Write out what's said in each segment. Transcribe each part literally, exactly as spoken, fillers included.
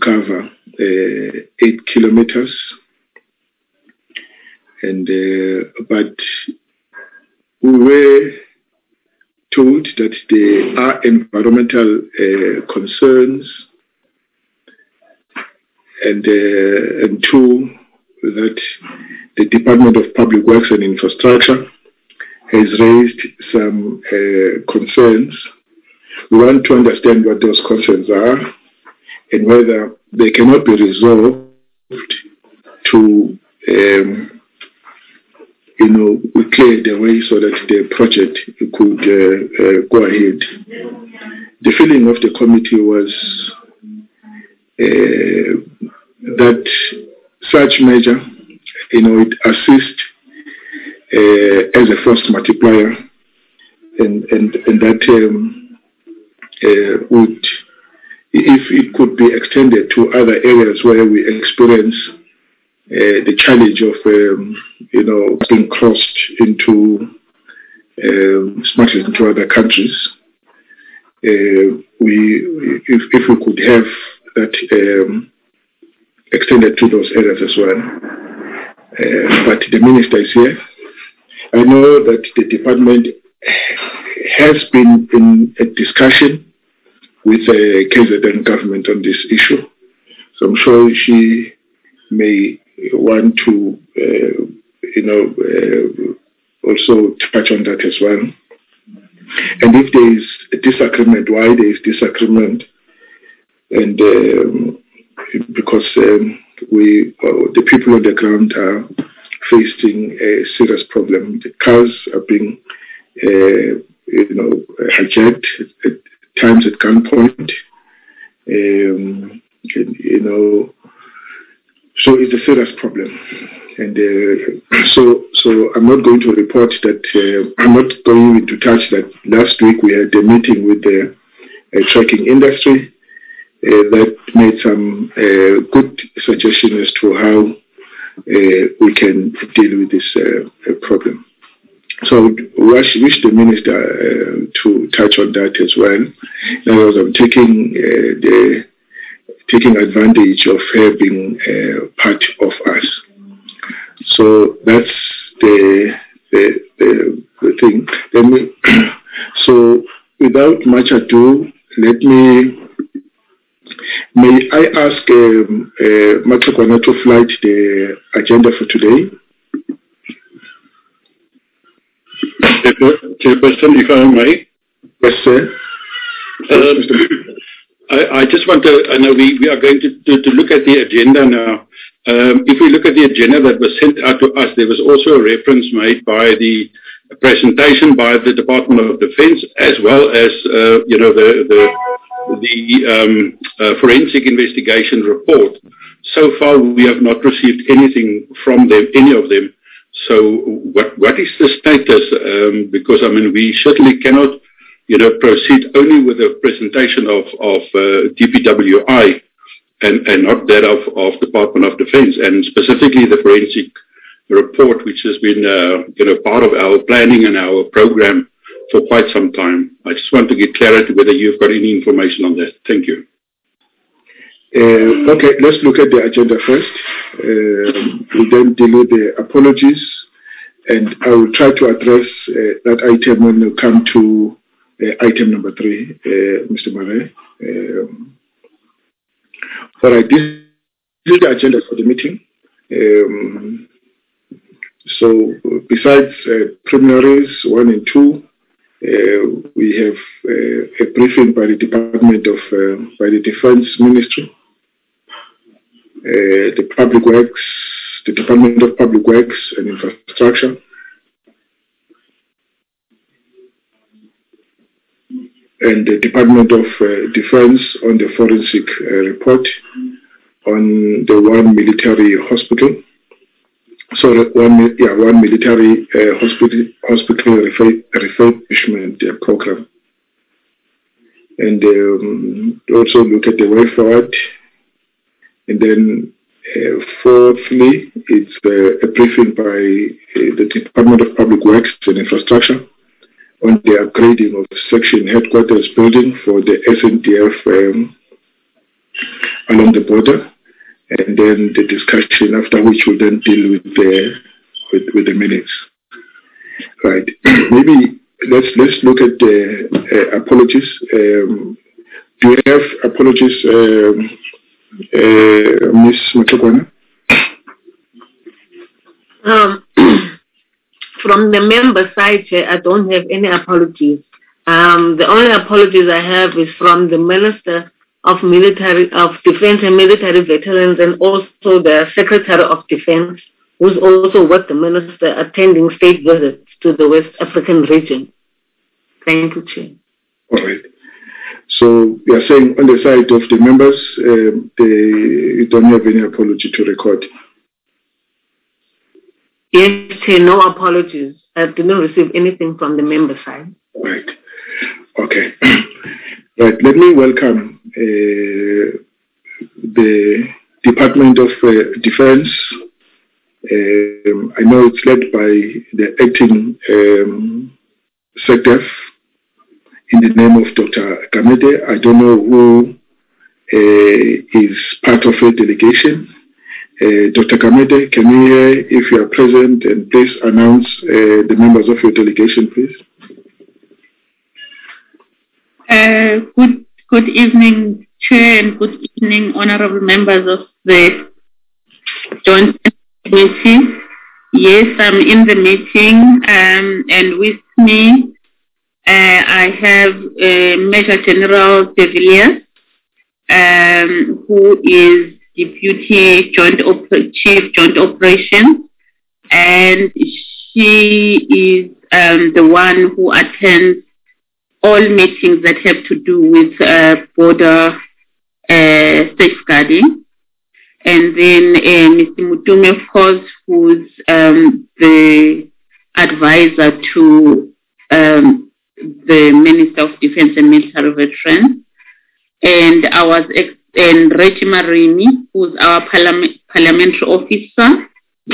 cover uh, eight kilometers, and uh, but we were told that there are environmental uh, concerns, and uh, and two, that the Department of Public Works and Infrastructure has raised some uh, concerns. We want to understand what those concerns are and whether they cannot be resolved to, um, you know, clear the way so that the project could uh, uh, go ahead. The feeling of the committee was uh, that such measure, you know, it assists uh, as a force multiplier, and and and that um, uh, would, if it could be extended to other areas where we experience uh, the challenge of, um, you know, being crossed into um, smuggled into other countries, uh, we if if we could have that um, extended to those areas as well. Uh, but the minister is here. I know that the department has been in a discussion with the K Z N government on this issue. So I'm sure she may want to, uh, you know, uh, also touch on that as well. And if there is a disagreement, why there is disagreement, and um, because um, we, uh, the people on the ground are facing a serious problem. The cars are being, uh, you know, hijacked at times at gunpoint. Um, and, you know, so it's a serious problem. And uh, so, so I'm not going to report that. Uh, I'm not going to touch that. Last week we had a meeting with the uh, trucking industry. Uh, that made some uh, good suggestions as to how uh, we can deal with this uh, problem. So I would wish, wish the minister uh, to touch on that as well. In other words, I'm taking uh, the taking advantage of her being uh, part of us. So that's the the, the, the thing. Let me, so without much ado, let me. May I ask um, uh, Matlekwana to flight the agenda for today? Chairperson, if I may. Yes, sir. Um, I, I just want to, I know we, we are going to, to, to look at the agenda now. Um, if we look at the agenda that was sent out to us, there was also a reference made by the presentation by the Department of Defense, as well as, uh, you know, the, the the um, uh, forensic investigation report. So far, we have not received anything from them, any of them. So what what is the status? Um, because, I mean, we certainly cannot, you know, proceed only with the presentation of, of uh, D P W I and, and not that of, of Department of Defense, and specifically the forensic report, which has been, uh, you know, part of our planning and our program for quite some time. I just want to get clarity whether you've got any information on that. Thank you. Uh, okay, let's look at the agenda first. Uh, we then deal with the apologies, and I will try to address uh, that item when we come to uh, item number three, uh, Mister Murray. Um, all right, this is the agenda for the meeting. Um, so besides uh, preliminaries one and two, Uh, we have uh, a briefing by the Department of, uh, by the Defense Ministry, uh, the Public Works, the Department of Public Works and Infrastructure, and the Department of uh, Defense on the forensic uh, report on the one military hospital. So one, yeah, one military uh, hospital hospital refurbishment uh, program, and um, also look at the way forward. And then, uh, fourthly, it's uh, a briefing by uh, the Department of Public Works and Infrastructure on the upgrading of section headquarters building for the S N D F um, along the border, and then the discussion after which we'll then deal with the with, with the minutes. Right. Maybe let's let's look at the uh, apologies. Um, do you have apologies, um, uh, Miz Matukwana? Um, from the member side, I don't have any apologies. Um, the only apologies I have is from the Minister of Military of Defense and Military Veterans, and also the Secretary of Defense, who's also with the Minister attending state visits to the West African region. Thank you, Chair. All right. So we are saying on the side of the members, um, they don't have any apology to record. Yes, Chair, no apologies. I did not receive anything from the member side. Right. Okay. Right. Let me welcome uh, the Department of uh, Defense. Um, I know it's led by the acting um, SecDef in the name of Doctor Gamede. I don't know who uh, is part of a delegation. Uh, Doctor Gamede, can we hear if you are present, and please announce uh, the members of your delegation, please? Uh, good, good evening, Chair, and good evening, honorable members of the Joint Committee. Yes, I'm in the meeting, um, and with me, uh, I have uh, Major General De Villiers, um, who is Deputy Joint Op Chief Joint Operations, and she is um, the one who attends all meetings that have to do with uh, border uh, safeguarding. And then uh, Mister Mutume, of course, who's um, the advisor to um, the Minister of Defense and Military Veterans. And I was ex and Reggie Marini, who's our parliament parliamentary officer.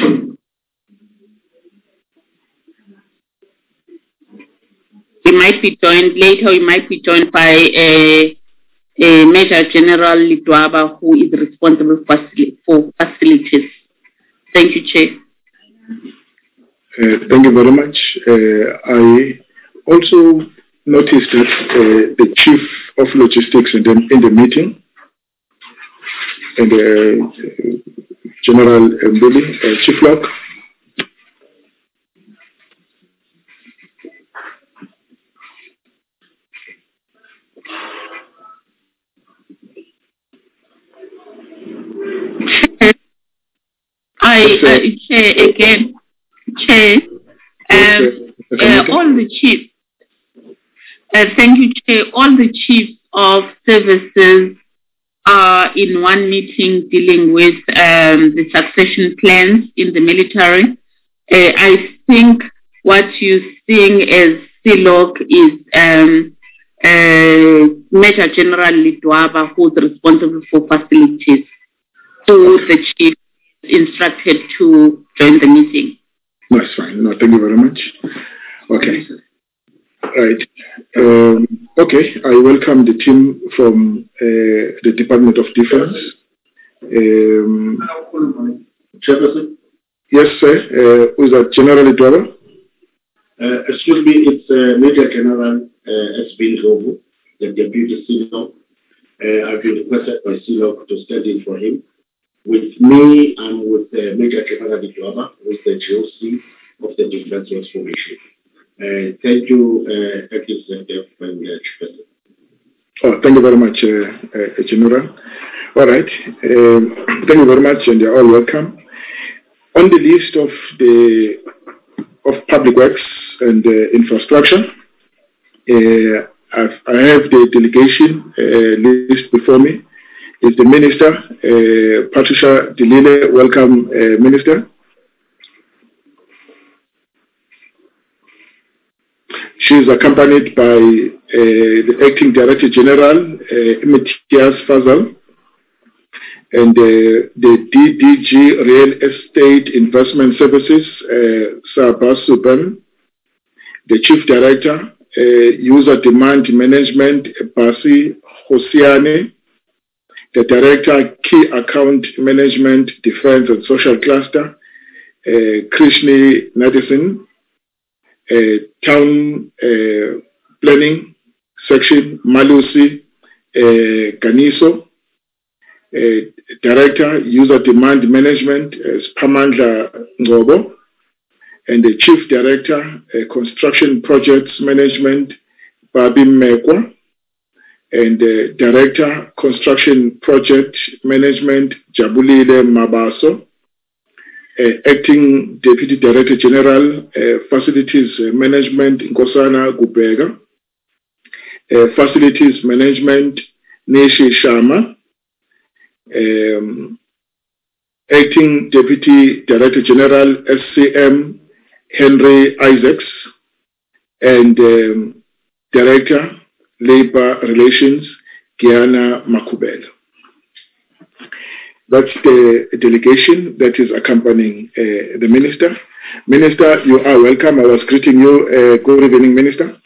We might be joined later, we might be joined by a, a Major General Lidwaba, who is responsible for, for facilities. Thank you, Chair. Uh, thank you very much. Uh, I also noticed that uh, the Chief of Logistics in the, in the meeting, and uh, General Mbili, uh, Chief Lock. I, uh, Chair, again, Chair, um, uh, all the chiefs, uh, thank you, Chair, all the chiefs of services are in one meeting dealing with um, the succession plans in the military. Uh, I think what you're seeing as C L O C is um, uh, Major General Lidwaba, who's responsible for facilities, who the chief instructed to join the meeting. That's fine. No, thank you very much. Okay. Right. Um, okay. I welcome the team from uh, the Department of Defense. Um, Chairperson? Yes, sir. Uh, who is that? General Lidwaba? Uh, excuse me, it's uh, Major General uh, S B Ndlovu, the Deputy C L O C. Uh, I've been requested by C L O C to stand in for him. With me, I'm with uh, Major General Lidwaba, who is the G O C of the Defense Works Formation. Uh, thank you, uh, Active Secretary and uh, Chairperson. Oh, thank you very much, uh, uh, General. All right. Um, thank you very much, and you're all welcome. On the list of the of public works and uh, infrastructure, uh, I've, I have the delegation uh, list before me. Is the Minister, uh, Patricia De Lille. Welcome, uh, Minister. She is accompanied by uh, the Acting Director General, uh, Matthias Fazal, and uh, the D D G Real Estate Investment Services, uh, Sabah Suban, the Chief Director, uh, User Demand Management, Basi Hosiane, the Director, Key Account Management, Defense and Social Cluster, uh, Krishni Nathan, uh, Town uh, Planning Section, Malusi uh, Ganiso, uh, Director, User Demand Management, uh, Pamandla Ngobo, and the Chief Director, uh, Construction Projects Management, Babi Mekwa, and the Director, Construction Project Management, Jabulile Mabaso, uh, Acting Deputy Director General, uh, Facilities Management, Nkosana Gubega, uh, Facilities Management, Neshi Sharma, um, Acting Deputy Director General, S C M, Henry Isaacs, and um, Director, Labor Relations, Gianna Makubel. That's the delegation that is accompanying uh, the Minister. Minister, you are welcome. I was greeting you. Uh, good evening, Minister.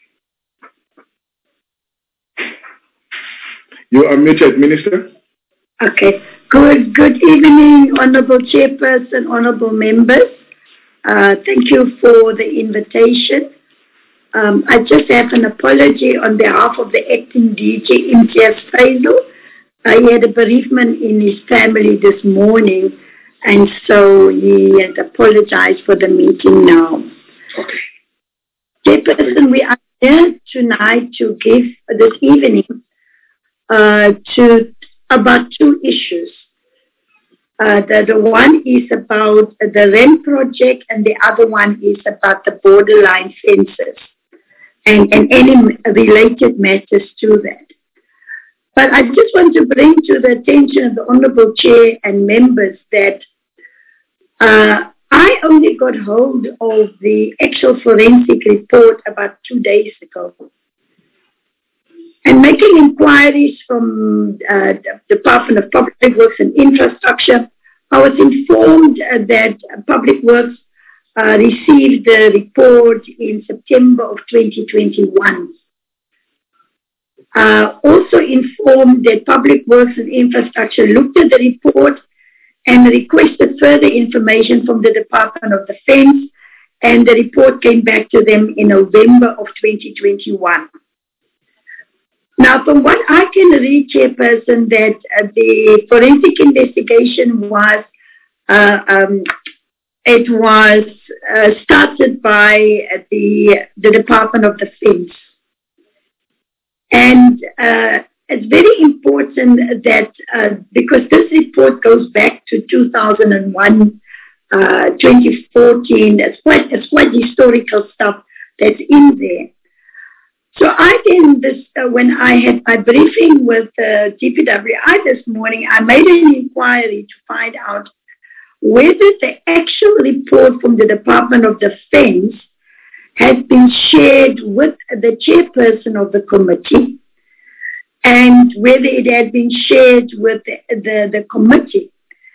You are muted, Minister. Okay. Good, good evening, Honorable Chairperson, Honorable Members. Uh, thank you for the invitation. Um, I just have an apology on behalf of the acting D G, Imtiaz Faisal. I had a bereavement in his family this morning, and so he had apologized for the meeting now. Okay. Chairperson, we are here tonight to give this evening uh, to about two issues. Uh, the, the one is about the R E M project, and the other one is about the borderline fences and, and any related matters to that. But I just want to bring to the attention of the Honorable Chair and members that uh, I only got hold of the actual forensic report about two days ago. And making inquiries from uh, the Department of Public Works and Infrastructure, I was informed uh, that Public Works uh, received the report in September of twenty twenty-one. Uh, also informed that Public Works and Infrastructure looked at the report and requested further information from the Department of Defense, and the report came back to them in November of twenty twenty-one. Now, from what I can read, Chairperson, that uh, the forensic investigation was, uh, um, it was uh, started by uh, the, the Department of Defense. And uh, it's very important that, uh, because this report goes back to two thousand one, uh, twenty fourteen, it's quite, it's quite historical stuff that's in there. So I then, this, uh, when I had my briefing with uh, D P W I this morning, I made an inquiry to find out whether the actual report from the Department of Defense has been shared with the chairperson of the committee, and whether it had been shared with the, the, the committee.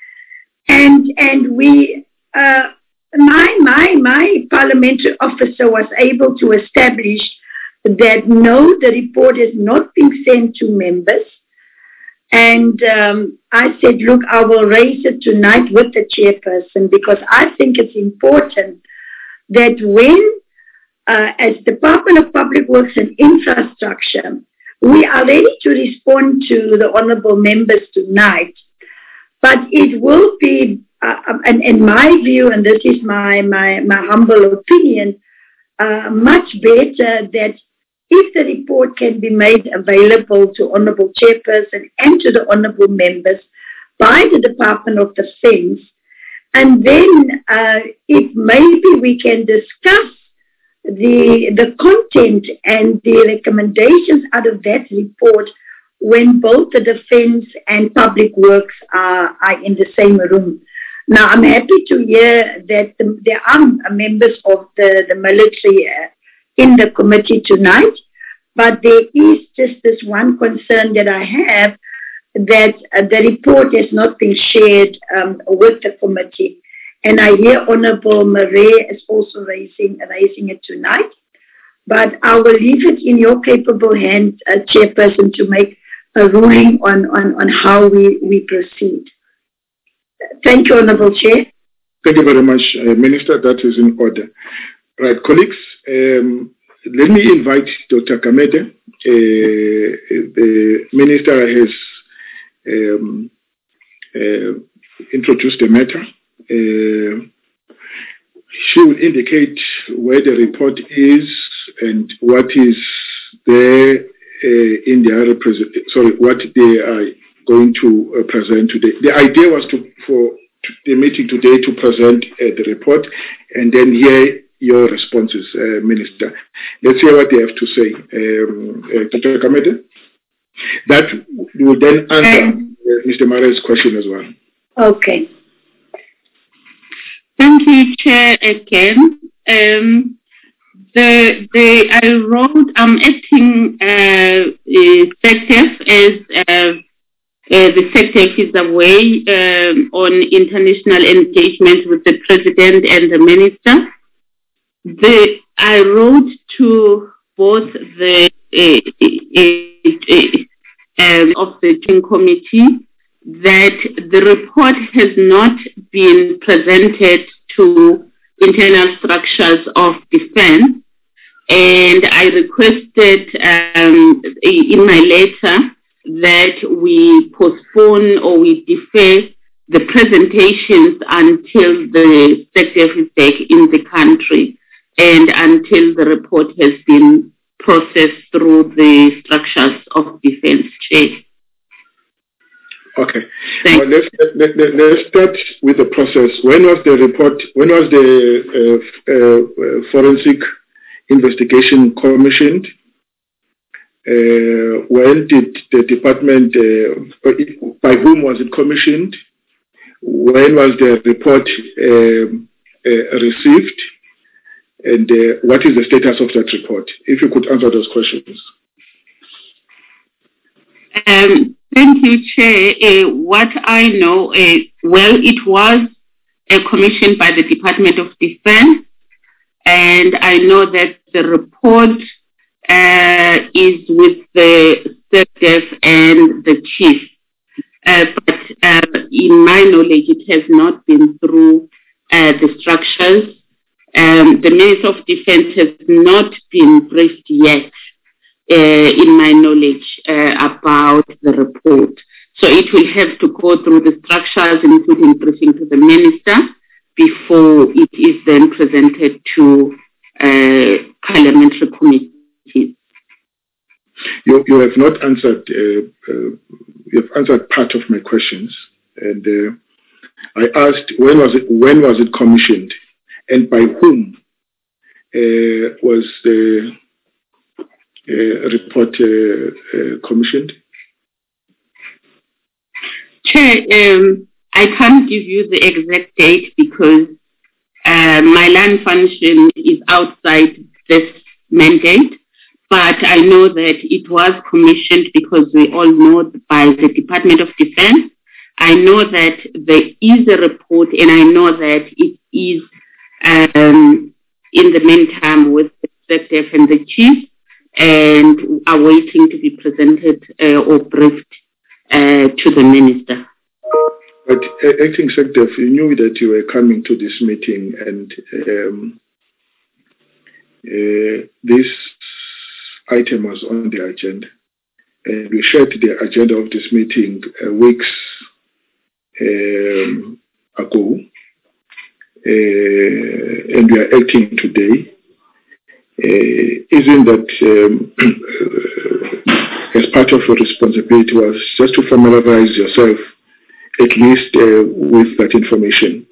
And, and we, uh, my, my, my parliamentary officer was able to establish that no, the report has not been sent to members. And um, I said, look, I will raise it tonight with the chairperson, because I think it's important that when, uh, as Department of Public Works and Infrastructure, we are ready to respond to the honourable members tonight, but it will be, uh, and in my view, and this is my, my, my humble opinion, uh, much better that if the report can be made available to Honourable Chairperson and to the Honourable Members by the Department of Defence, and then uh, if maybe we can discuss the, the content and the recommendations out of that report when both the Defence and Public Works are, are in the same room. Now, I'm happy to hear that the, there are members of the, the military uh, in the committee tonight, but there is just this one concern that I have, that uh, the report has not been shared um, with the committee. And I hear Honourable Murray is also raising, raising it tonight. But I will leave it in your capable hand, uh, Chairperson, to make a ruling on, on, on how we, we proceed. Thank you, Honorable Chair. Thank you very much, uh, Minister. That is in order. Right, colleagues, um, let me invite Doctor Kamede. Uh, the Minister has um, uh, introduced the matter. Uh, she will indicate where the report is and what is there uh, in their represent. Sorry, what they are going to uh, present today. The idea was to for the meeting today to present uh, the report and then hear your responses, uh, Minister. Let's hear what they have to say. Um, uh, Doctor Kamede? That will then answer um, uh, Mister Marais' question as well. Okay. Thank you, Chair, again. Um, the, the, I wrote, I'm acting uh, uh, SecDef as uh, Uh, the SecDef is away um, on international engagement with the President and the Minister. The, I wrote to both the uh, uh, uh, um, of the Joint Committee that the report has not been presented to internal structures of defense, and I requested um, in my letter that we postpone or we defer the presentations until the SecDef is back in the country and until the report has been processed through the structures of defense. Chair. Okay. Well, let's, let, let, let's start with the process. When was the report, when was the uh, uh, forensic investigation commissioned? Uh, when did the department, uh, by whom was it commissioned? When was the report um, uh, received? And uh, what is the status of that report? If you could answer those questions. Um, thank you, Chair. Uh, what I know, uh, well, it was uh, commissioned by the Department of Defense, and I know that the report Uh, is with the SecDef and the chief. Uh, but uh, in my knowledge, it has not been through uh, the structures. Um, the Minister of Defense has not been briefed yet, uh, in my knowledge, uh, about the report. So it will have to go through the structures, including briefing to the Minister, before it is then presented to uh, parliamentary committee. You, you have not answered. Uh, uh, you have answered part of my questions, and uh, I asked when was it when was it commissioned, and by whom uh, was the uh, report uh, uh, commissioned? Chair, um, I can't give you the exact date because uh, my land function is outside this mandate. But I know that it was commissioned because we all know by the Department of Defense. I know that there is a report, and I know that it is um, in the meantime with the SecDef and the chief, and are waiting to be presented uh, or briefed uh, to the minister. But uh, acting SecDef, you knew that you were coming to this meeting, and um, uh, this item was on the agenda, and we shared the agenda of this meeting uh, weeks um, ago, uh, and we are acting today. Uh, isn't that um, as part of your responsibility was just to familiarize yourself at least uh, with that information?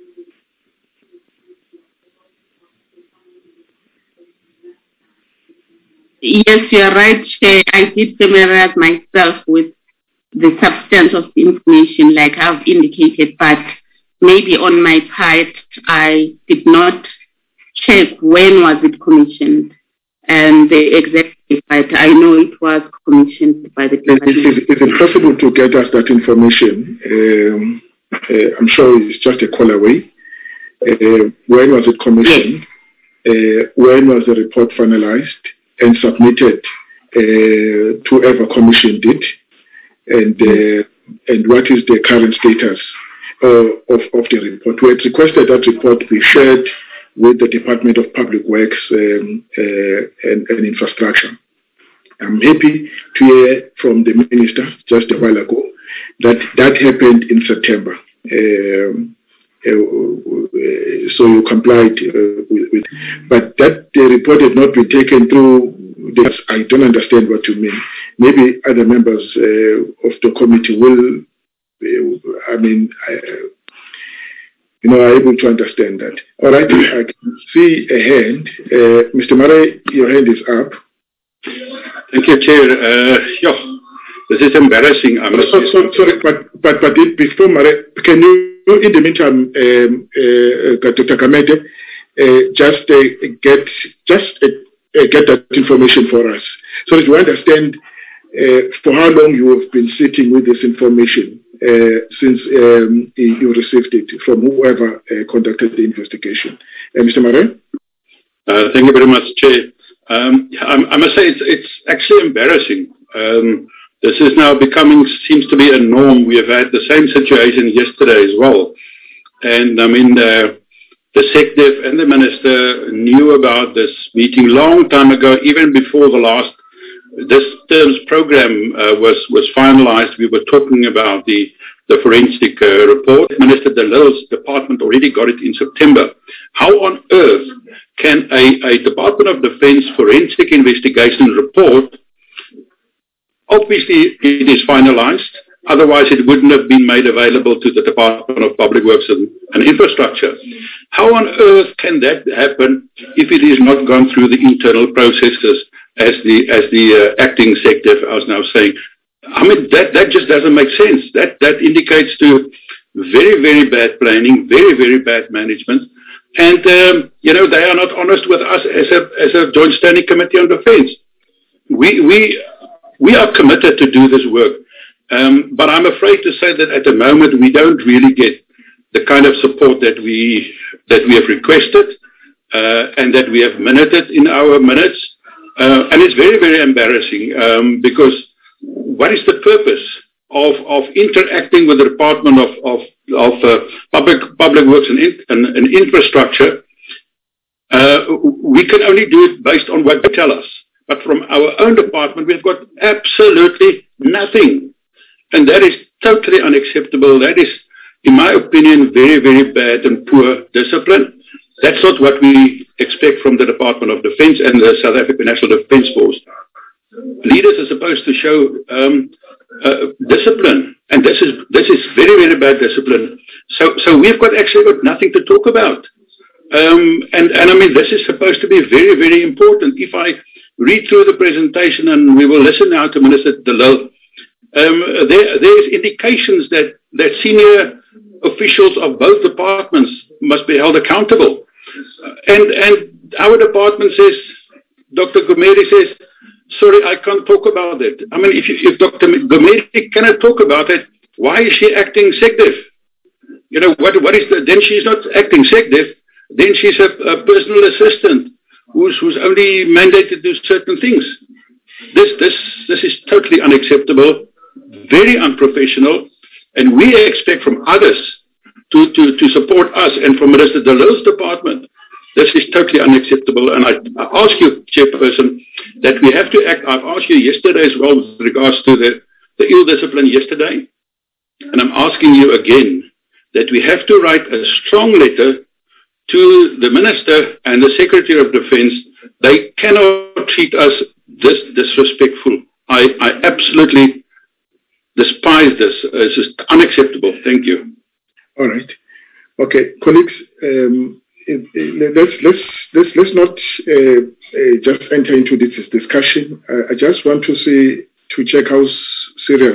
Yes, you are right, Chair. I did familiarize myself with the substance of the information, like I've indicated, but maybe on my part, I did not check when was it commissioned and the exact date, but I know it was commissioned by the department. Is, is, is it possible to get us that information? Um, uh, I'm sure it's just a call away. Uh, when was it commissioned? Yes. Uh, when was the report finalized and submitted uh, to whoever commissioned it? and uh, and what is the current status uh, of, of the report. We had requested that report be shared with the Department of Public Works um, uh, and, and Infrastructure. I'm happy to hear from the Minister just a while ago that that happened in September. Um, uh, so you complied uh, with, with, but that the report had not been taken through. This, I don't understand what you mean. Maybe other members uh, of the committee will, uh, I mean, uh, you know, are able to understand that. All right, I can see a hand. Uh, Mister Murray, your hand is up. Thank you, Chair. Uh, yeah, this is embarrassing. I'm oh, so, so, sorry, but but but before Murray, can you, in the meantime, um, uh, Doctor Kamede, uh, just uh, get just uh, uh, get that information for us, so that we understand uh, for how long you have been sitting with this information uh, since um, you received it from whoever uh, conducted the investigation. Uh, Mister Murray? Uh, thank you very much, Chair. Um, I, I must say it's, it's actually embarrassing. Um, this is now becoming, seems to be a norm. We have had the same situation yesterday as well. And I mean, uh, the SecDef and the Minister knew about this meeting long time ago, even before the last, this term's program uh, was, was finalized. We were talking about the, the forensic uh, report. Minister De Lille's department already got it in September. How on earth can a, a Department of Defense forensic investigation report, obviously it is finalized, otherwise it wouldn't have been made available to the Department of Public Works and, and Infrastructure. How on earth can that happen if it is not gone through the internal processes as the, as the uh, acting SecDef is now saying? I mean, that, that just doesn't make sense. That, that indicates to very, very bad planning, very, very bad management. And, um, you know, they are not honest with us as a, as a Joint Standing Committee on Defense. We, we, we are committed to do this work. Um, but I'm afraid to say that at the moment we don't really get the kind of support that we, that we have requested, uh, and that we have minuted in our minutes. Uh, and it's very, very embarrassing, um, because what is the purpose of, of interacting with the Department of, of, of uh, Public, Public Works and, in, and, and Infrastructure? Uh, we can only do it based on what they tell us. But from our own department, we've got absolutely nothing. And that is totally unacceptable. That is, in my opinion, very, very bad and poor discipline. That's not what we expect from the Department of Defense and the South African National Defence Force. Leaders are supposed to show um, uh, discipline, and this is this is very, very bad discipline. So, so we've got actually got nothing to talk about. Um, and, and I mean, this is supposed to be very, very important. If I read through the presentation, and we will listen now to Minister De Lille, um, there there is indications that that senior officials of both departments must be held accountable. And and our department says, Doctor Gumede says, sorry, I can't talk about it. I mean, if, you, if Doctor Gumede cannot talk about it, why is she acting SecDef? You know, what what is the, then she's not acting SecDef, then she's a, a personal assistant who's who's only mandated to do certain things. This this this is totally unacceptable, very unprofessional, and we expect from others to, to, to support us, and from Minister De Lille's department. This is totally unacceptable, and I, I ask you, Chairperson, that we have to act. I've asked you yesterday as well with regards to the, the ill discipline yesterday, and I'm asking you again that we have to write a strong letter to the Minister and the Secretary of Defense. They cannot treat us this disrespectful. I, I absolutely despise this. It's just unacceptable. Thank you. All right. Okay, colleagues, um, let's let's let's let's not uh, uh, just enter into this discussion. I, I just want to say to check how serious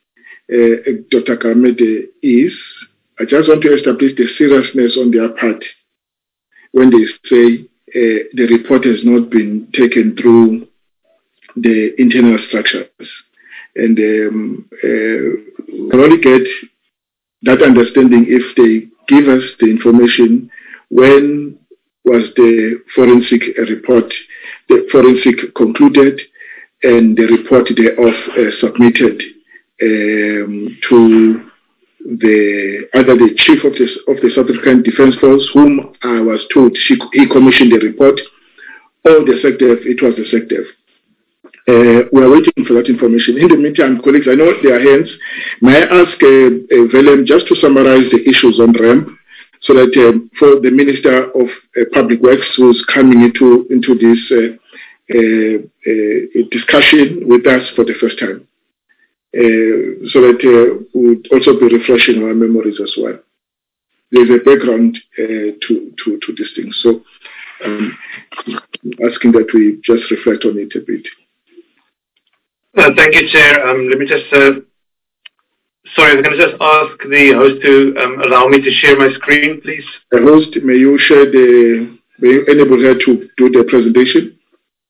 uh, Doctor Kamede is. I just want to establish the seriousness on their part when they say uh, the report has not been taken through the internal structures, and um, uh, we can only get that understanding if they give us the information. When was the forensic report, the forensic concluded, and the report thereof uh, submitted um, to the either the chief of the of the South African Defence Force, whom I was told she, he commissioned the report, or the SecDef. It was the SecDef. Uh, we are waiting for that information. In the meantime, colleagues, I know there are hands. May I ask uh, uh, Willem just to summarize the issues on RAMP, so that um, for the Minister of uh, Public Works, who's coming into into this uh, uh, uh, discussion with us for the first time, uh, so that uh, would also be refreshing our memories as well. There's a background uh, to, to to these things, so um, asking that we just reflect on it a bit. Uh, thank you, Chair. Um, let me just, uh, sorry, I'm going to just ask the host to um, allow me to share my screen, please. The host, may you share the, may you enable her to do the presentation?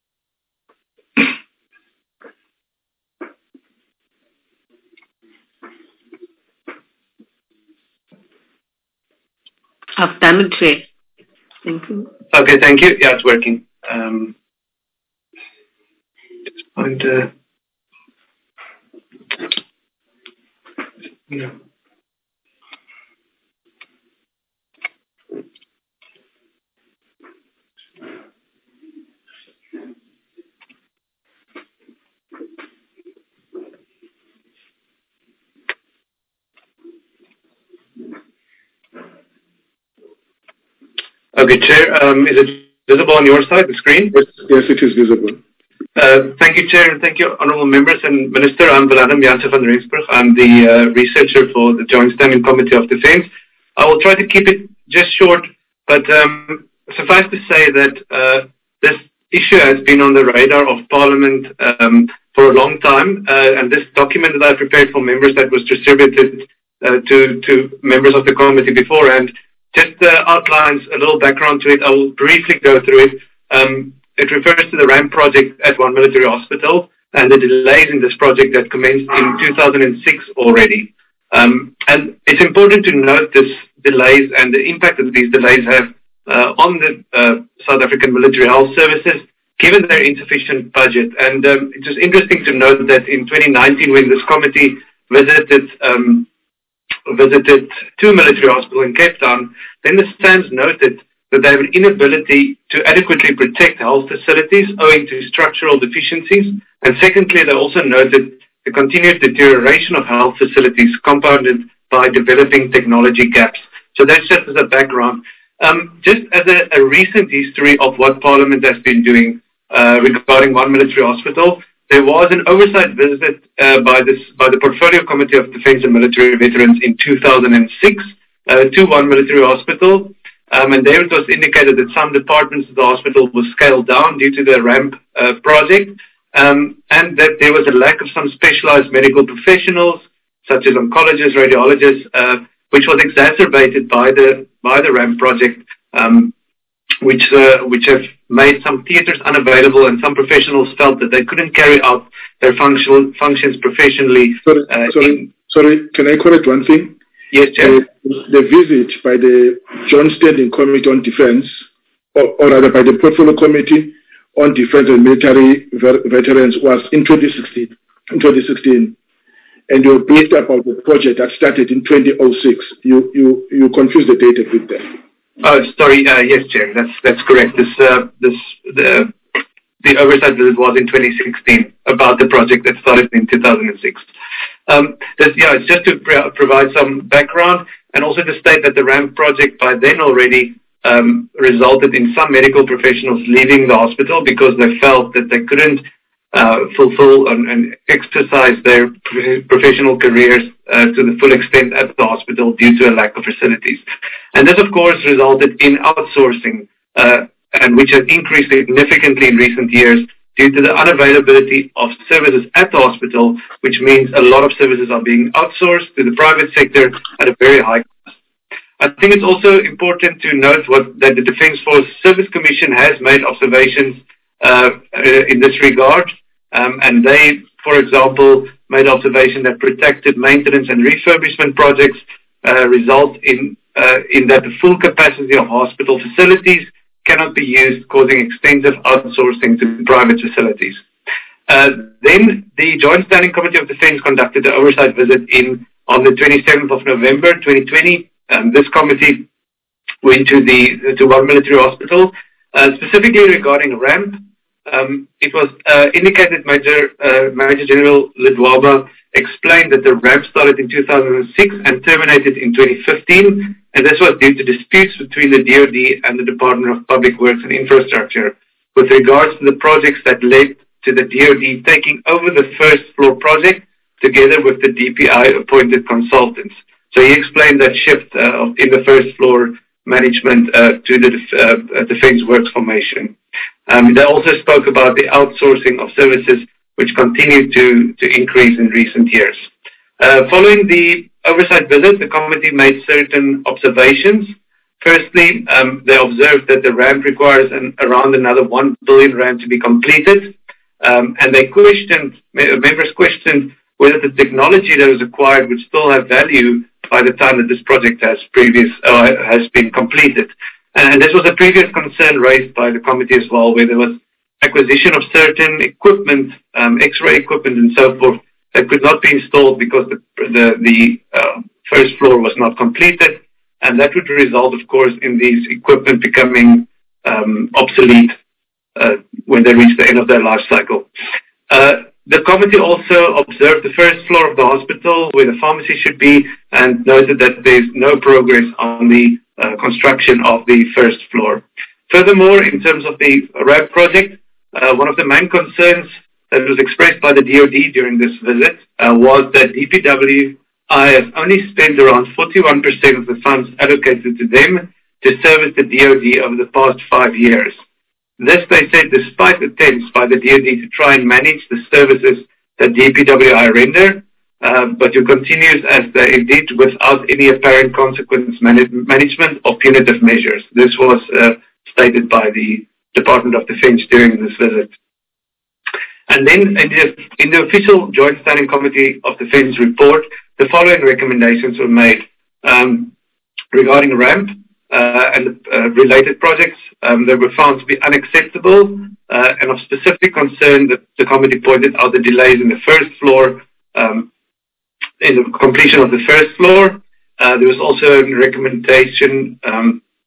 I've done it, Chair. Thank you. Okay, thank you. Yeah, it's working. Um, just find, uh, yeah. Okay, Chair, um, is it visible on your side, the screen? Yes, yes, it is visible. Uh, thank you, Chair, and thank you, honourable members and Minister. I'm Willem Jansen van Rensburg. I'm the uh, researcher for the Joint Standing Committee of Defence. I will try to keep it just short, but um, suffice to say that uh, this issue has been on the radar of Parliament um, for a long time, uh, and this document that I prepared for members that was distributed uh, to, to members of the committee beforehand just uh, outlines a little background to it. I will briefly go through it. Um, It refers to the RAMP project at One Military Hospital and the delays in this project that commenced in two thousand six already. Um, and it's important to note this delays and the impact that these delays have uh, on the uh, South African military health services, given their insufficient budget. And um, it was interesting to note that in twenty nineteen, when this committee visited um, visited two military hospitals in Cape Town, then the SANS noted that they have an inability to adequately protect health facilities owing to structural deficiencies. And secondly, they also noted the continued deterioration of health facilities compounded by developing technology gaps. So that's just as a background. Um, just as a, a recent history of what Parliament has been doing uh, regarding One Military Hospital, there was an oversight visit uh, by, this, by the Portfolio Committee of Defence and Military Veterans in two thousand six uh, to One Military Hospital. Um, and there it was indicated that some departments of the hospital were scaled down due to the RAMP uh, project, um, and that there was a lack of some specialized medical professionals, such as oncologists, radiologists, uh, which was exacerbated by the by the RAMP project, um, which uh, which have made some theatres unavailable, and some professionals felt that they couldn't carry out their functional functions professionally. Sorry, uh, sorry, in, sorry. Can I correct one thing? Yes, Chair. Uh, the visit by the Joint Standing Committee on Defence, or, or rather by the Portfolio Committee on Defence and Military Ver- Veterans, was in twenty sixteen. In twenty sixteen, and you briefed about the project that started in twenty oh six. You you you confused the date a bit there. Oh, sorry. Uh, yes, Chair. That's that's correct. This uh, this the the oversight visit was in twenty sixteen about the project that started in two thousand six. Um, this, yeah, it's just to pr- provide some background, and also to state that the RAMP project by then already um, resulted in some medical professionals leaving the hospital because they felt that they couldn't uh, fulfill and, and exercise their pro- professional careers uh, to the full extent at the hospital due to a lack of facilities. And this, of course, resulted in outsourcing, uh, and which has increased significantly in recent years, due to the unavailability of services at the hospital, which means a lot of services are being outsourced to the private sector at a very high cost. I think it's also important to note what, that the Defence Force Service Commission has made observations uh, in this regard, um, and they, for example, made observation that protected maintenance and refurbishment projects uh, result in, uh, in that the full capacity of hospital facilities cannot be used, causing extensive outsourcing to private facilities. Uh, then the Joint Standing Committee of Defence conducted an oversight visit in on the twenty-seventh of November twenty twenty. Um, this committee went to the to One Military Hospital, uh, specifically regarding RAMP. Um, it was uh, indicated Major uh, Major General Ledwaba explained that the RAMP started in two thousand six and terminated in twenty fifteen, and this was due to disputes between the D O D and the Department of Public Works and Infrastructure with regards to the projects that led to the D O D taking over the first floor project together with the D P I appointed consultants. So he explained that shift uh, in the first floor management uh, to the uh, Defence Works Formation. Um, they also spoke about the outsourcing of services, which continued to, to increase in recent years. Uh, following the oversight visit, the committee made certain observations. Firstly, um, they observed that the RAMP requires an, around another one billion rand to be completed, um, and they questioned, members questioned whether the technology that was acquired would still have value by the time that this project has previous uh, has been completed. And this was a previous concern raised by the committee as well, where there was acquisition of certain equipment, um, X-ray equipment and so forth, that could not be installed because the the, the uh, first floor was not completed, and that would result, of course, in these equipment becoming um, obsolete uh, when they reach the end of their life cycle. Uh, The committee also observed the first floor of the hospital where the pharmacy should be and noted that there's no progress on the uh, construction of the first floor. Furthermore, in terms of the RAMP project, uh, one of the main concerns that was expressed by the D O D during this visit uh, was that D P W I has only spent around forty-one percent of the funds allocated to them to service the D O D over the past five years. This, they said, despite attempts by the D O D to try and manage the services that D P W I render, uh, but who continues as they did without any apparent consequence man- management or punitive measures. This was uh, stated by the Department of Defence during this visit. And then in the, in the official Joint Standing Committee of Defence report, the following recommendations were made um, regarding RAMP uh, and uh, related projects. Um, they were found to be unacceptable uh, and of specific concern that the committee pointed out the delays in the first floor, um, in the completion of the first floor. Uh, there was also a recommendation, um,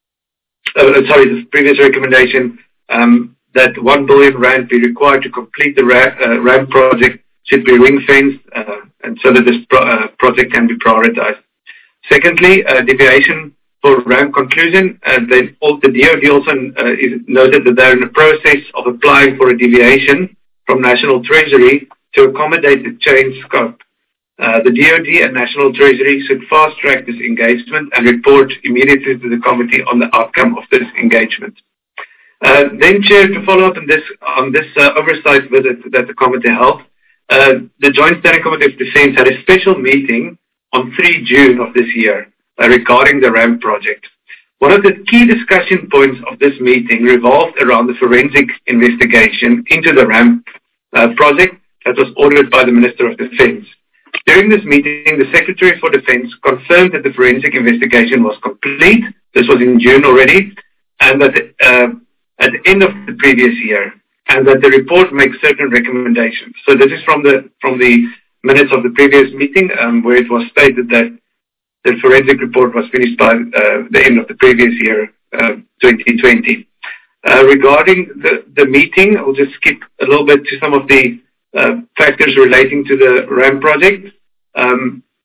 uh, sorry, the previous recommendation um, that one billion rand be required to complete the ra- uh, RAMP project should be ring-fenced, uh, and so that this pro- uh, project can be prioritized. Secondly, uh, deviation for RAMP conclusion, uh, they, all, the D O D also uh, is noted that they're in the process of applying for a deviation from National Treasury to accommodate the change scope. Uh, the D O D and National Treasury should fast-track this engagement and report immediately to the committee on the outcome of this engagement. Uh, then, Chair, to follow up on this on this uh, oversight visit that the committee held, uh, the Joint Standing Committee of Defence had a special meeting on the third of June of this year uh, regarding the RAMP project. One of the key discussion points of this meeting revolved around the forensic investigation into the RAMP uh, project that was ordered by the Minister of Defence. During this meeting, the Secretary for Defence confirmed that the forensic investigation was complete. This was in June already, and that uh, at the end of the previous year, and that the report makes certain recommendations. So this is from the from the minutes of the previous meeting, um, where it was stated that the forensic report was finished by uh, the end of the previous year, uh, twenty twenty. Uh, regarding the, the meeting, I'll just skip a little bit to some of the uh, factors relating to the RAMP project. Um,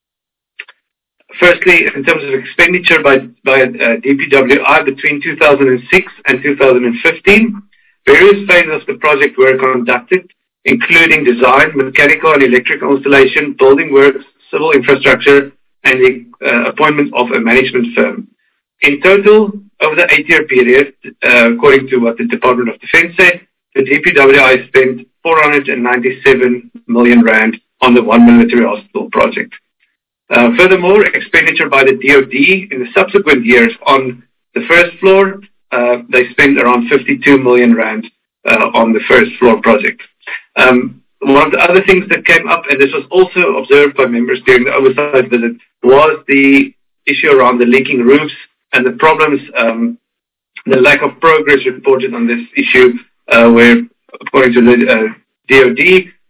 firstly, in terms of expenditure by, by uh, D P W I between two thousand six and two thousand fifteen, various phases of the project were conducted, including design, mechanical and electrical installation, building works, civil infrastructure, and the uh, appointment of a management firm. In total, over the eight-year period, uh, according to what the Department of Defence said, the D P W I spent four hundred ninety-seven million rand on the One Military Hospital project. Uh, furthermore, expenditure by the D O D in the subsequent years on the first floor, uh, they spent around fifty-two million rand uh, on the first floor project. Um, One of the other things that came up, and this was also observed by members during the oversight visit, was the issue around the leaking roofs and the problems, um, the lack of progress reported on this issue, uh, where, according to the uh, D O D,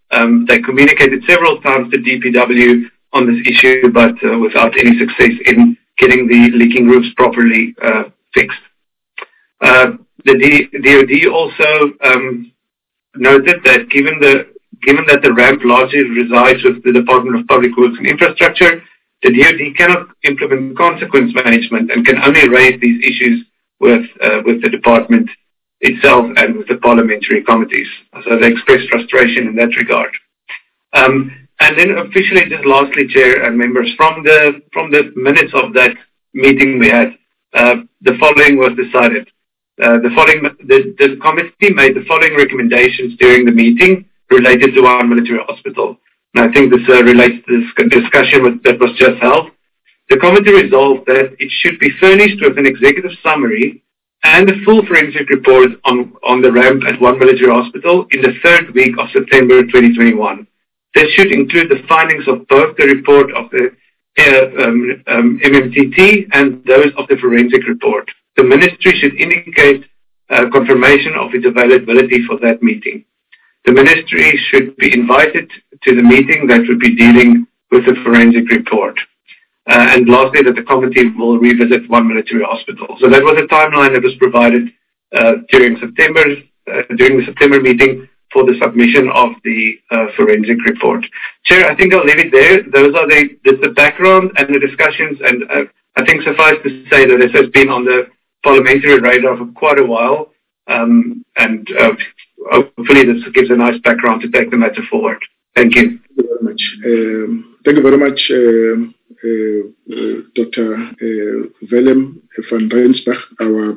Um, they communicated several times to D P W on this issue, but uh, without any success in getting the leaking roofs properly uh, fixed. Uh, the D O D also um, noted that given the given that the ramp largely resides with the Department of Public Works and Infrastructure, the D O D cannot implement consequence management and can only raise these issues with uh, with the department itself and with the parliamentary committees. So they expressed frustration in that regard. Um, and then officially, just lastly, Chair and members, from the from the minutes of that meeting we had, uh, the following was decided. Uh, the following, the, the committee made the following recommendations during the meeting related to our military hospital. And I think this uh, relates to this discussion with, that was just held. The committee resolved that it should be furnished with an executive summary and a full forensic report on, on the ramp at One Military Hospital in the third week of September twenty twenty-one. This should include the findings of both the report of the uh, um, um, M M T T and those of the forensic report. The ministry should indicate uh, confirmation of its availability for that meeting. The ministry should be invited to the meeting that would be dealing with the forensic report. Uh, and lastly, that the committee will revisit One Military Hospital. So that was a timeline that was provided uh, during September, uh, during the September meeting for the submission of the uh, forensic report. Chair, I think I'll leave it there. Those are the, the, the background and the discussions, and uh, I think suffice to say that this has been on the parliamentary radar for quite a while, um, and uh, hopefully this gives a nice background to take the matter forward. Thank you. Thank you very much. Um, thank you very much, uh, uh, uh, Doctor Uh, Willem van Rensburg, our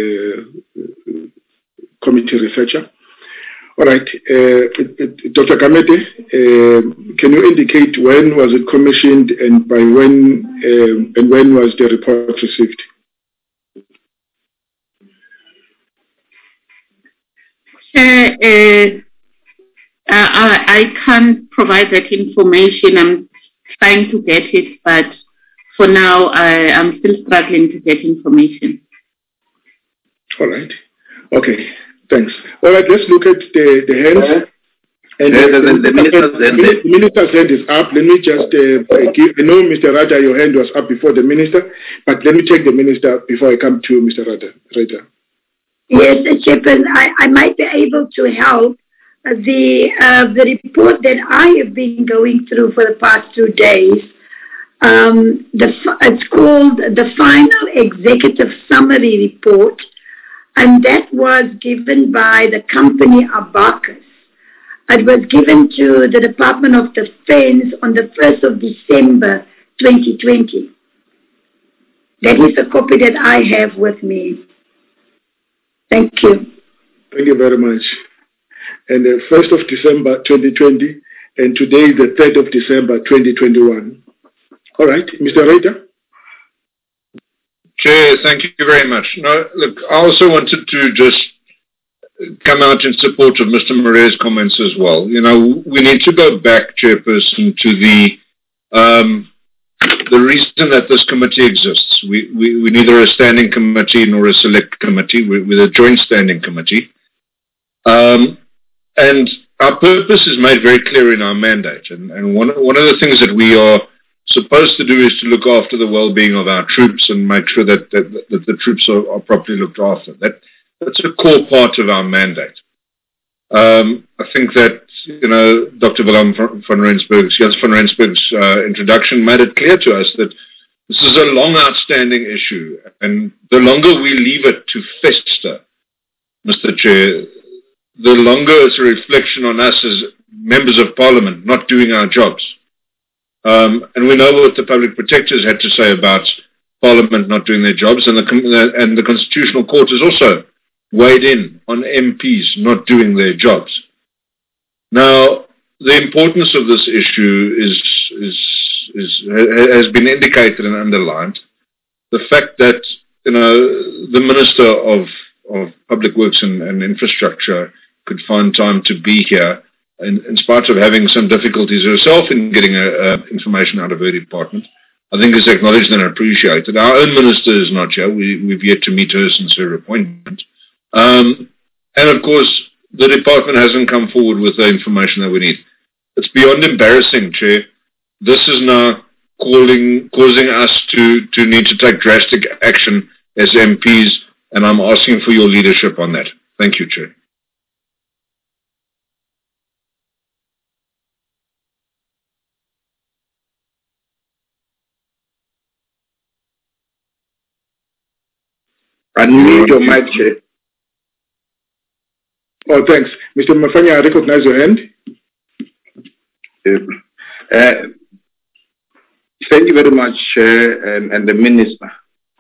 uh, committee researcher. All right, uh, Doctor Kamete, uh, can you indicate when was it commissioned and by when um, and when was the report received? Uh, uh, I, I can't provide that information. I'm trying to get it, but for now, I, I'm still struggling to get information. All right. Okay. Thanks. All right. Let's look at the the hands. And yeah, the, the, the, the, minister's hand, the minister's hand is up. Let me just uh, give. I know, Mister Raja, your hand was up before the minister, but let me take the minister before I come to Mister Raja. Raja. Yes, Chairman, I, I might be able to help. Uh, the uh, the report that I have been going through for the past two days, um, the it's called the Final Executive Summary Report, and that was given by the company Abacus. It was given to the Department of Defense on the first of December twenty twenty. That is the copy that I have with me. Thank you. Thank you very much. And the first of December twenty twenty, and today is the third of December twenty twenty-one. All right, Mister Reiter. Chair, thank you very much. No, look, I also wanted to just come out in support of Mister Moreira's comments as well. You know, we need to go back, Chairperson, to the um, the reason that this committee exists. We, we, we're neither a standing committee nor a select committee. We're, we're a joint standing committee. Um, and our purpose is made very clear in our mandate. And, and one, one of the things that we are supposed to do is to look after the well-being of our troops and make sure that, that, that the troops are, are properly looked after. That, that's a core part of our mandate. Um, I think that, you know, Doctor Willem van Rensburg's, Jens van Rensburg's uh, introduction made it clear to us that this is a long outstanding issue, and the longer we leave it to fester, Mister Chair, the longer it's a reflection on us as members of Parliament not doing our jobs. Um, and we know what the public protectors had to say about Parliament not doing their jobs, and the, and the Constitutional Court has also weighed in on M Ps not doing their jobs. Now, the importance of this issue is, is, is, has been indicated and underlined. The fact that, you know, the Minister of, of Public Works and, and Infrastructure could find time to be here, in, in spite of having some difficulties herself in getting a, a information out of her department, I think is acknowledged and appreciated. Our own Minister is not here. We, we've yet to meet her since her appointment. Um, and of course, the department hasn't come forward with the information that we need. it's beyond embarrassing, Chair. This is now calling, causing us to, to need to take drastic action as M Ps, and I'm asking for your leadership on that. Thank you, Chair. Unmute your mic, Chair. Oh, thanks. Mister Mafanya, I recognize your hand. Uh, thank you very much, Chair, and, and the Minister.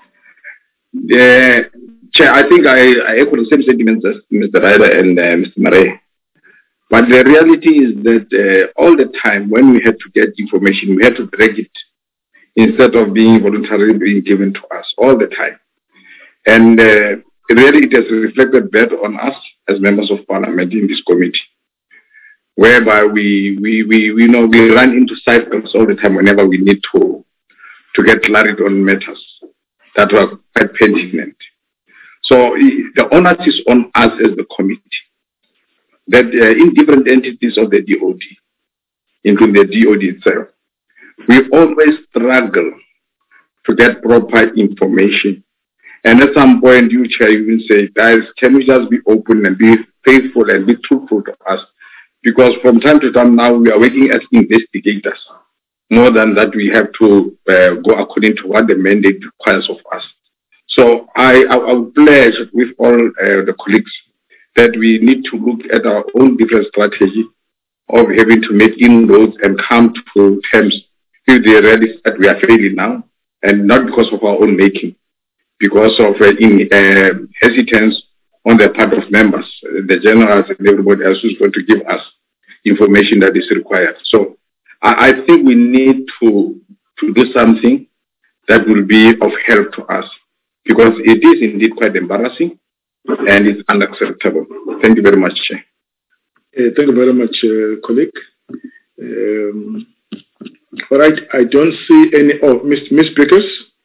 Uh, Chair, I think I, I echo the same sentiments as Mister Ryder and uh, Mister Murray. But the reality is that uh, all the time when we had to get information, we had to drag it instead of being voluntarily being given to us all the time. And uh, really it has reflected bad on us as members of parliament in this committee, whereby we, we, we, we know we run into cycles all the time whenever we need to, to get clarity on matters that are quite pertinent. So the onus is on us as the committee, that uh, in different entities of the D O D, including the D O D itself, we always struggle to get proper information. And at some point, you, Chair, you will say, guys, can we just be open and be faithful and be truthful to us? Because from time to time now, we are working as investigators. More than that, we have to uh, go according to what the mandate requires of us. So I, I, I would pledge with all uh, the colleagues that we need to look at our own different strategy of having to make inroads and come to terms with the realities that we are failing now, and not because of our own making, because of uh, in, uh, hesitance on the part of members, uh, the generals and everybody else who's going to give us information that is required. So I, I think we need to, to do something that will be of help to us, because it is indeed quite embarrassing and it's unacceptable. Thank you very much, Chair. Uh, thank you very much, uh, colleague. Um, all right, I don't see any. Oh, Miss Miss Brickers.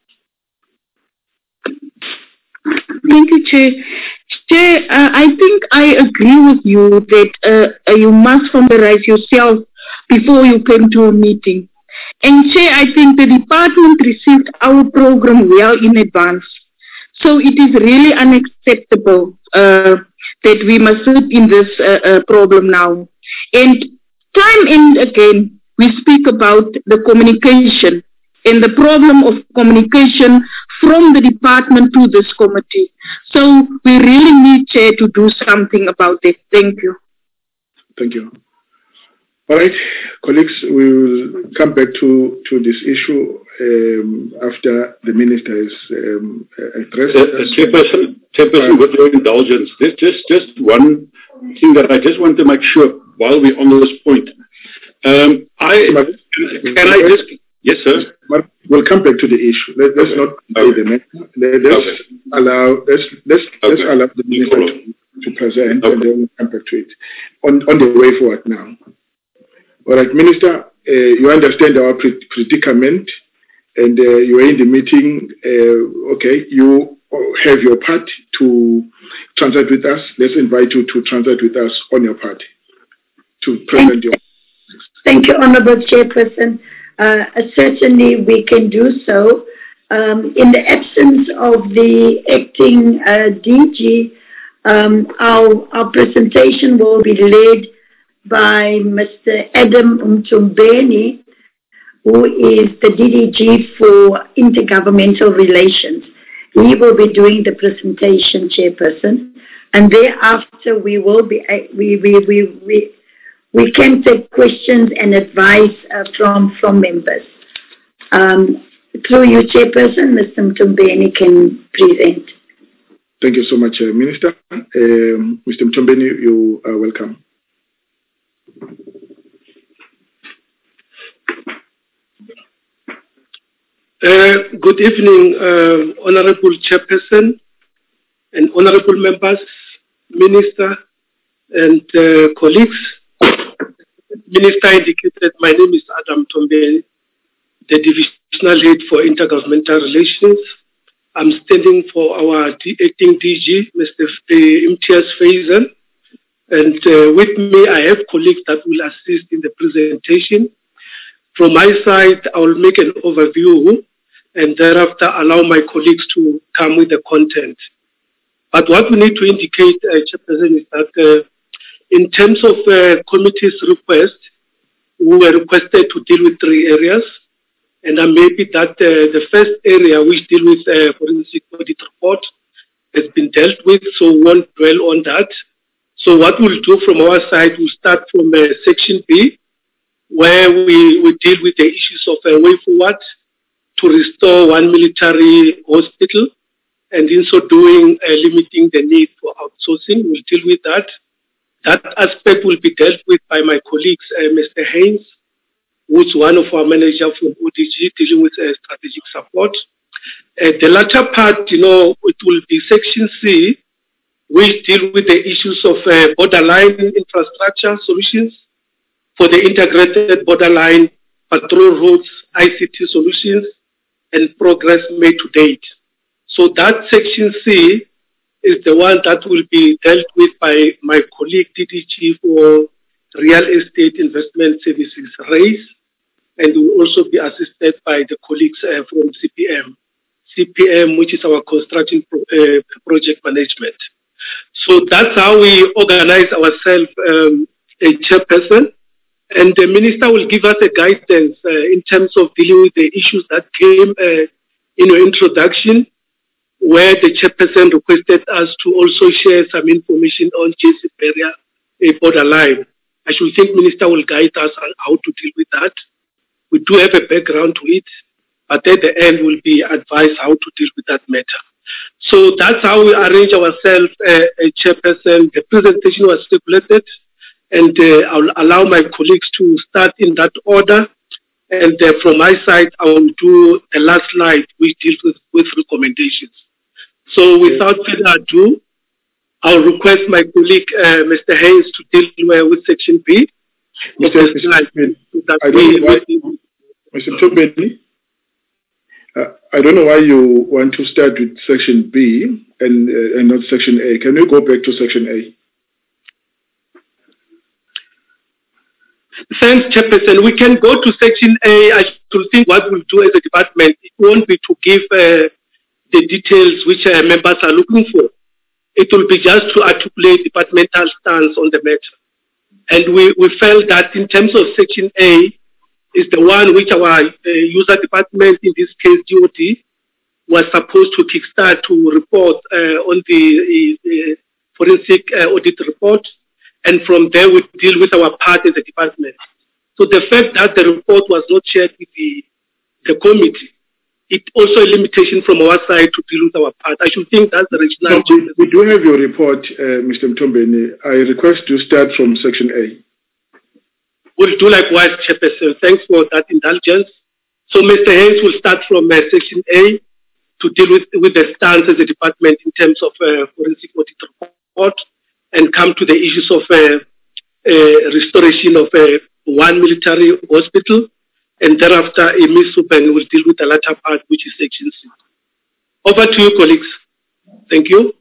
Thank you, Chair. Chair, uh, I think I agree with you that uh, you must familiarize yourself before you came to a meeting. And Chair, I think the department received our program well in advance. So it is really unacceptable uh, that we must sit in this uh, uh, problem now. And time and again, we speak about the communication and the problem of communication from the department to this committee. So we really need, Chair, to do something about it. Thank you. Thank you. All right, colleagues, we will come back to, to this issue um, after the minister has um, addressed uh, uh, Chairperson, Chairperson, with your indulgence, there's just, just one thing that I just want to make sure while we're on this point. Um, I can, can I just... Yes, sir. We'll come back to the issue. Let, let's okay. not say okay. the next. Let, let's okay. allow let's let's okay. let's allow the minister to, to present, okay. and then we'll come back to it on on the way forward now. All right, Minister, uh, you understand our predicament, and uh, you are in the meeting. Uh, okay, you have your part to transact with us. Let's invite you to transact with us on your part to present your. Thank you, Honourable Chairperson. Uh, certainly we can do so. Um, in the absence of the acting uh, D G, um, our, our presentation will be led by Mister Adam Mtumbeni, who is the D D G for Intergovernmental Relations. He will be doing the presentation, Chairperson, and thereafter we will be we we we. we We can take questions and advice uh, from from members. Um, through you, Chairperson, Mister Mtumbeni can present. Thank you so much, uh, Minister. Um, Mister Mtumbeni, you are welcome. Uh, good evening, uh, Honorable Chairperson and Honorable Members, Minister, and uh, colleagues. Minister indicated my name is Adam Mtumbeni, the Divisional Head for Intergovernmental Relations. I'm standing for our acting D G, Mister Imtiaz Faisal, And uh, with me, I have colleagues that will assist in the presentation. From my side, I will make an overview and thereafter allow my colleagues to come with the content. But what we need to indicate, uh, Chairperson, is that uh, in terms of uh, committee's request, we were requested to deal with three areas. And uh, maybe that uh, the first area which deal with uh, forensic audit report has been dealt with, so we won't dwell on that. So what we'll do from our side, we'll start from uh, section B, where we, we deal with the issues of a uh, way forward to restore one military hospital, and in so doing, uh, limiting the need for outsourcing. We'll deal with that. That aspect will be dealt with by my colleagues, uh, Mister Haynes, who's one of our managers from O D G dealing with uh, strategic support. Uh, the latter part, you know, it will be section C, which deal with the issues of uh, borderline infrastructure solutions for the integrated borderline patrol routes, I C T solutions, and progress made to date. So that section C is the one that will be dealt with by my colleague D D G for Real Estate Investment Services, RAISE, and will also be assisted by the colleagues uh, from C P M. C P M, which is our construction pro uh, project management. So that's how we organize ourselves, um, a chairperson, and the minister will give us a guidance uh, in terms of dealing with the issues that came uh, in your introduction, where the chairperson requested us to also share some information on J C P area, a borderline. I should think minister will guide us on how to deal with that. We do have a background to it, but at the end we'll be advised how to deal with that matter. So that's how we arrange ourselves, uh, a chairperson. The presentation was stipulated, and uh, I'll allow my colleagues to start in that order. And uh, from my side, I will do the last slide, which deals with, with recommendations. So without further ado, I'll request my colleague, uh, Mister Haynes, to deal with section B. Mister Mister Mtombeni, uh, I don't know why you want to start with section B and, uh, and not section A. Can you go back to section A? Thanks, Chairperson. We can go to section A. I should think what we'll do as a department, it won't be to give uh, the details which uh, members are looking for. It will be just to articulate departmental stance on the matter. And we, we felt that in terms of section A, is the one which our uh, user department, in this case D O D, was supposed to kickstart to report uh, on the uh, forensic uh, audit report. And from there, we deal with our part as a department. So the fact that the report was not shared with the, the committee, it's also a limitation from our side to deal with our part. I should think that's the regional. No, we, we do have your report, uh, Mister Mtombeni. I request to start from section A. We'll do likewise, Chairperson. Thanks for that indulgence. So Mister Haynes will start from uh, section A to deal with, with the stance as a department in terms of uh, forensic audit report, and come to the issues of uh, uh, restoration of uh, one military hospital, and thereafter Miz Suben will deal with the latter part, which is section C. Over to you, colleagues. Thank you.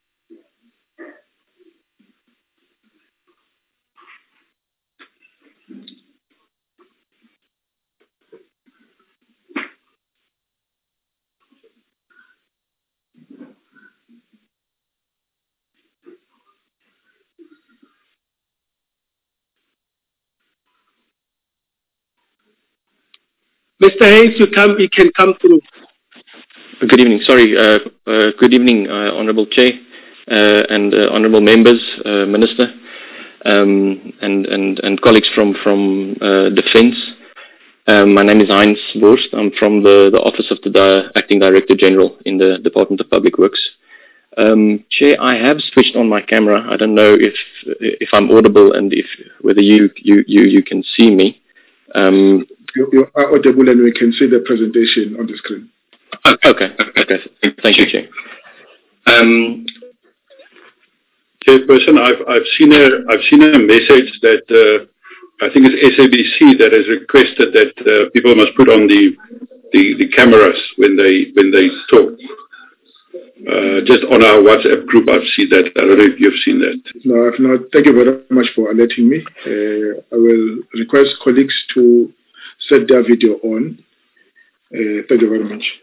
Mister Haynes, you, come, you can come through. Good evening. Sorry. Uh, uh, good evening, uh, Honourable Chair uh, and uh, Honourable Members, uh, Minister, um, and, and, and colleagues from, from uh, Defence. Um, my name is Heinz Borst. I'm from the, the Office of the Di Acting Director General in the Department of Public Works. Um, Chair, I have switched on my camera. I don't know if if I'm audible and if whether you you you, you can see me. Um, You, you are audible and we can see the presentation on the screen. Okay, okay. Thank you, Chair. Um, Chairperson, I've I've seen a I've seen a message that uh, I think it's S A B C that has requested that uh, people must put on the, the the cameras when they when they talk. uh, just on our WhatsApp group, I've seen that. I don't know if you've seen that. No, I've not. Thank you very much for alerting me. Uh, I will request colleagues to set their video on. Uh, thank you very much.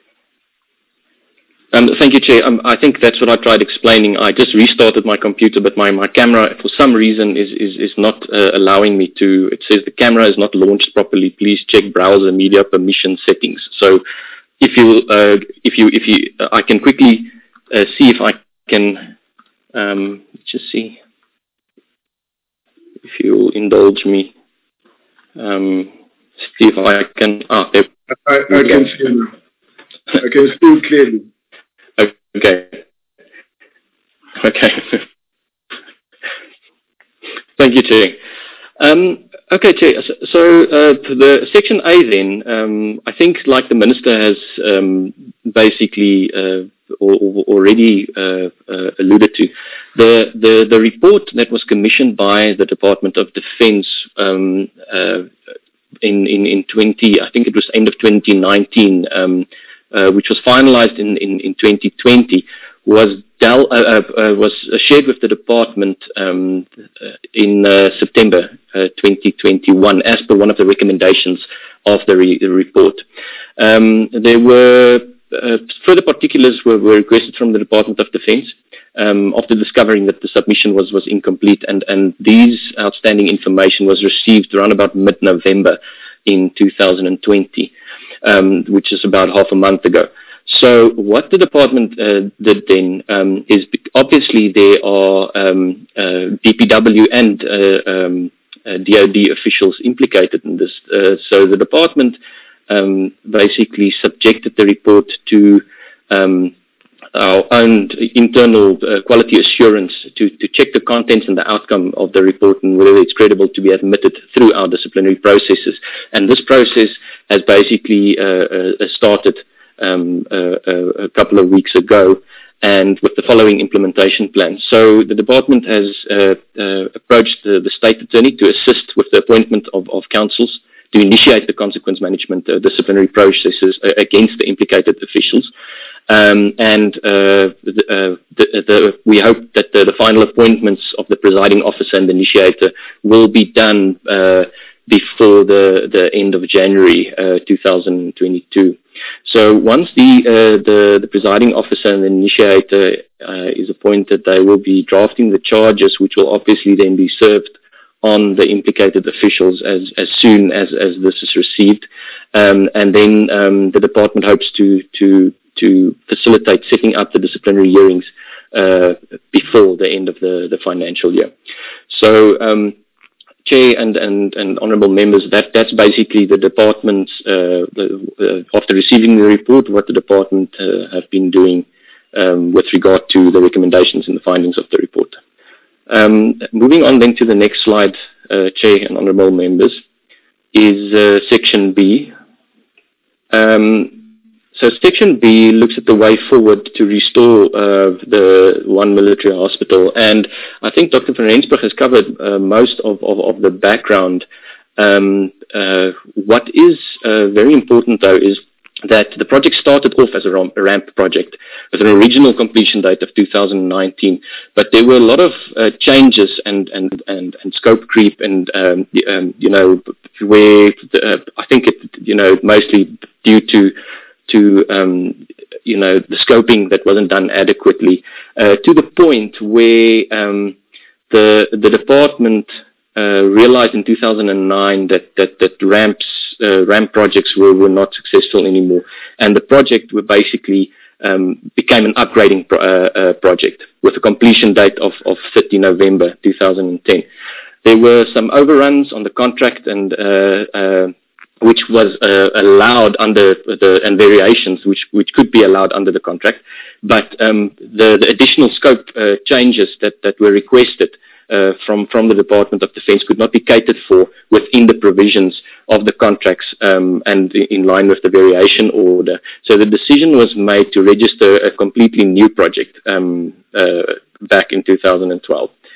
Um, thank you, Chair. Um, I think that's what I tried explaining. I just restarted my computer, but my, my camera, for some reason, is is, is not uh, allowing me to. It says the camera is not launched properly. Please check browser media permission settings. So, if you uh, if you if you, uh, I can quickly uh, see if I can. Um, let's just see if you'll indulge me. Um, see if I can. Ah, there. I, I can see you. I can see you clearly. Okay. Okay. Thank you, Chair. Um, okay, Chair. So, so uh, the section A then, um, I think, like the Minister has um, basically uh, or, or already uh, uh, alluded to, the, the the report that was commissioned by the Department of Defence um, uh, in in in twenty, I think it was end of twenty nineteen. Um, Uh, which was finalized in, in, in twenty twenty, was del uh, uh, was shared with the department um, uh, in uh, September uh, twenty twenty-one, as per one of the recommendations of the, re the report. Um, there were uh, further particulars were, were requested from the Department of Defence um, after discovering that the submission was was incomplete, and and these outstanding information was received around about mid-November in two thousand twenty. Um, which is about half a month ago. So what the department uh, did then um, is obviously there are um, uh, D P W and uh, um, uh, D O D officials implicated in this. Uh, so the department um, basically subjected the report to um, our own internal uh, quality assurance to, to check the contents and the outcome of the report and whether it's credible to be admitted through our disciplinary processes. And this process has basically uh, uh, started um, uh, uh, a couple of weeks ago, and with the following implementation plan. So the department has uh, uh, approached the, the state attorney to assist with the appointment of, of counsels to initiate the consequence management uh, disciplinary processes uh, against the implicated officials. Um, and uh, the, uh, the, the, we hope that the, the final appointments of the presiding officer and the initiator will be done uh, before the, the end of January uh, two thousand twenty-two. So once the, uh, the, the presiding officer and the initiator uh, is appointed, they will be drafting the charges, which will obviously then be served on the implicated officials as, as soon as, as this is received. Um, and then um, the department hopes to, to to facilitate setting up the disciplinary hearings uh, before the end of the, the financial year. So, um, Chair and, and, and honourable members, that, that's basically the department's, uh, the, uh, after receiving the report, what the department uh, have been doing um, with regard to the recommendations and the findings of the report. Um, moving on then to the next slide, uh, Chair and honourable members, is uh, Section B. Um, So Section B looks at the way forward to restore uh, the one military hospital, and I think Doctor van Rensburg has covered uh, most of, of, of the background. Um, uh, what is uh, very important, though, is that the project started off as a ramp project with an original completion date of two thousand nineteen, but there were a lot of uh, changes and, and, and, and scope creep, and um, um, you know, where uh, I think it, you know, mostly due to to, um, you know, the scoping that wasn't done adequately, uh, to the point where um, the the department uh, realized in two thousand nine that that, that ramps uh, ramp projects were, were not successful anymore, and the project were basically um, became an upgrading pro uh, uh, project with a completion date of of thirty November two thousand ten. There were some overruns on the contract and uh, uh, which was uh, allowed under the, and variations which, which could be allowed under the contract. But um, the, the additional scope uh, changes that, that were requested uh, from, from the Department of Defence could not be catered for within the provisions of the contracts um, and in line with the variation order. So the decision was made to register a completely new project um, uh, back in two thousand twelve.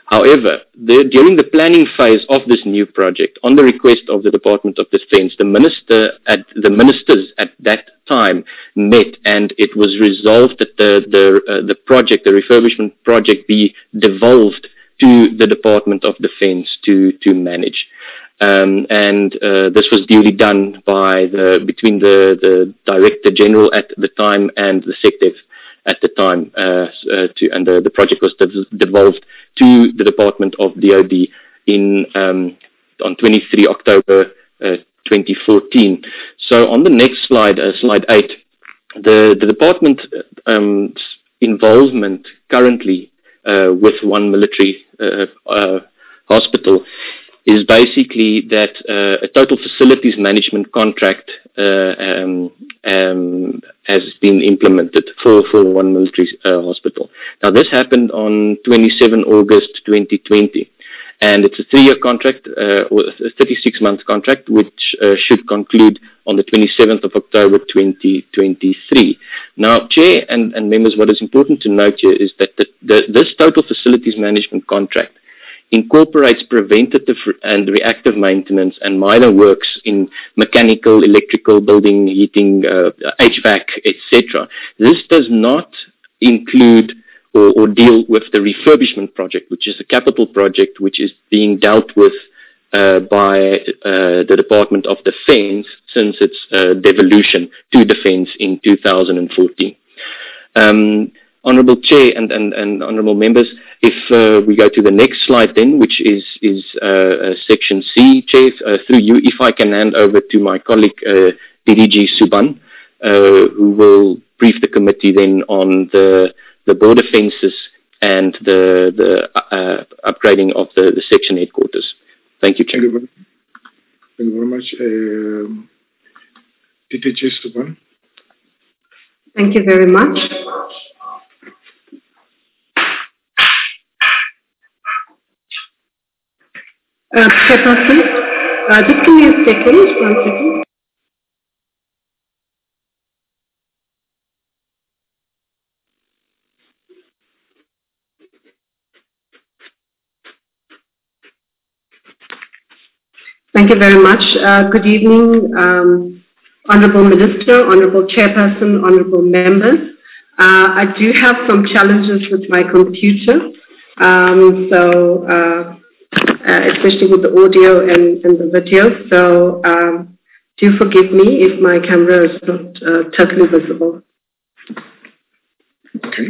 However, the, during the planning phase of this new project, on the request of the Department of Defence, the minister at the ministers at that time met, and it was resolved that the the uh, the project, the refurbishment project, be devolved to the Department of Defence to to manage. Um, and uh, this was duly done by the between the, the Director General at the time and the SecDef at the time, uh, uh, to, and the, the project was dev- devolved to the Department of D O D in um, on twenty-third of October uh, twenty fourteen. So on the next slide, uh, slide eight, the the department um, involvement currently uh, with One Military uh, uh, Hospital is basically that uh, a total facilities management contract uh, um, um, has been implemented for, for One Military uh, Hospital. Now, this happened on twenty-seventh of August twenty twenty, and it's a three-year contract, uh, or a thirty-six month contract, which uh, should conclude on the twenty-seventh of October twenty twenty-three. Now, Chair and, and members, what is important to note here is that the, the, this total facilities management contract incorporates preventative and reactive maintenance and minor works in mechanical, electrical, building, heating, uh, H V A C, et cetera. This does not include or, or deal with the refurbishment project, which is a capital project which is being dealt with uh, by uh, the Department of Defence since its uh, devolution to Defence in two thousand fourteen. Um, Honourable Chair and, and, and Honourable Members, if uh, we go to the next slide then, which is, is uh, uh, Section C, Chair, uh, through you, if I can hand over to my colleague uh, D D G Subhan, uh, who will brief the committee then on the, the border fences and the, the uh, upgrading of the, the section headquarters. Thank you, Chair. Thank you very, thank you very much. Um, D D G Subhan. Thank you very much. Uh, Chairperson, uh, just give me a second, one second. Thank you very much. Uh, good evening, um, Honourable Minister, Honourable Chairperson, Honourable Members. Uh, I do have some challenges with my computer, um, so uh, Uh, especially with the audio and, and the video. So um, do forgive me if my camera is not uh, totally visible. Okay.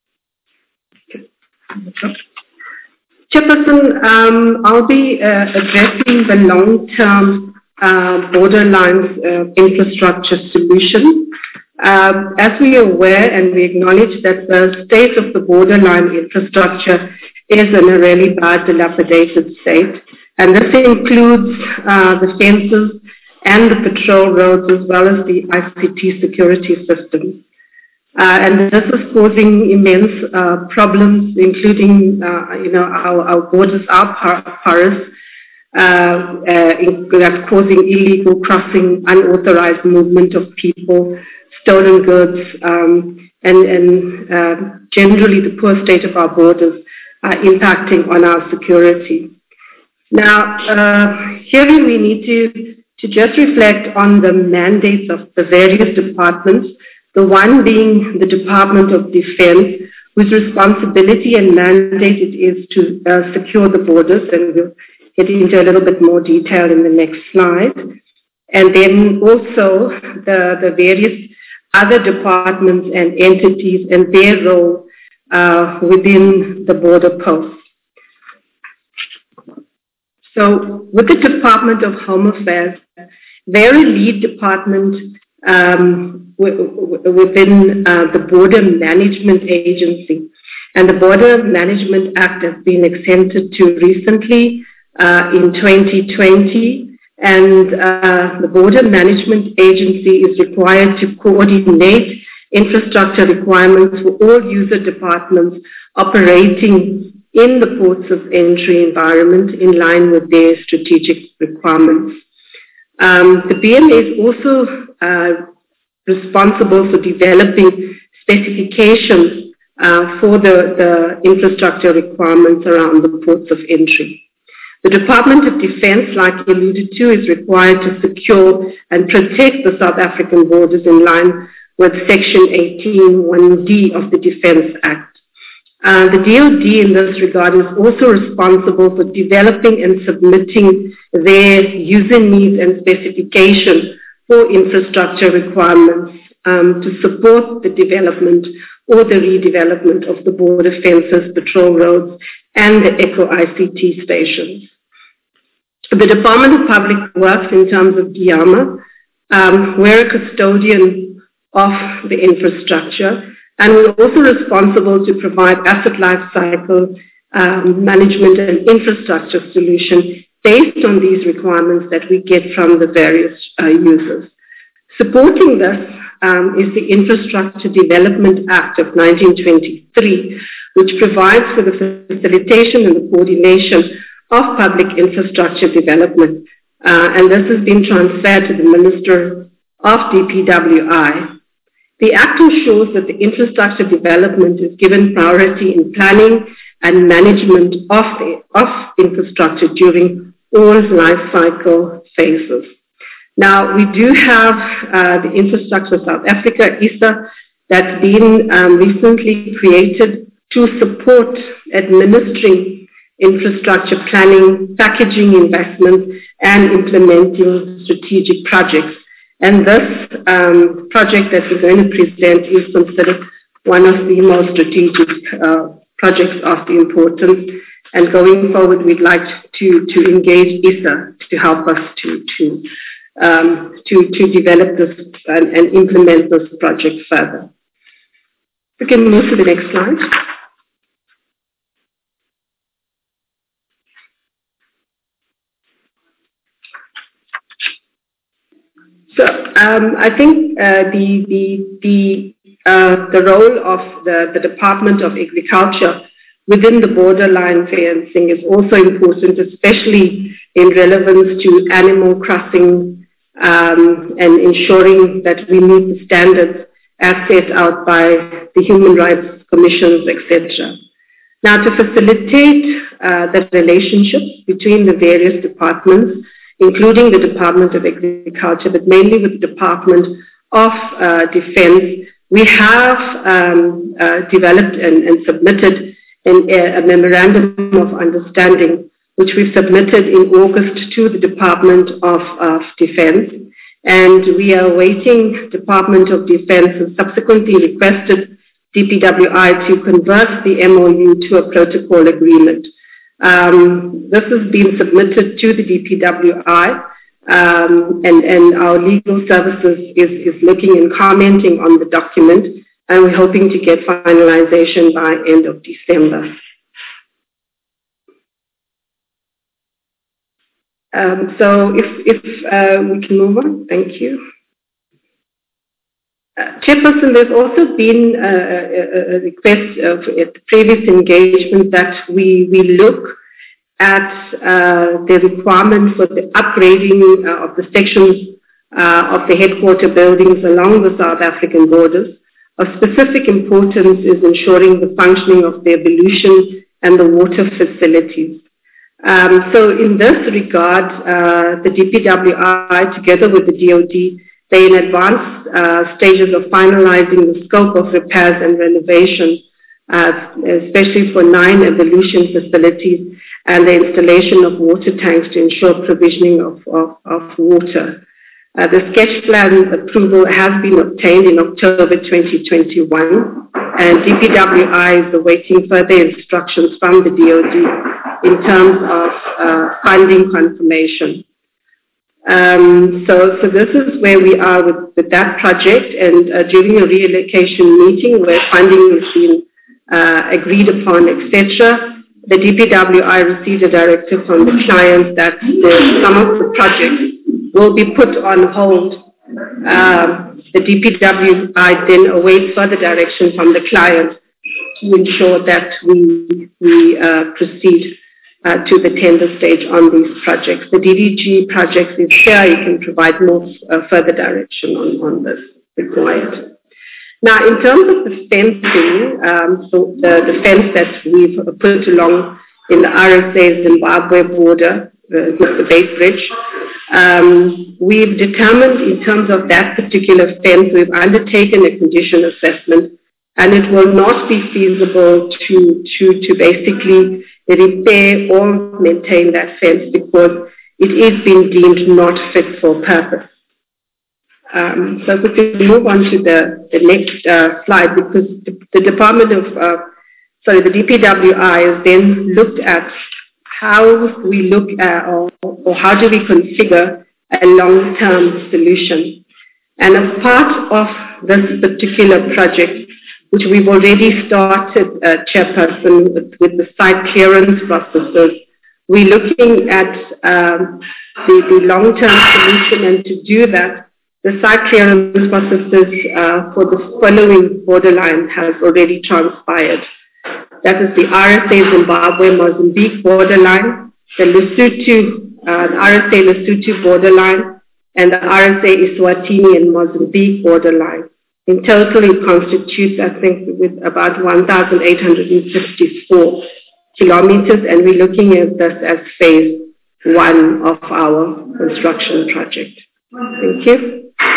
okay. Chairperson, um, I'll be uh, addressing the long-term uh, borderlines uh, infrastructure solution. Uh, as we are aware and we acknowledge that the state of the borderline infrastructure is in a really bad, dilapidated state. And this includes uh, the fences and the patrol roads as well as the I C T security systems. Uh, and this is causing immense uh, problems, including, uh, you know, our, our borders are porous, uh, uh, that's causing illegal crossing, unauthorized movement of people, stolen goods, um, and, and uh, generally the poor state of our borders are impacting on our security. Now, uh, here we need to, to just reflect on the mandates of the various departments, the one being the Department of Defense, whose responsibility and mandate it is to uh, secure the borders, and we'll get into a little bit more detail in the next slide. And then also the, the various other departments and entities and their role Uh, within the border posts. So with the Department of Home Affairs, they're a lead department um, within uh, the Border Management Agency. And the Border Management Act has been extended to recently uh, in twenty twenty. And uh, the Border Management Agency is required to coordinate infrastructure requirements for all user departments operating in the ports of entry environment in line with their strategic requirements. Um, the B M A is also uh, responsible for developing specifications uh, for the, the infrastructure requirements around the ports of entry. The Department of Defence, like alluded to, is required to secure and protect the South African borders in line with Section eighteen one D of the Defence Act. Uh, the D O D in this regard is also responsible for developing and submitting their user needs and specification for infrastructure requirements um, to support the development or the redevelopment of the border fences, patrol roads, and the Echo I C T stations. The Department of Public Works, in terms of D I A M A, um, we're a custodian of the infrastructure, and we're also responsible to provide asset life cycle um, management and infrastructure solution based on these requirements that we get from the various uh, users. Supporting this um, is the Infrastructure Development Act of nineteen twenty-three, which provides for the facilitation and the coordination of public infrastructure development. Uh, and this has been transferred to the Minister of D P W I. The Act ensures that the infrastructure development is given priority in planning and management of, the, of infrastructure during all life cycle phases. Now, we do have uh, the Infrastructure South Africa, I S A, that's been um, recently created to support administering infrastructure planning, packaging investments, and implementing strategic projects. And this um, project that we're going to present is considered one of the most strategic uh, projects of the importance. And going forward, we'd like to, to engage I S A to help us to, to, um, to, to develop this and, and implement this project further. We can move to the next slide. So um, I think uh, the the the uh, the role of the, the Department of Agriculture within the borderline fencing is also important, especially in relevance to animal crossing um, and ensuring that we meet the standards as set out by the Human Rights Commissions, et cetera. Now, to facilitate uh, the relationships between the various departments, including the Department of Agriculture, but mainly with the Department of uh, Defense, we have um, uh, developed and, and submitted an, a memorandum of understanding, which we submitted in August to the Department of, of Defense. And we are awaiting Department of Defense and subsequently requested D P W I to convert the M O U to a protocol agreement. Um, this has been submitted to the D P W I, um, and, and our legal services is, is looking and commenting on the document, and we're hoping to get finalization by end of December. Um, so if, if uh, we can move on, thank you. Uh, Chairperson, there's also been uh, a, a request of, at the previous engagement that we, we look at uh, the requirement for the upgrading uh, of the sections uh, of the headquarter buildings along the South African borders. Of specific importance is ensuring the functioning of the ablution and the water facilities. Um, so in this regard, uh, the D P W I, together with the D O D, they're in advanced uh, stages of finalizing the scope of repairs and renovation, uh, especially for nine ablution facilities and the installation of water tanks to ensure provisioning of, of, of water. Uh, the sketch plan approval has been obtained in October twenty twenty-one, and D P W I is awaiting further instructions from the D O D in terms of uh, funding confirmation. Um, so, so this is where we are with, with that project, and uh, during a reallocation meeting where funding has been uh, agreed upon, et cetera, the D P W I received a directive from the client that the, some of the projects will be put on hold. Um, the D P W I then awaits further direction from the client to ensure that we, we uh, proceed Uh, to the tender stage on these projects. The D D G projects is here. You can provide more uh, further direction on, on this required. Now, in terms of the fencing, um, so the, the fence that we've put along in the R S A Zimbabwe border, uh, the Base Bridge, um, we've determined in terms of that particular fence, we've undertaken a condition assessment, and it will not be feasible to, to, to basically repair or maintain that fence because it is being deemed not fit for purpose. Um, so if we can move on to the, the next uh, slide, because the, the Department of, uh, sorry, the D P W I has then looked at how we look at, or, or how do we configure a long-term solution. And as part of this particular project, which we've already started, uh, Chairperson, with, with the site clearance processes, we're looking at um, the, the long-term solution, and to do that, the site clearance processes uh, for the following borderline has already transpired. That is the R S A Zimbabwe-Mozambique borderline, the Lesotho, uh, the R S A Lesotho borderline, and the R S A Eswatini and Mozambique borderline. In total, it constitutes, I think, with about one thousand eight hundred fifty-four kilometers, and we're looking at this as phase one of our construction project. Thank you.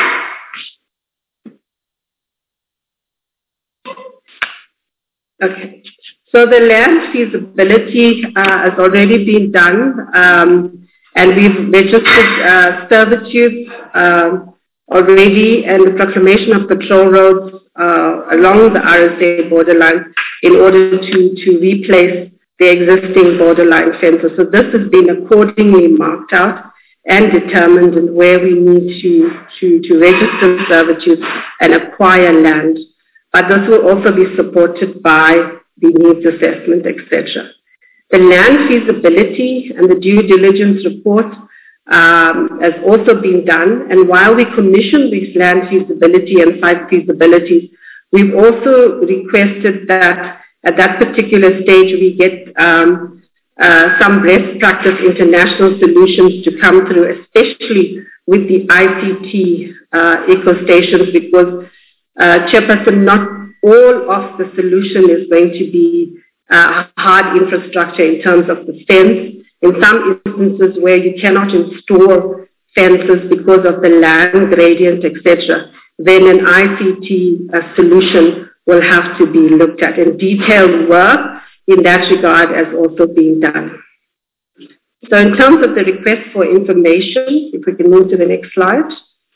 Okay, so the land feasibility uh, has already been done, um, and we've registered uh, servitudes um, already, and the proclamation of patrol roads uh, along the R S A borderline in order to, to replace the existing borderline fences. So this has been accordingly marked out and determined in where we need to, to, to register servitudes and acquire land. But this will also be supported by the needs assessment, et cetera. The land feasibility and the due diligence report um, has also been done. And while we commission these land feasibility and site feasibilities, we've also requested that at that particular stage we get um, uh, some best practice international solutions to come through, especially with the I C T uh, ecostations, because Uh, Chairperson, not all of the solution is going to be uh, hard infrastructure in terms of the fence. In some instances where you cannot install fences because of the land gradient, et cetera, then an I C T uh, solution will have to be looked at, and detailed work in that regard has also been done. So in terms of the request for information, if we can move to the next slide.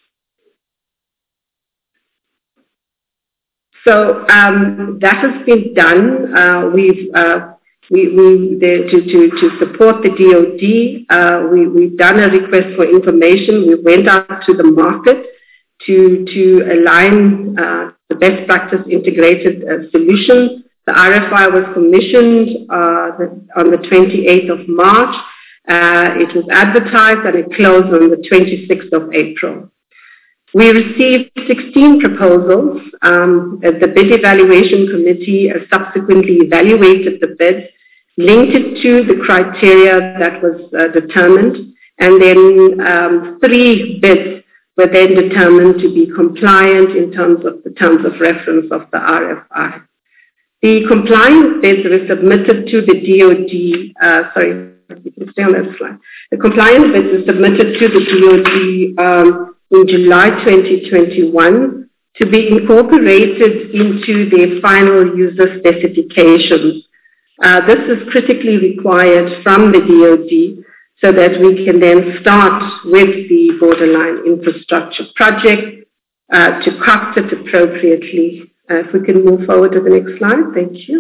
So um, that has been done. Uh, we've uh, we, we the, to, to, to support the D O D. Uh, we, we've done a request for information. We went out to the market to to align uh, the best practice integrated uh, solutions. The R F I was commissioned uh, the, on the twenty-eighth of March. Uh, it was advertised and it closed on the twenty-sixth of April. We received sixteen proposals. Um, the bid evaluation committee has subsequently evaluated the bid, linked it to the criteria that was uh, determined, and then um, three bids were then determined to be compliant in terms of the terms of reference of the R F I. The compliance bids were submitted to the D O D, uh, sorry, you can stay on that slide. The compliance bids were submitted to the D O D um, in July twenty twenty-one to be incorporated into their final user specifications. Uh, this is critically required from the D O D so that we can then start with the borderline infrastructure project uh, to cost it appropriately. Uh, if we can move forward to the next slide, thank you.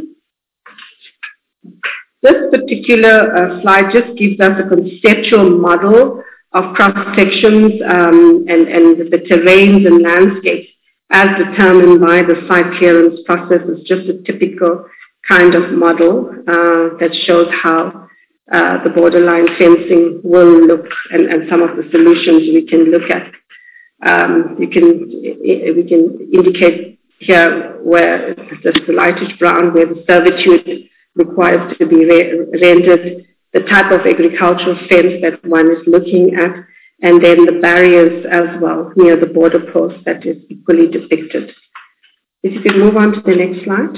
This particular uh, slide just gives us a conceptual model of cross-sections um, and, and the terrains and landscapes as determined by the site clearance process. Is just a typical kind of model uh, that shows how uh, the borderline fencing will look, and, and some of the solutions we can look at. Um, you can, we can indicate here where it's the lightish brown, where the servitude requires to be re- rendered, the type of agricultural fence that one is looking at, and then the barriers as well near the border post that is equally depicted. If you could move on to the next slide.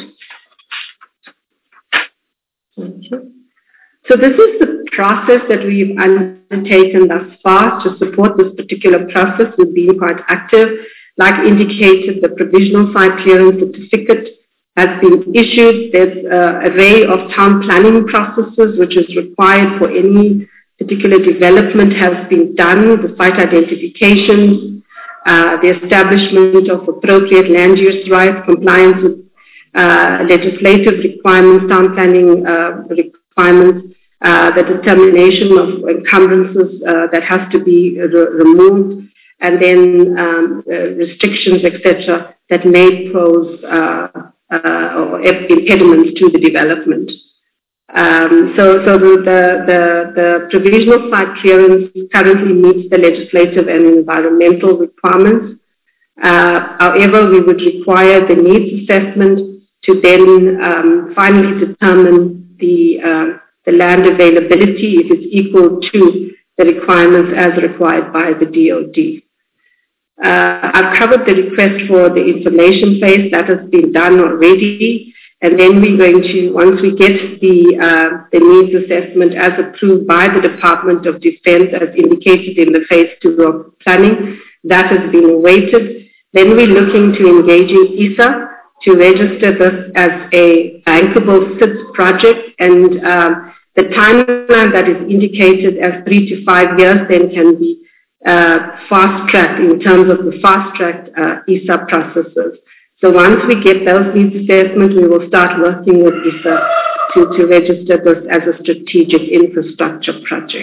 Thank you. So this is the process that we've undertaken thus far to support this particular process. We've been quite active. Like indicated, the provisional site clearance certificate has been issued. There's an array of town planning processes which is required for any particular development has been done, the site identifications, uh, the establishment of appropriate land use rights, compliance with uh, legislative requirements, town planning uh, requirements, uh, the determination of encumbrances uh, that has to be re- removed, and then um, uh, restrictions, et cetera, that may pose uh, uh, or impediments to the development. Um, so, so the, the, the provisional site clearance currently meets the legislative and environmental requirements. Uh, however, we would require the needs assessment to then um, finally determine the, uh, the land availability if it's equal to the requirements as required by the D O D. Uh, I've covered the request for the information phase. That has been done already. And then we're going to, once we get the, uh, the needs assessment as approved by the Department of Defense as indicated in the phase two of planning, that has been awaited. Then we're looking to engaging I S A to register this as a bankable S I T S project, and um, the timeline that is indicated as three to five years then can be uh, fast-tracked in terms of the fast-tracked uh, I S A processes. So once we get those needs assessments, we will start working with I S A to, to register this as a strategic infrastructure project.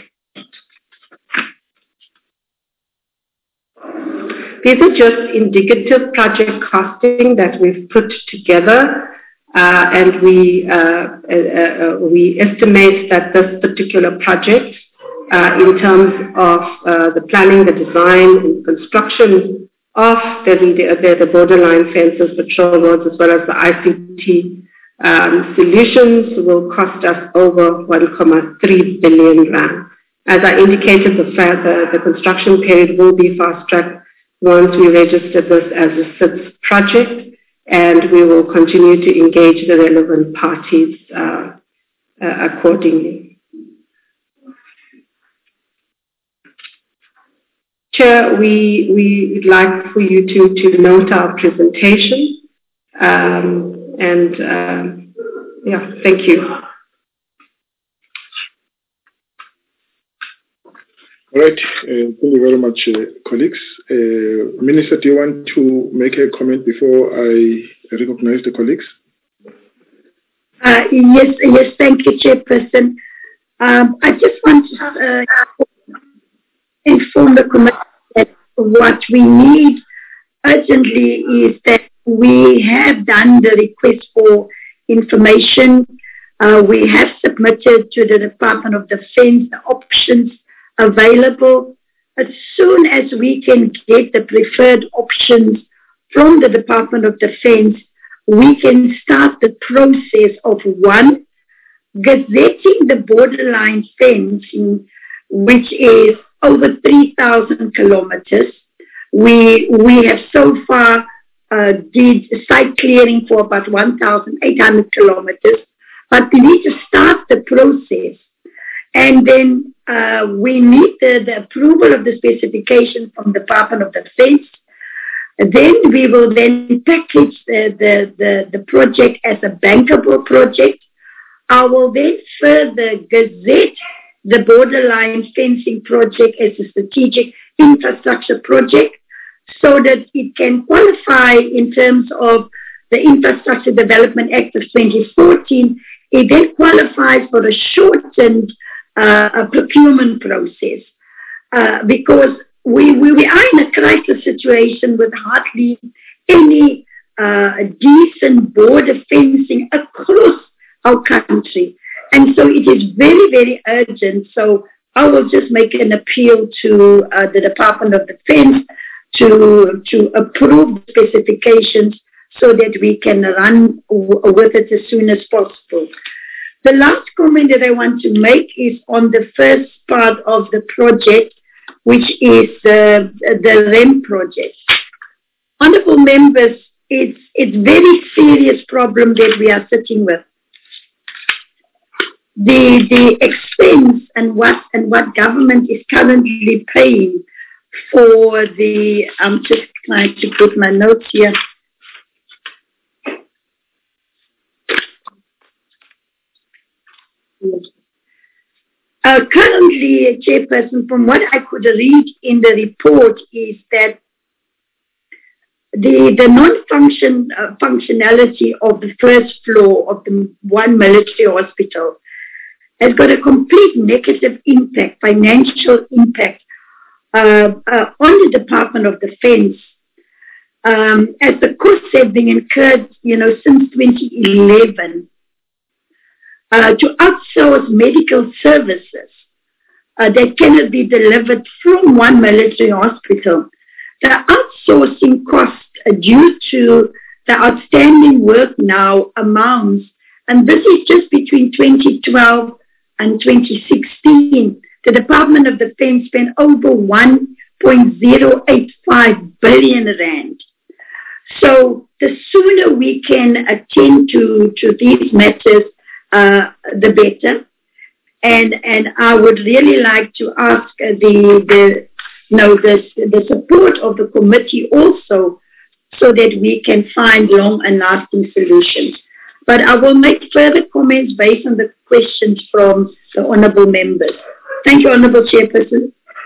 These are just indicative project costing that we've put together, uh, and we, uh, uh, uh, we estimate that this particular project, uh, in terms of uh, the planning, the design, and construction of the, the, the borderline fences, patrol roads, as well as the I C T um, solutions, will cost us over one point three billion rand. As I indicated, the, the, the construction period will be fast-tracked once we register this as a S I T S project, and we will continue to engage the relevant parties uh, uh, accordingly. Chair, we, we would like for you to, to note our presentation, um, and um, yeah, thank you. All right, uh, thank you very much, uh, colleagues. Uh, Minister, do you want to make a comment before I recognize the colleagues? Uh, yes, yes, thank you, Chairperson. Um, I just want to uh, inform the committee that what we need urgently is that we have done the request for information. Uh, we have submitted to the Department of Defense the options available. As soon as we can get the preferred options from the Department of Defense, we can start the process of one, gazetting the borderline fencing, which is over three thousand kilometers. We, we have so far uh, did site clearing for about one thousand eight hundred kilometers, but we need to start the process. And then uh, we need the, the approval of the specification from the Department of Defense. Then we will then package the, the, the, the project as a bankable project. I will then further gazette the borderline fencing project as a strategic infrastructure project so that it can qualify in terms of the Infrastructure Development Act of twenty fourteen. It then qualifies for a shortened uh, a procurement process uh, because we, we, we are in a crisis situation with hardly any uh, decent border fencing across our country. And so it is very, very urgent. So I will just make an appeal to uh, the Department of Defense to, to approve the specifications so that we can run w- with it as soon as possible. The last comment that I want to make is on the first part of the project, which is uh, the R E M project. Honourable members, it's it's very serious problem that we are sitting with. The the expense and what and what government is currently paying for the I'm just trying to put my notes here. Uh, currently, Chairperson, from what I could read in the report, is that the the non-function uh, functionality of the first floor of the one military hospital has got a complete negative impact, financial impact uh, uh, on the Department of Defense, um, as the costs have been incurred, you know, since twenty eleven. Uh, to outsource medical services uh, that cannot be delivered from one military hospital. The outsourcing cost uh, due to the outstanding work now amounts, and this is just between twenty twelve and twenty sixteen, the Department of Defense spent over one point zero eight five billion rand. So the sooner we can attend to, to these matters, Uh, the better, and and I would really like to ask uh, the the you know the the support of the committee also, so that we can find long and lasting solutions. But I will make further comments based on the questions from the honourable members. Thank you, Honourable Chairperson.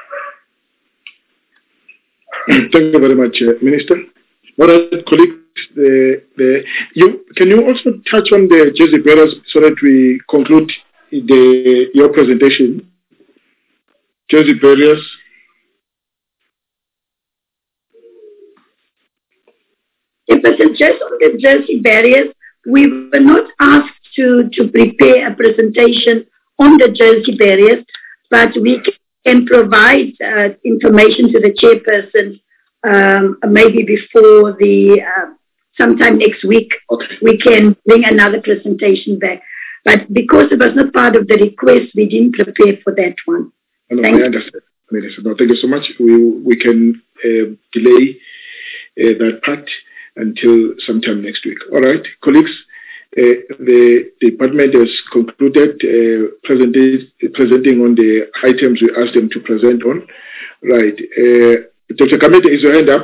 Thank you very much, uh, Minister. All right, colleagues. The, the, you, can you also touch on the jersey bearers so that we conclude the, your presentation? Jersey bearers. Yes, but just on the jersey barriers, we were not asked to, to prepare a presentation on the jersey barriers, but we can provide uh, information to the chairperson um, maybe before the uh, sometime next week. Okay. We can bring another presentation back. But because it was not part of the request, we didn't prepare for that one. No, thank I understand. No, thank you so much. We we can uh, delay uh, that part until sometime next week. All right, colleagues. Uh, the department has concluded uh, presenting on the items we asked them to present on. Right. Uh, Doctor Kamete, is your hand up?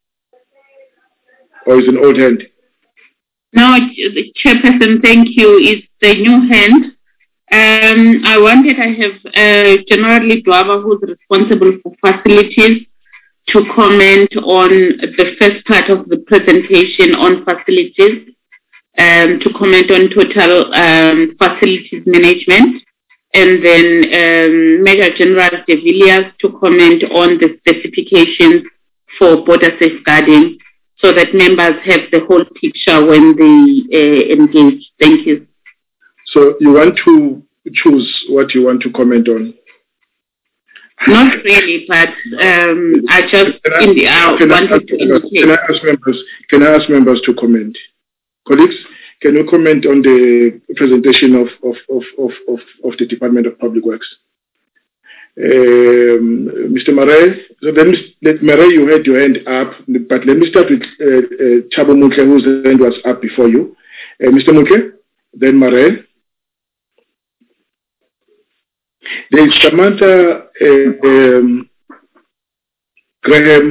Or is an old hand? No, Chairperson, thank you. It's the new hand. Um, I wanted, I have uh, General Dwaba, who's responsible for facilities, to comment on the first part of the presentation on facilities, um, to comment on total um, facilities management, and then um, Major General De Villiers to comment on the specifications for border safeguarding, so that members have the whole picture when they uh, engage. Thank you. So you want to choose what you want to comment on? Not really, but um, I just I, in the hour wanted to indicate. Can I ask members? Can I ask members to comment? Colleagues, can you comment on the presentation of of of of of, of the Department of Public Works? Um, Mister Marais, so let me, let Marais, you had your hand up, but let me start with uh, uh, Chabo Mutle, whose hand was up before you. Uh, Mister Mutle, then Marais. There is Samantha uh, um, Graham.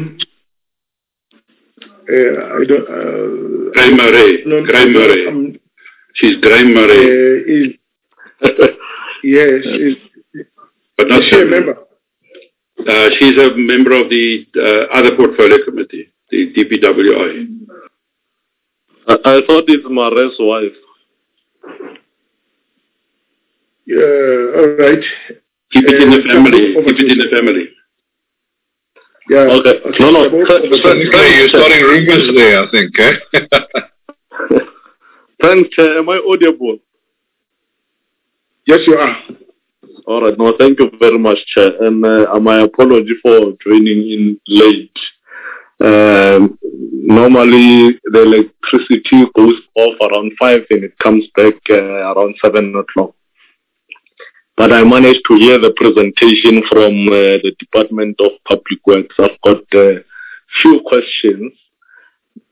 Uh, I don't. Uh, Graham Marais. No, Graham Marais. Um, She's Graham Marais. Uh, is, yes. Is, But not is she a member? Uh, she's a member of the uh, other portfolio committee, the D P W I. I, I thought it's Marais' wife. Yeah, all right. Keep it uh, in the family. Keep it in the family. Yeah. Okay. okay. No, no. You're starting rumors there, I think. Eh? Thanks, Chair. Am I audible? Yes, you are. All right. No, thank you very much, Chair. And uh, my apology for joining in late. Um, normally, the electricity goes off around five and it comes back uh, around seven o'clock. But I managed to hear the presentation from uh, the Department of Public Works. I've got a uh, few questions.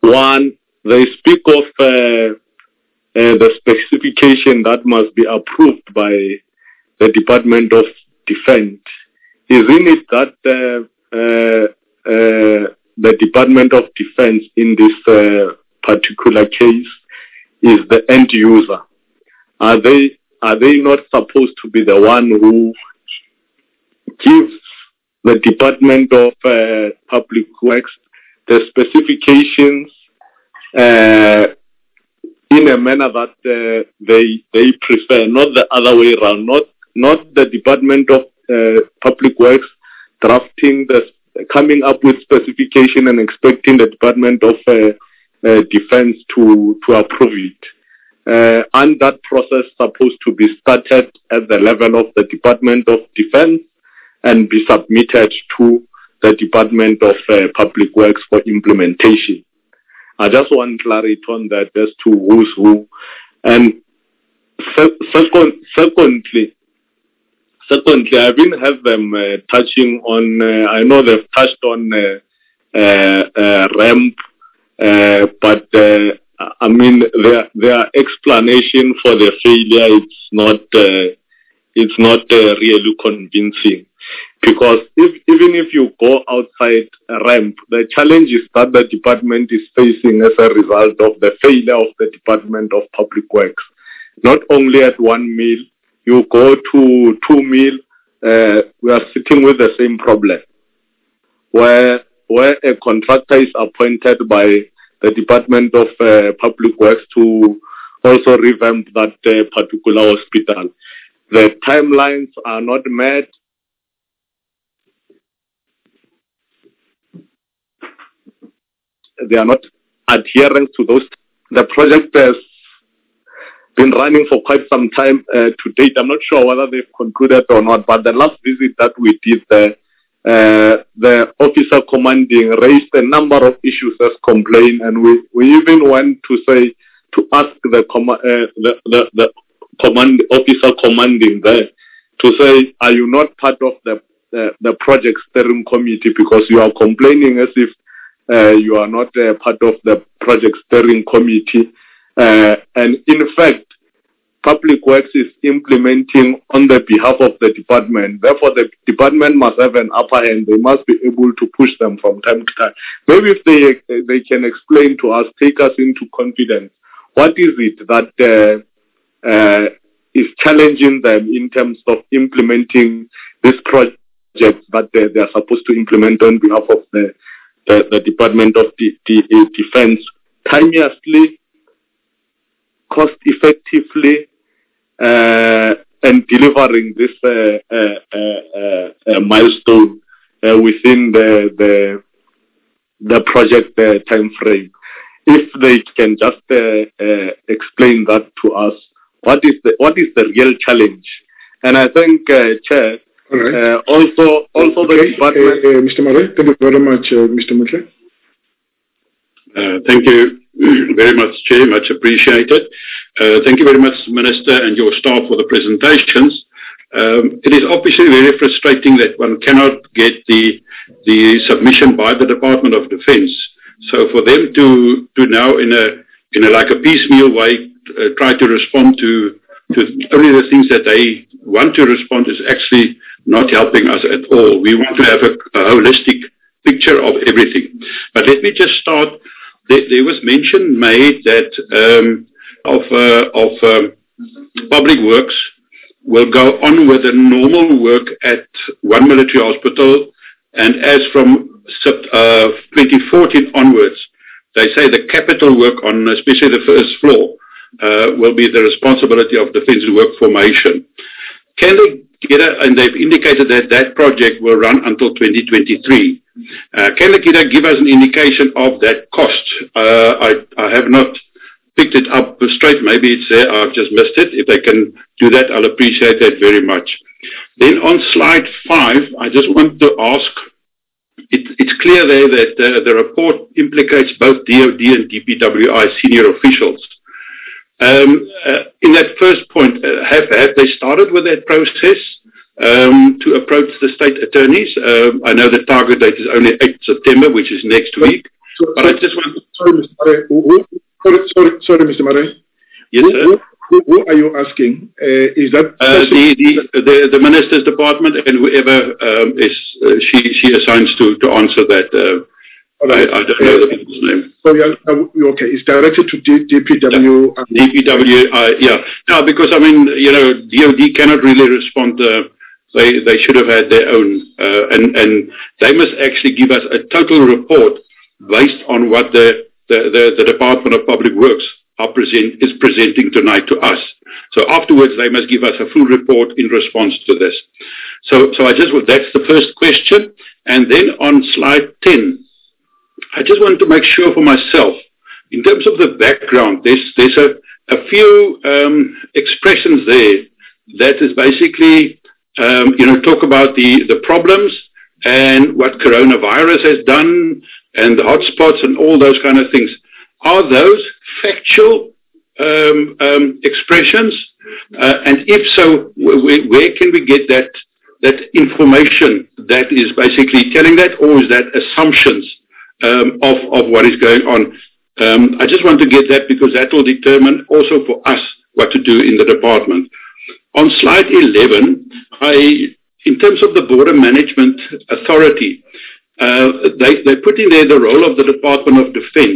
One, they speak of uh, uh, the specification that must be approved by the Department of Defense. Isn't it that uh, uh, uh, the Department of Defense in this uh, particular case is the end user? Are they are they not supposed to be the one who gives the Department of uh, Public Works the specifications uh, in a manner that uh, they they prefer, not the other way around, not not the Department of uh, Public Works drafting the coming up with specification and expecting the Department of uh, uh, Defense to to approve it. Uh, and that process supposed to be started at the level of the Department of Defense and be submitted to the Department of uh, Public Works for implementation. I just want clarity on that as to who's who. And se- second, secondly, secondly, I didn't have them uh, touching on, uh, I know they've touched on uh, uh, uh, ramp, uh, but uh, I mean, their their explanation for the failure, it's not uh, it's not uh, really convincing. Because if, even if you go outside a ramp, the challenge is that the department is facing as a result of the failure of the Department of Public Works. Not only at one mill, you go to two mill, uh, we are sitting with the same problem, where where a contractor is appointed by the Department of uh, Public Works to also revamp that uh, particular hospital. The timelines are not met. They are not adhering to those. The project has been running for quite some time uh, to date. I'm not sure whether they've concluded or not, but the last visit that we did there, uh, the officer commanding raised a number of issues as complaint, and we, we even went to say, to ask the, com- uh, the, the, the command officer commanding there to say, are you not part of the, uh, the project steering committee, because you are complaining as if Uh, you are not uh, part of the project steering committee. Uh, and in fact, Public Works is implementing on the behalf of the department. Therefore, the department must have an upper hand. They must be able to push them from time to time. Maybe if they they can explain to us, take us into confidence, what is it that uh, uh, is challenging them in terms of implementing this project that they, they are supposed to implement on behalf of the The, the Department of D- D- Defense, timeously, cost effectively, uh, and delivering this uh, uh, uh, uh, milestone uh, within the the, the project uh, time frame. If they can just uh, uh, explain that to us, what is the what is the real challenge? And I think, uh, Chair. All right. Uh, also, also okay. the department. Uh, uh, Mister Murray, thank you very much, uh, Mister Mutle. Uh, thank you very much, Chair. Much appreciated. Uh, thank you very much, Minister, and your staff for the presentations. Um, it is obviously very frustrating that one cannot get the the submission by the Department of Defence. So for them to to now in a in a like a piecemeal way uh, try to respond to to only the things that they want to respond is actually not helping us at all. We want to have a, a holistic picture of everything. But let me just start. There, there was mention made that um, of uh, of um, Public Works will go on with the normal work at one military hospital, and as from uh, twenty fourteen onwards, they say the capital work on especially the first floor uh, will be the responsibility of Defence Work Formation. Can they get a, and they've indicated that that project will run until twenty twenty-three. Uh, can Lekita give us an indication of that cost? Uh, I, I have not picked it up straight. Maybe it's there. I've just missed it. If they can do that, I'll appreciate that very much. Then on slide five, I just want to ask, it, it's clear there that uh, the report implicates both D O D and D P W I senior officials. Um, uh, in that first point, uh, have, have they started with that process um, to approach the state attorneys? Um, I know the target date is only eighth of September, which is next week. So, but so, I just want... Sorry, Mister Mare. Who, who, sorry, sorry, sorry, Mister Mare. Yes, who, sir. Who, who, who are you asking? Uh, is that uh, the, the the the Minister's Department and whoever um, is uh, she she assigns to to answer that? Uh, right. I, I don't know the people's name. So yeah, uh, okay, it's directed to D, DPW. Yeah. D P W, uh, yeah. No, because I mean, you know, D O D cannot really respond. Uh, they they should have had their own, uh, and and they must actually give us a total report based on what the the the, the Department of Public Works are present is presenting tonight to us. So afterwards, they must give us a full report in response to this. So so I just that's the first question, and then on slide ten. I just want to make sure for myself, in terms of the background, there's, there's a, a few um, expressions there that is basically, um, you know, talk about the, the problems and what coronavirus has done and the hotspots and all those kind of things. Are those factual um, um, expressions? Uh, and if so, where, where can we get that, that information that is basically telling that, or is that assumptions Um, of, of what is going on? Um, I just want to get that because that will determine also for us what to do in the department. On slide eleven, I, in terms of the Border Management Authority, uh, they, they put in there the role of the Department of Defense.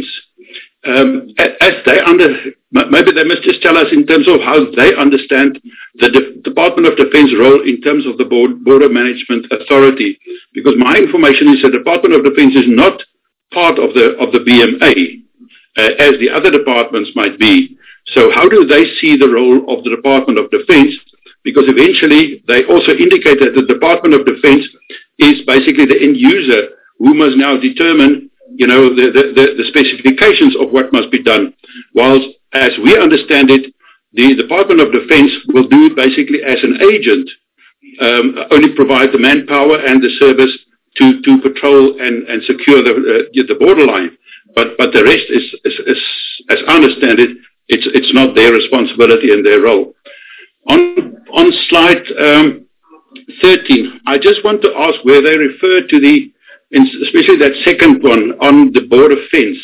Um, as they under, maybe they must just tell us in terms of how they understand the De- Department of Defense role in terms of the Border Management Authority. Because my information is the Department of Defense is not part of the of the B M A, uh, as the other departments might be. So how do they see the role of the Department of Defense? Because eventually they also indicate that the Department of Defense is basically the end user who must now determine, you know, the, the, the, the specifications of what must be done. Whilst, as we understand it, the Department of Defense will do it basically as an agent, um, only provide the manpower and the service to, to patrol and, and secure the, uh, the borderline. But, but the rest is, is, is, as I understand it, it's, it's not their responsibility and their role. On, on slide um, thirteen, I just want to ask where they refer to the, especially that second one on the border fence.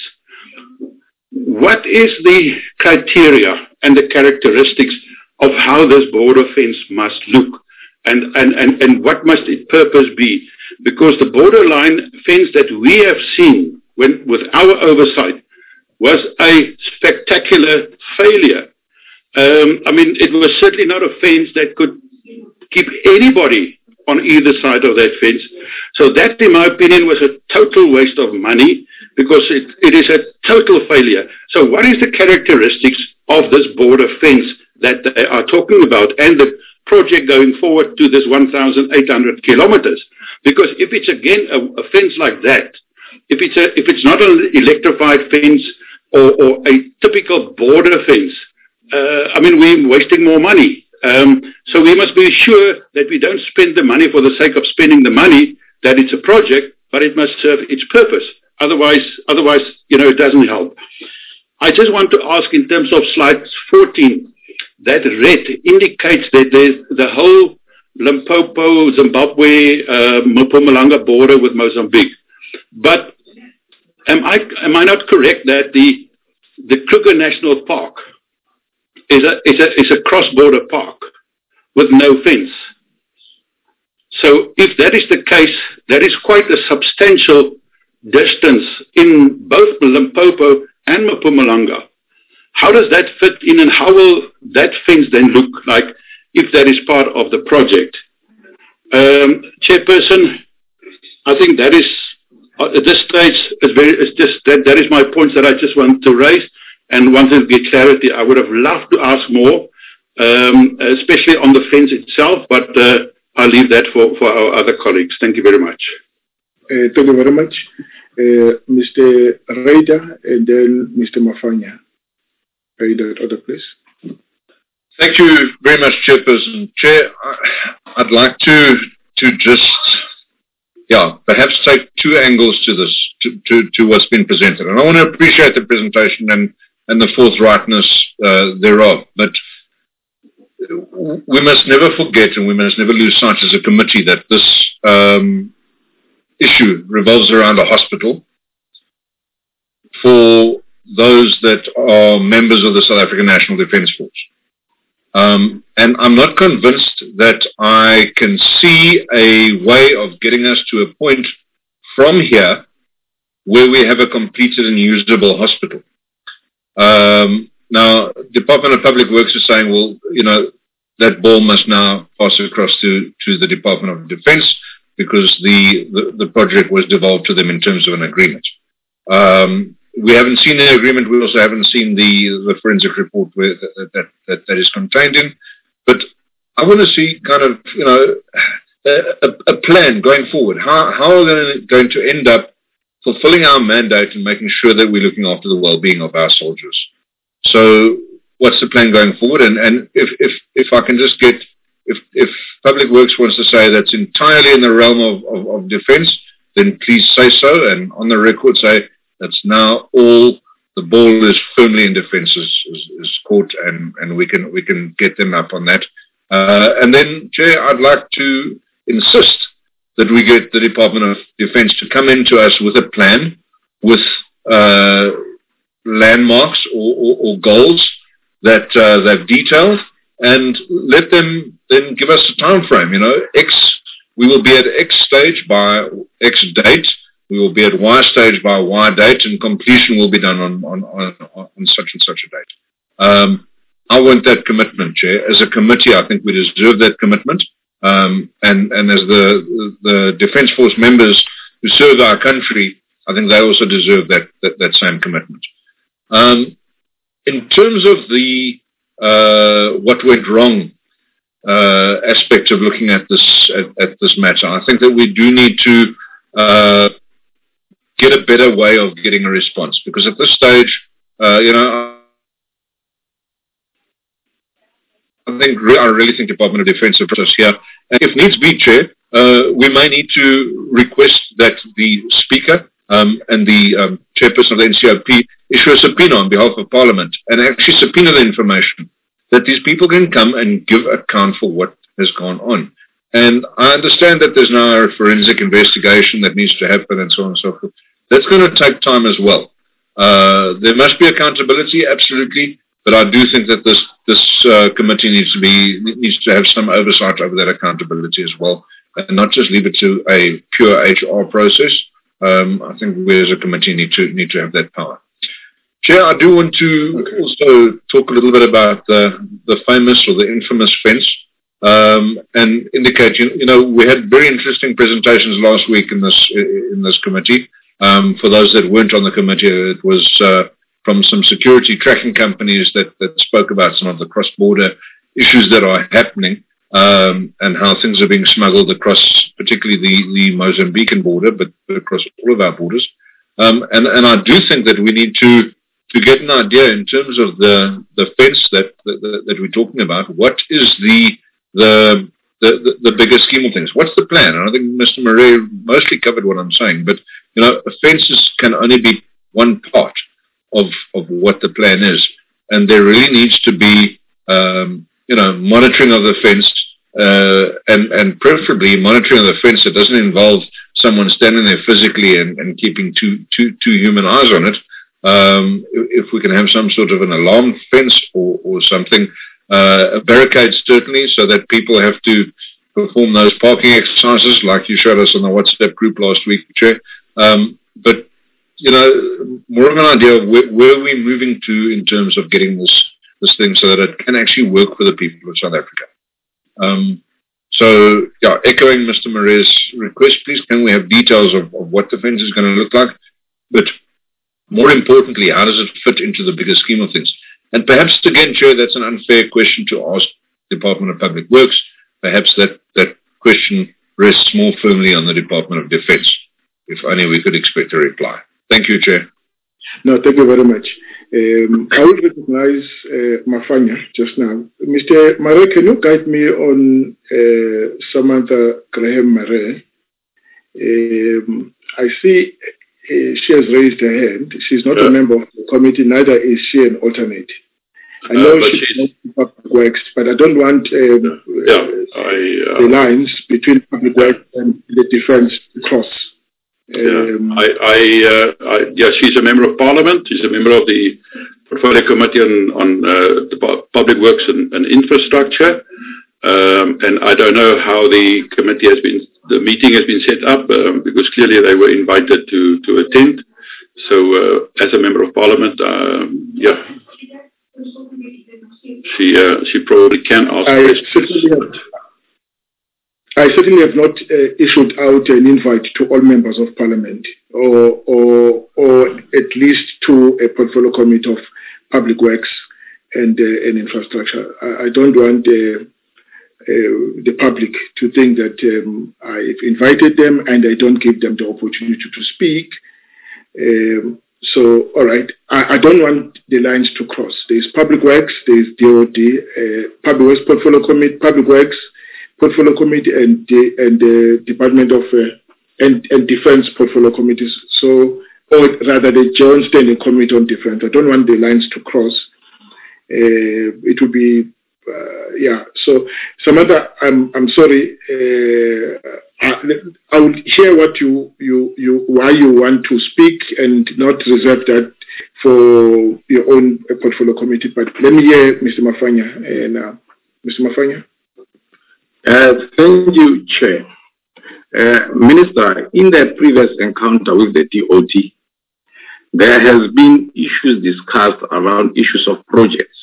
What is the criteria and the characteristics of how this border fence must look? And, and, and, and what must its purpose be? Because the borderline fence that we have seen when, with our oversight was a spectacular failure. Um, I mean, it was certainly not a fence that could keep anybody on either side of that fence. So that, in my opinion, was a total waste of money because it, it is a total failure. So what is the characteristics of this border fence that they are talking about and the project going forward to this one thousand eight hundred kilometers? Because if it's again a, a fence like that, if it's a, if it's not an electrified fence or, or a typical border fence, uh, I mean, we're wasting more money. Um, so we must be sure that we don't spend the money for the sake of spending the money, that it's a project, but it must serve its purpose. Otherwise, otherwise, you know, it doesn't help. I just want to ask in terms of slide fourteen, that red indicates that there's the whole Limpopo, Zimbabwe, uh, Mpumalanga border with Mozambique. But am I am I not correct that the the Kruger National Park is a is a is a cross-border park with no fence? So if that is the case, that is quite a substantial distance in both Limpopo and Mpumalanga. How does that fit in, and how will that fence then look like if that is part of the project? Um, Chairperson, I think that is, uh, at this stage, is very, it's just that, that is my points that I just want to raise and wanted to get clarity. I would have loved to ask more, um, especially on the fence itself, but uh, I'll leave that for, for our other colleagues. Thank you very much. Uh, thank you very much. Uh, Mister Raider and then Mister Mafanya. Raider, order, please. Thank you very much, Chairperson. Chair, I'd like to to just, yeah, perhaps take two angles to this, to, to, to what's been presented. And I want to appreciate the presentation and, and the forthrightness uh, thereof. But we must never forget and we must never lose sight as a committee that this um, issue revolves around a hospital. for those that are members of the South African National Defence Force. Um, and I'm not convinced that I can see a way of getting us to a point from here where we have a completed and usable hospital. Um, now, Department of Public Works is saying, well, you know, that ball must now pass across to, to the Department of Defence because the, the, the project was devolved to them in terms of an agreement. Um, we haven't seen the agreement. We also haven't seen the, the forensic report where that, that, that, that is contained in. But I want to see kind of, you know, a, a plan going forward. How, how are we going to end up fulfilling our mandate and making sure that we're looking after the well-being of our soldiers? So what's the plan going forward? And, and if, if, if I can just get, if, if Public Works wants to say that's entirely in the realm of, of, of defence, then please say so, and on the record say that's now all, the ball is firmly in Defence's is, is court, and, and we can we can get them up on that. Uh, and then, Chair, I'd like to insist that we get the Department of Defence to come into us with a plan, with uh, landmarks or, or, or goals that uh, they've detailed, and let them then give us a time frame. You know, X, we will be at X stage by X date, we will be at Y stage by Y date, and completion will be done on, on, on, on such and such a date. Um, I want that commitment, Chair. As a committee, I think we deserve that commitment. Um, and, and as the, the Defence Force members who serve our country, I think they also deserve that, that, that same commitment. Um, in terms of the uh, what went wrong uh, aspect of looking at this at, at this matter, I think that we do need to uh, get a better way of getting a response, because at this stage, uh, you know, I think I really think Department of Defence approach us here. And if needs be, Chair, uh, we may need to request that the Speaker um, and the um, Chairperson of the N C O P issue a subpoena on behalf of Parliament and actually subpoena the information that these people can come and give account for what has gone on. And I understand that there's now a forensic investigation that needs to happen and so on and so forth. That's going to take time as well. Uh, there must be accountability, absolutely, but I do think that this this uh, committee needs to be needs to have some oversight over that accountability as well, and not just leave it to a pure H R process. Um, I think we as a committee need to need to have that power. Chair, I do want to okay. also talk a little bit about the the famous or the infamous fence. Um, and indicate, you, you know, we had very interesting presentations last week in this in this committee. Um, for those that weren't on the committee, it was uh, from some security tracking companies that, that spoke about some of the cross-border issues that are happening um, and how things are being smuggled across, particularly the, the Mozambican border, but across all of our borders. Um, and, and I do think that we need to to get an idea in terms of the the fence that that, that we're talking about. What is the The, the, the, the bigger scheme of things? What's the plan? And I think Mister Murray mostly covered what I'm saying, but, you know, offences can only be one part of, of what the plan is. And there really needs to be, um, you know, monitoring of the fence, uh, and, and preferably monitoring of the fence that doesn't involve someone standing there physically and, and keeping two, two, two human eyes on it. Um, if we can have some sort of an alarm fence or, or something, Uh, a barricade certainly, so that people have to perform those parking exercises like you showed us on the WhatsApp group last week, Chair. Um, but, you know, more of an idea of where, where we're moving to in terms of getting this, this thing so that it can actually work for the people of South Africa. Um, so, yeah, echoing Mister Murray's request, please, can we have details of, of what the fence is going to look like? But more importantly, how does it fit into the bigger scheme of things? And perhaps, again, Chair, that's an unfair question to ask Department of Public Works. Perhaps that, that question rests more firmly on the Department of Defence, if only we could expect a reply. Thank you, Chair. No, thank you very much. Um, I will recognize uh, Mafanya just now. Mister Murray, can you guide me on uh, Samantha Graham Murray? Um, I see uh, she has raised her hand. She's not yeah. a member of the committee, neither is she an alternate. I know uh, she's not in Public Works, but I don't want um, yeah, I, uh, the lines between Public Works and the Defence to cross. Um, yeah, I, I, uh, I, yeah, she's a member of Parliament. She's a member of the Portfolio Committee on, on uh, the Public Works and, and Infrastructure. Um, and I don't know how the committee has been, the meeting has been set up, um, because clearly they were invited to, to attend. So, uh, as a member of Parliament, um, yeah, she, uh, she probably can ask I questions. certainly have, I certainly have not uh, issued out an invite to all members of Parliament, or, or, or at least to a portfolio committee of Public Works and, uh, and Infrastructure. I, I don't want uh, uh, the public to think that um, I've invited them and I don't give them the opportunity to speak. Um, so, all right, I, I don't want the lines to cross. There's Public Works, there's D O D, uh, Public Works Portfolio Committee, Public Works Portfolio Committee, and the and the Department of uh, and, and Defense Portfolio Committees. So, or rather, the Joint Standing Committee on Defense. I don't want the lines to cross. Uh, it would be, uh, yeah. So, Samantha, I'm I'm sorry. Uh, I, I will hear what you you you why you want to speak and not reserve that for your own uh, portfolio committee. But let me hear Mister Mafanya and uh, Mister Mafanya. Uh, thank you, Chair. Uh, Minister, in the previous encounter with the D O D, there has been issues discussed around issues of projects.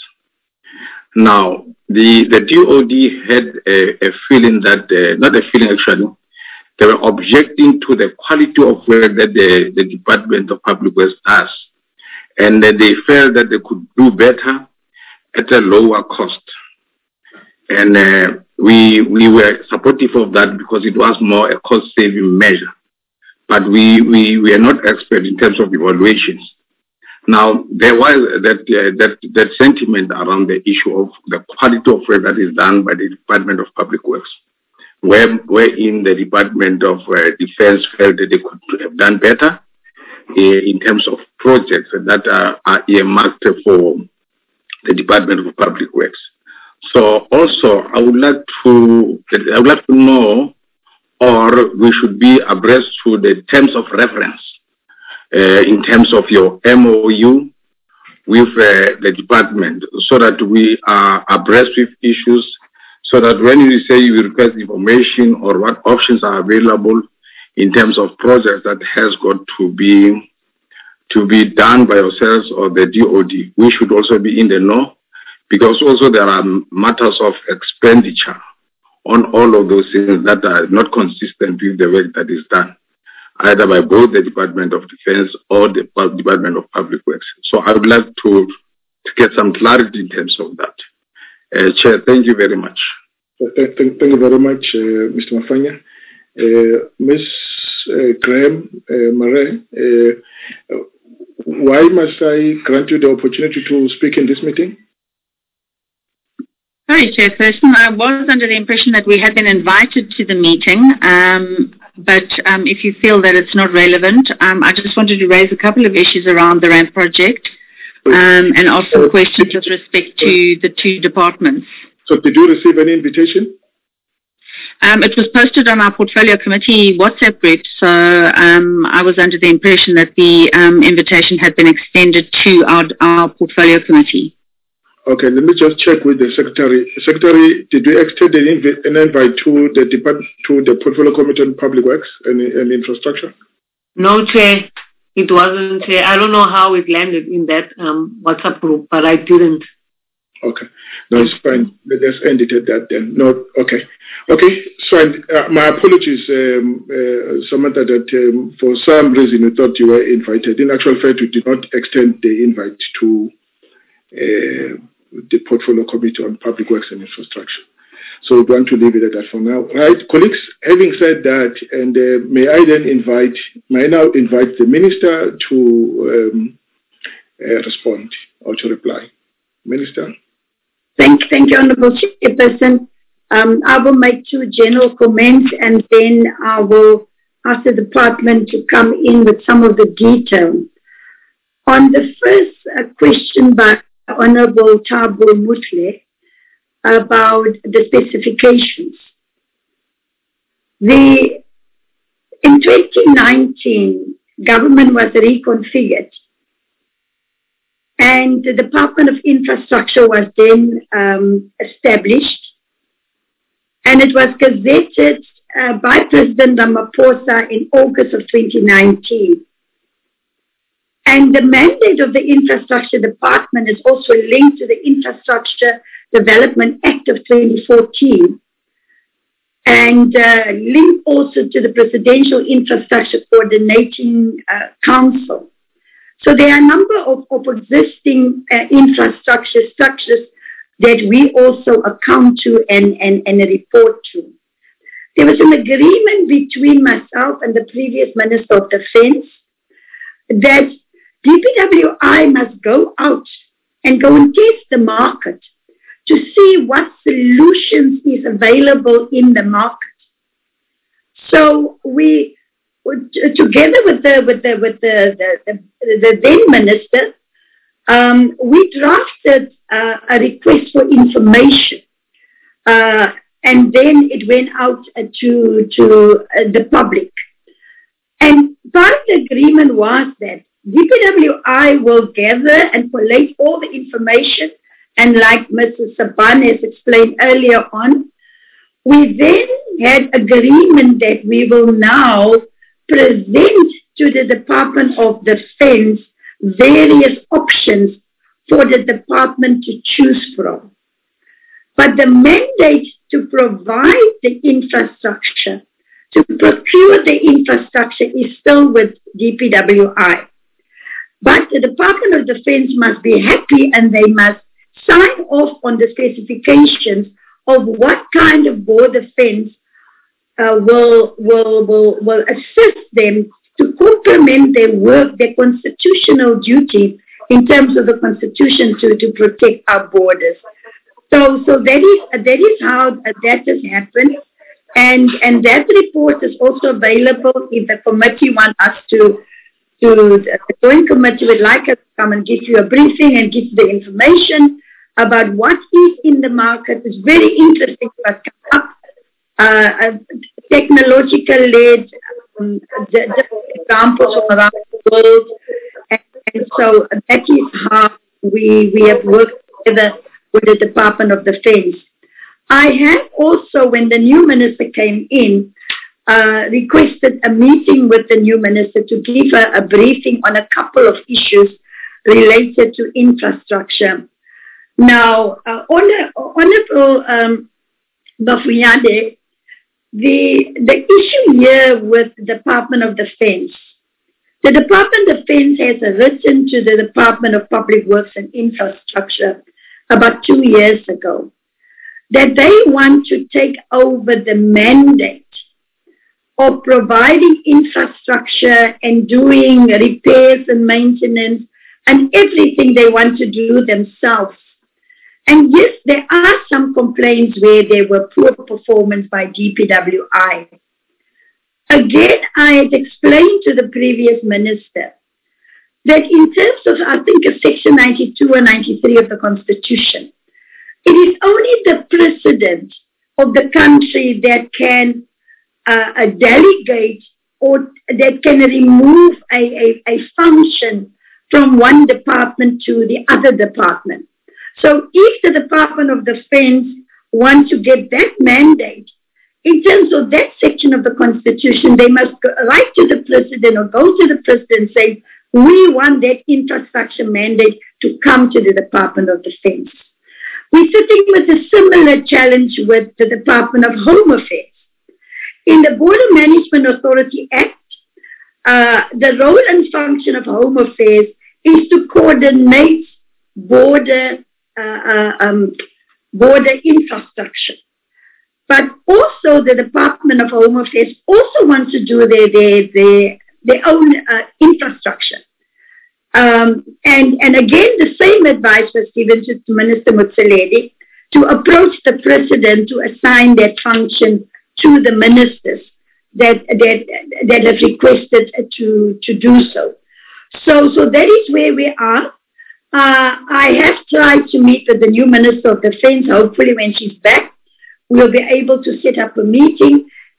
Now, the, the D O D had a, a feeling that, uh, not a feeling actually, they were objecting to the quality of work that the, the Department of Public Works does. And uh, they felt that they could do better at a lower cost. And uh, we, we were supportive of that because it was more a cost-saving measure. But we, we, we are not expert in terms of evaluations. Now, there was that, uh, that, that sentiment around the issue of the quality of work that is done by the Department of Public Works, where, wherein the Department of uh, Defense felt that they could have done better uh, in terms of projects that are, are earmarked for the Department of Public Works. So also, I would like to, I would like to know, or we should be abreast to the terms of reference uh, in terms of your M O U with uh, the department, so that we are abreast with issues, so that when you say you request information or what options are available in terms of projects that has got to be to be done by yourselves or the D O D, we should also be in the know, because also there are matters of expenditure on all of those things that are not consistent with the work that is done, either by both the Department of Defense or the Department of Public Works. So I would like to, to get some clarity in terms of that. Uh, Chair, thank you very much. Thank, thank, thank you very much, uh, Mister Mafanya. Uh, Miz Uh, Graham uh, Murray, uh, why must I grant you the opportunity to speak in this meeting? Sorry, Chairperson. I was under the impression that we had been invited to the meeting, um, but um, if you feel that it's not relevant, um, I just wanted to raise a couple of issues around the RAMP project um, and ask some questions with respect to the two departments. So did you receive any invitation? Um, it was posted on our portfolio committee WhatsApp group, so um, I was under the impression that the um, invitation had been extended to our, our portfolio committee. Okay, let me just check with the secretary. Secretary, did we extend an, inv an invite to the department, to the portfolio committee on public works and, and infrastructure? No, Chair, it wasn't. Chair. I don't know how it landed in that um, WhatsApp group, but I didn't. Okay, no, it's fine. Let's end it at that then. No, okay, okay. So uh, my apologies, um, uh, Samantha, that um, for some reason you thought you were invited. In actual fact, we did not extend the invite to Uh, the portfolio committee on public works and infrastructure. So we want to leave it at that for now. Right, colleagues, having said that, and uh, may I then invite, may I now invite the minister to um, uh, respond or to reply. Minister. Thank, thank you, Honourable Chairperson. Um, I will make two general comments and then I will ask the department to come in with some of the detail. On the first uh, question by Honourable Thabo Motley about the specifications. The In twenty nineteen, government was reconfigured, and the Department of Infrastructure was then um, established, and it was gazetted uh, by President Ramaphosa in August of twenty nineteen. And the mandate of the Infrastructure Department is also linked to the Infrastructure Development Act of twenty fourteen, and uh, linked also to the Presidential Infrastructure Coordinating uh, Council. So there are a number of, of existing uh, infrastructure structures that we also account to and, and, and report to. There was an agreement between myself and the previous Minister of Defense that D P W I must go out and go and test the market to see what solutions is available in the market. So we, together with the with the with the the, the, the then minister, um, we drafted uh, a request for information, uh, and then it went out uh, to to uh, the public. And part of the agreement was that D P W I will gather and collate all the information, and like Missus Saban has explained earlier on, we then had agreement that we will now present to the Department of Defense various options for the department to choose from. But the mandate to provide the infrastructure, to procure the infrastructure, is still with D P W I. But the Department of Defense must be happy, and they must sign off on the specifications of what kind of border fence uh, will, will, will, will assist them to complement their work, their constitutional duty in terms of the Constitution to, to protect our borders. So, so that is that is how uh, that has happened, and and that report is also available if the committee wants us to. To the Joint Committee would like us to come and give you a briefing and give you the information about what is in the market. It's very interesting to us come up, uh, technological-led um, examples from around the world, and, and so that is how we we have worked together with the Department of Defense. I have also, when the new minister came in, Uh, requested a meeting with the new minister to give her a briefing on a couple of issues related to infrastructure. Now, uh, Honorable um, Bafuyande, the, the issue here with the Department of Defense, the Department of Defense has written to the Department of Public Works and Infrastructure about two years ago that they want to take over the mandate of providing infrastructure and doing repairs and maintenance and everything they want to do themselves. And yes, there are some complaints where there were poor performance by D P W I. Again, I had explained to the previous minister that in terms of, I think, of Section ninety-two or ninety-three of the Constitution, it is only the president of the country that can Uh, a delegate or that can remove a, a, a function from one department to the other department. So if the Department of Defense wants to get that mandate, in terms of that section of the Constitution, they must go, write to the president or go to the president and say, we want that infrastructure mandate to come to the Department of Defense. We're sitting with a similar challenge with the Department of Home Affairs. In the Border Management Authority Act, uh, the role and function of Home Affairs is to coordinate border uh, uh, um, border infrastructure. But also the Department of Home Affairs also wants to do their their their, their own uh, infrastructure. Um, and, and again, the same advice was given to Minister Motsoaledi to approach the President to assign that function to the ministers that that that have requested to to do so. So so that is where we are. Uh, I have tried to meet with the new Minister of Defense. Hopefully, when she's back, we'll be able to set up a meeting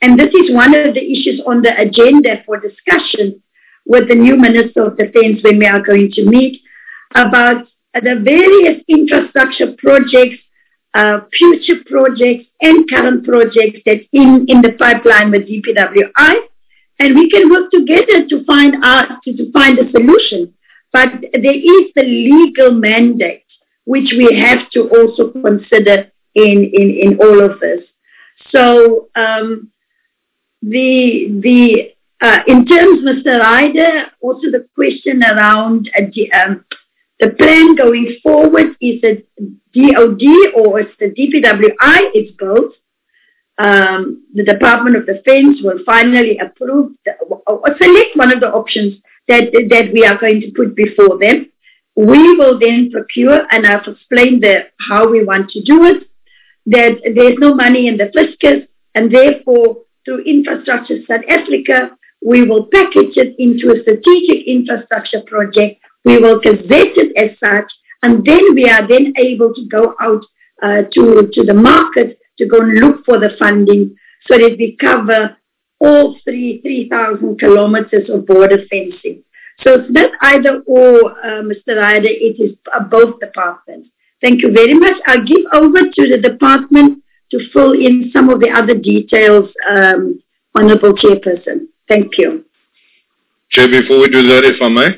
And this is one of the issues on the agenda for discussion with the new Minister of Defence when we are going to meet about the various infrastructure projects, uh, future projects and current projects that in, in the pipeline with D P W I. And we can work together to find out, to, to find a solution. But there is the legal mandate, which we have to also consider in, in, in all of this. So um, the the uh, in terms, Mister Ryder, also the question around uh, the, um, the plan going forward, is it D O D or it's the D P W I? It's both. Um, the Department of Defense will finally approve the, or select one of the options that that we are going to put before them. We will then procure, and I've explained the, how we want to do it, that there's no money in the fiscus, and therefore through Infrastructure South Africa, we will package it into a strategic infrastructure project. We will gazette it as such, and then we are then able to go out uh, to, to the market to go and look for the funding so that we cover all three, three thousand kilometers of border fencing. So it's not either or, uh, Mister Ryder, it is uh, both departments. Thank you very much. I'll give over to the department to fill in some of the other details, um, Honorable Chairperson. Thank you. Chair, before we do that, if I may.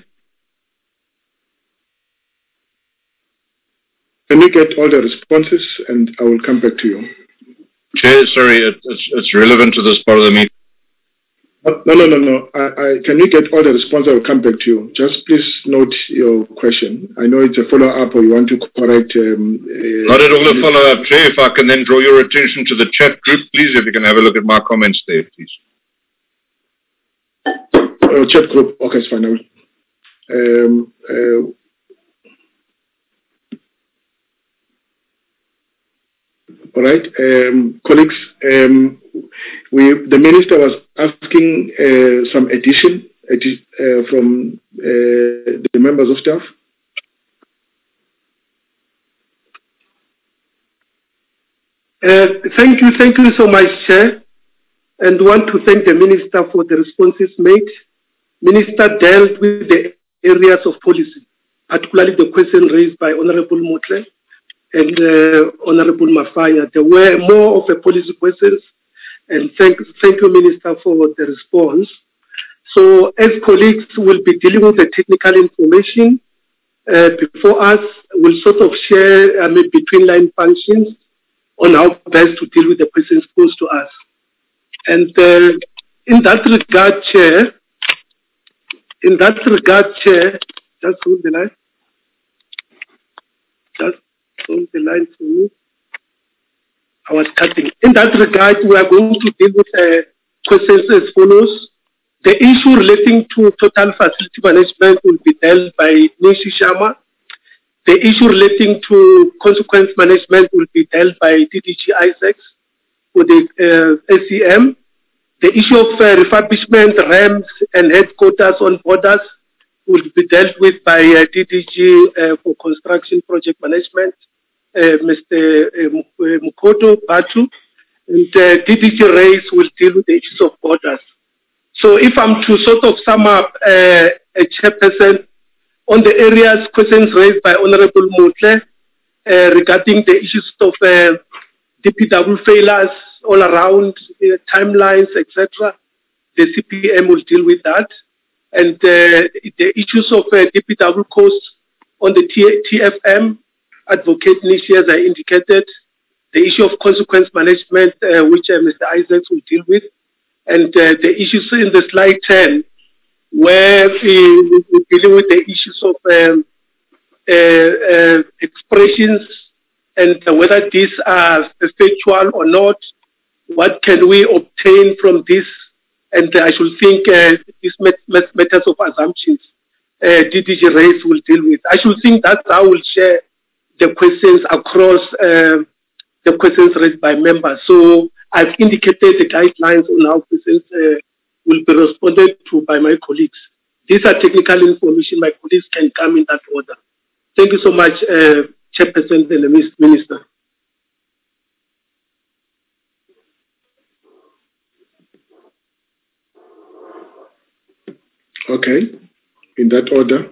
Can we get all the responses and I will come back to you. Chair, sorry, it, it's, it's relevant to this part of the meeting. No, no, no, no. I, I, can we get all the responses? I will come back to you. Just please note your question. I know it's a follow-up or you want to correct... Um, uh, Not at all a follow-up, Chair. If I can then draw your attention to the chat group, please, if you can have a look at my comments there, please. Uh, chat group. Okay, it's fine. I will. Um, uh, all right, um, colleagues, um, we, the Minister was asking uh, some addition uh, from uh, the members of staff. Uh, thank you, thank you so much, Chair, and want to thank the Minister for the responses made. Minister dealt with the areas of policy, particularly the question raised by Honorable Motley and uh, Honorable Mafaya. There were more of the policy questions, and thank, thank you, Minister, for the response. So, as colleagues will be dealing with the technical information uh, before us, we'll sort of share uh, maybe between line functions on how best to deal with the questions posed to us. And uh, in that regard, Chair, in that regard, Chair, just hold the line. Just hold the line for me. I was cutting. In that regard, we are going to deal with uh, questions as follows. The issue relating to total facility management will be dealt by Nishi Sharma. The issue relating to consequence management will be dealt by D D G Isaacs for the uh, S C M. The issue of uh, refurbishment, ramps, and headquarters on borders will be dealt with by uh, D D G uh, for construction project management, uh, Mister Mukoto Batu, and uh, D D G Race will deal with the issues of borders. So if I'm to sort of sum up uh, a chairperson on the areas questions raised by Honorable Motley uh, regarding the issues of uh, D P W failures all around, uh, timelines, et cetera, the C P M will deal with that. And uh, the issues of uh, D P W costs on the T F M, Advocate Nishi, as I indicated, the issue of consequence management, uh, which uh, Mister Isaacs will deal with, and uh, the issues in the slide ten, where we, we're dealing with the issues of um, uh, uh, expressions and uh, whether these are factual or not, what can we obtain from this, and uh, I should think uh, these matters of assumptions uh, D D G Race will deal with. I should think that's how we'll share the questions across uh, the questions raised by members. So I've indicated the guidelines on how questions uh, will be responded to by my colleagues. These are technical information. My colleagues can come in that order. Thank you so much, uh, Chairperson and the Minister. Okay, in that order.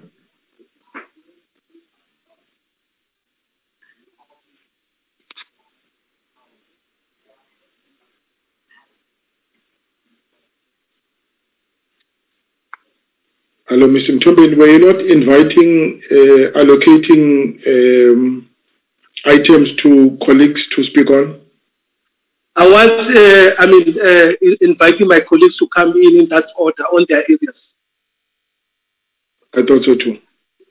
Hello, Mister Mtombeni, were you not inviting, uh, allocating um, items to colleagues to speak on? I was, uh, I mean, uh, inviting my colleagues to come in in that order on their areas. I thought so too.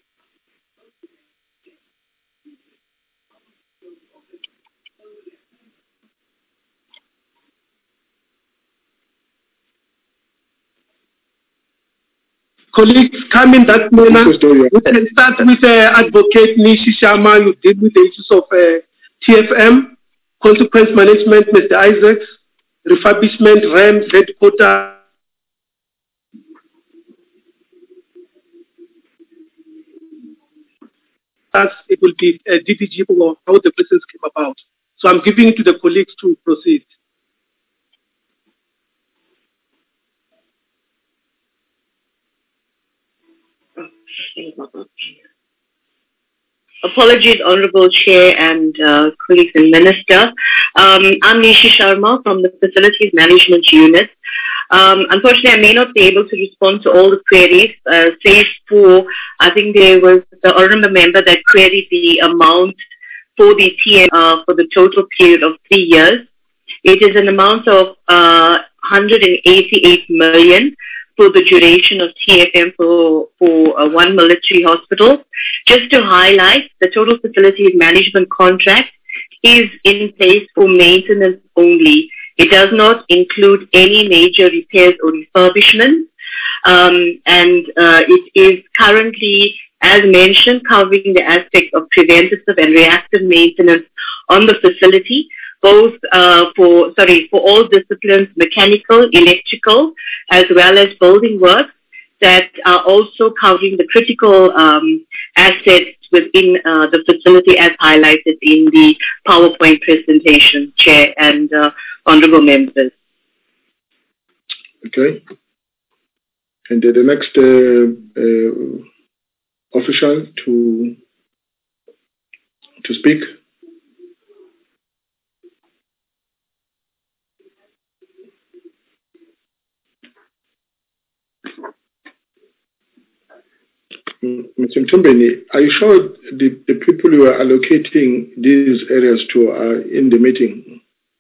Colleagues, come in that manner. We can start with uh, Advocate Nishi Sharma. You deal with the issues of uh, T F M, consequence management, Mister Isaacs, refurbishment, R E M, headquarters. It will be a D P G for how the process came about. So I'm giving it to the colleagues to proceed. Apologies, Honorable Chair and uh, colleagues and Minister. Um, I'm Nishi Sharma from the Facilities Management Unit. Um, unfortunately, I may not be able to respond to all the queries, uh, save for, I think there was the honourable member that queried the amount for the T M uh, for the total period of three years. It is an amount of uh, one hundred eighty-eight million for the duration of T F M for, for uh, one military hospital. Just to highlight, the total facilities management contract is in place for maintenance only. It does not include any major repairs or refurbishments, um, and uh, it is currently, as mentioned, covering the aspects of preventative and reactive maintenance on the facility, both uh, for, sorry, for all disciplines, mechanical, electrical, as well as building works that are also covering the critical um, assets within uh, the facility as highlighted in the PowerPoint presentation, Chair and uh, honorable members. Okay. And uh, the next uh, uh, official to to speak. Mister Mtombeni, are you sure the, the people you are allocating these areas to are in the meeting?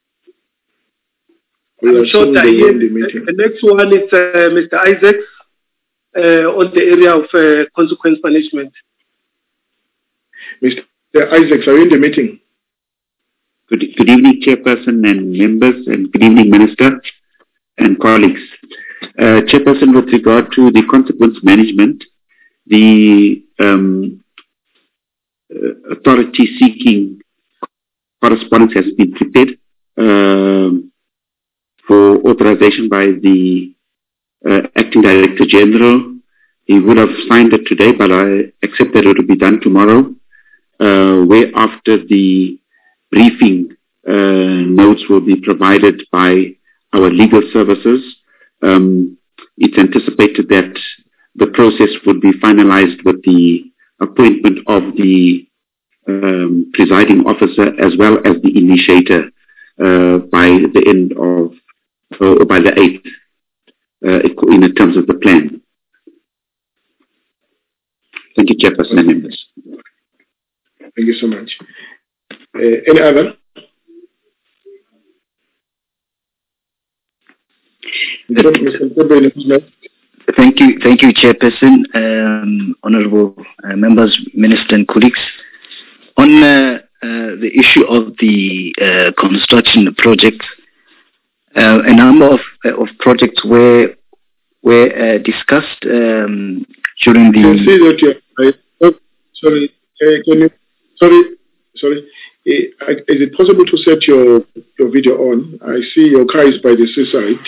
I'm sure that in the, meeting. The next one is uh, Mister Isaacs uh, on the area of uh, consequence management. Mister Isaacs, are you in the meeting? Good, good evening, Chairperson and members, and good evening, Minister and colleagues. Uh, Chairperson, with regard to the consequence management, the um, uh, authority seeking correspondence has been prepared uh, for authorization by the uh, Acting Director General. He would have signed it today, but I accept that it will be done tomorrow, uh, whereafter the briefing uh, notes will be provided by our legal services. Um, it's anticipated that the process would be finalized with the appointment of the um, presiding officer as well as the initiator uh, by the end of, or by the eighth, uh, in terms of the plan. Thank you, Chairperson and members. Thank you so much. Uh, any other? Thank you, thank you, Chairperson, um, honourable uh, members, minister, and colleagues. On uh, uh, the issue of the uh, construction project, uh, a number of uh, of projects were were uh, discussed um, during the. I can see that you. I, oh, sorry, uh, can you? Sorry, sorry. Uh, is it possible to set your your video on? I see your car is by the seaside.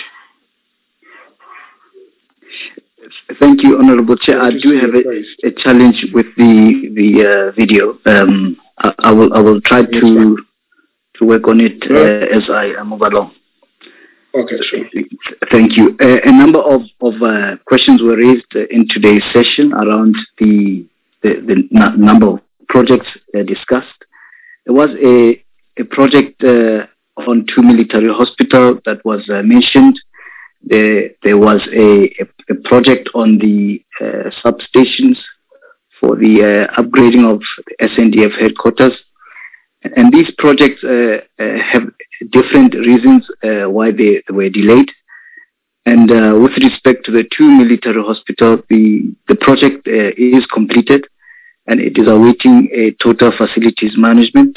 Thank you, Honourable Chair. I do have a, a challenge with the the uh, video. Um, I, I will I will try to to work on it uh, as I move along. Okay, sure. Thank you. Uh, a number of, of uh, questions were raised uh, in today's session around the, the, the n- number of projects uh, discussed. There was a, a project uh, on two military hospitals that was uh, mentioned. There, there was a, a, a project on the uh, substations for the uh, upgrading of the S N D F headquarters. And these projects uh, uh, have different reasons uh, why they, they were delayed. And uh, with respect to the two military hospitals, the, the project uh, is completed and it is awaiting a total facilities management.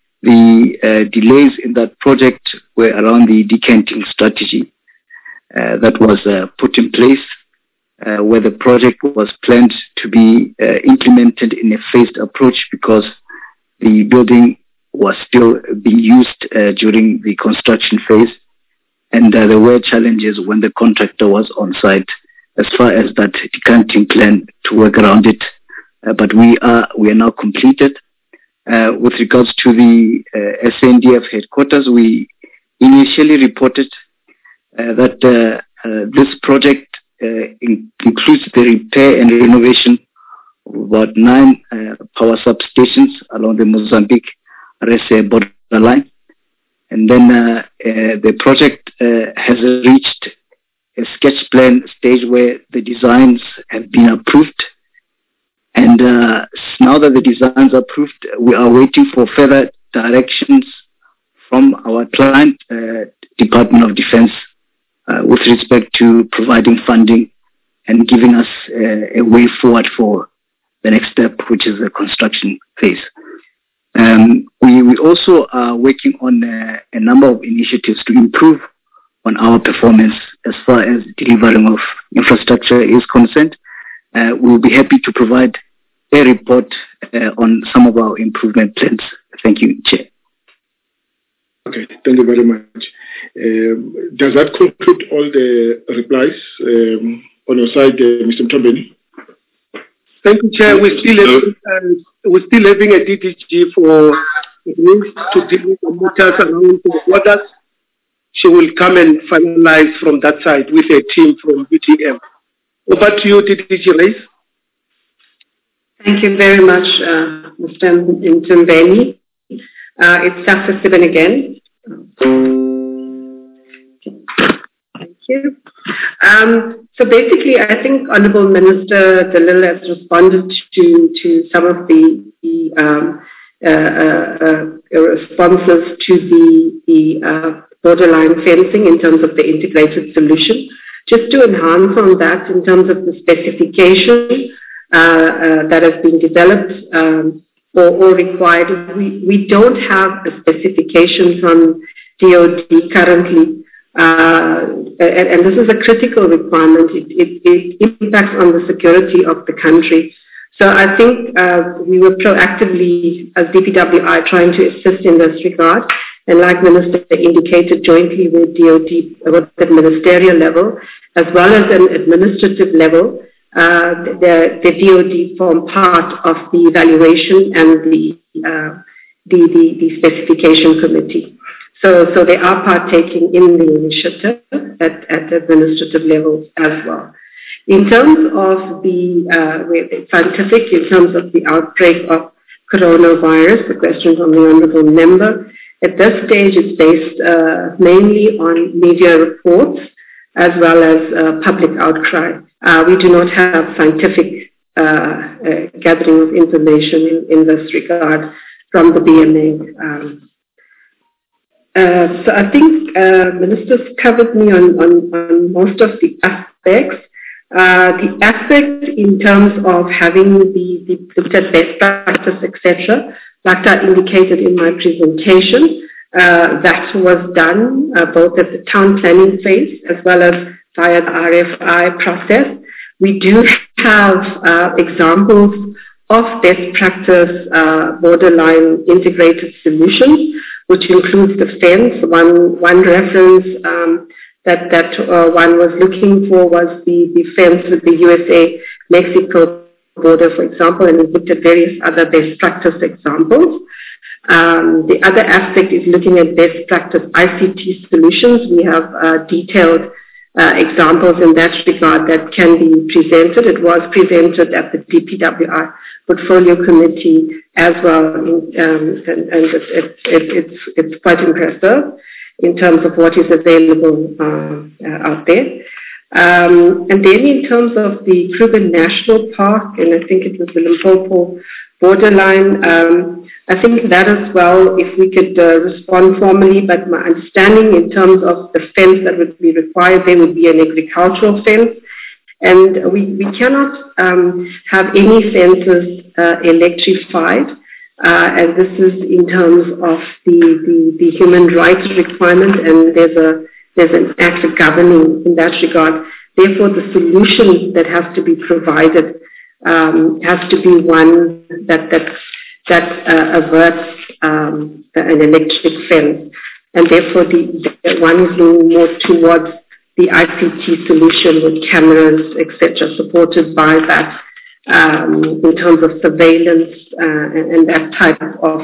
The uh, delays in that project were around the decanting strategy uh, that was uh, put in place, uh, where the project was planned to be uh, implemented in a phased approach because the building was still being used uh, during the construction phase. And uh, there were challenges when the contractor was on site as far as that decanting plan to work around it. Uh, but we are we are now completed. Uh, with regards to the uh, S N D F headquarters, we initially reported uh, that uh, uh, this project uh, in- includes the repair and renovation of about nine uh, power substations along the Mozambique-R S A borderline. And then uh, uh, the project uh, has reached a sketch plan stage where the designs have been approved. And uh, now that the designs are approved, we are waiting for further directions from our client, uh, Department of Defense, uh, with respect to providing funding and giving us uh, a way forward for the next step, which is the construction phase. Um, we, we also are working on uh, a number of initiatives to improve on our performance as far as delivering of infrastructure is concerned. Uh, we'll be happy to provide a report uh, on some of our improvement plans. Thank you, Chair. Okay, thank you very much. Um, does that conclude all the replies um, on your side, uh, Mister Mtombeni? Thank you, Chair. We're still having, uh, we're still having a D D G for to deal with the matters around the borders. She will come and finalize from that side with a team from U T M. Over to you, D D G Reis. Thank you very much, uh, Mister Mtombeni. Uh, it's Sasa Siban again. Thank you. Um, so basically, I think Honourable Minister Dalil has responded to, to some of the, the um, uh, uh, uh, responses to the, the uh, borderline fencing in terms of the integrated solution. Just to enhance on that in terms of the specification uh, uh, that has been developed um, or, or required, we, we don't have a specification from D O D currently. Uh, and, and this is a critical requirement. It, it, it impacts on the security of the country. So I think uh, we were proactively, as D P W I, trying to assist in this regard. And like Minister indicated, jointly with D O D, at the ministerial level, as well as an administrative level, uh, the, the D O D form part of the evaluation and the, uh, the, the, the specification committee. So, so they are partaking in the initiative at, at the administrative level as well. In terms of the uh, scientific, in terms of the outbreak of coronavirus, the question from the Honourable Member, at this stage it's based uh, mainly on media reports as well as uh, public outcry. Uh, we do not have scientific uh, uh, gathering of information in, in this regard from the B M A. Um, Uh, so I think uh, Minister's covered me on, on, on most of the aspects. Uh, the aspect in terms of having the, the looked at best practice, et cetera, like I indicated in my presentation, uh, that was done uh, both at the town planning phase as well as via the R F I process. We do have uh, examples of best practice uh, borderline integrated solutions, which includes the fence. One one reference um, that that uh, one was looking for was the, the fence with the U S A Mexico border, for example, and we've looked at various other best practice examples. Um, the other aspect is looking at best practice I C T solutions. We have uh, detailed uh, examples in that regard that can be presented. It was presented at the D P W I Portfolio Committee as well, in, um, and, and it, it, it, it's, it's quite impressive in terms of what is available uh, uh, out there. Um, and then in terms of the Kruger National Park, and I think it was the Limpopo borderline, um, I think that as well, if we could uh, respond formally, but my understanding in terms of the fence that would be required, there would be an agricultural fence. And we, we cannot um, have any fences uh, electrified, uh, and this is in terms of the, the, the human rights requirement, and there's a there's an act governing in that regard. Therefore, the solution that has to be provided um, has to be one that that that uh, averts um, an electric fence, and therefore the, the one is leaning more towards the I C T solution with cameras, et cetera, supported by that um, in terms of surveillance uh, and, and that type of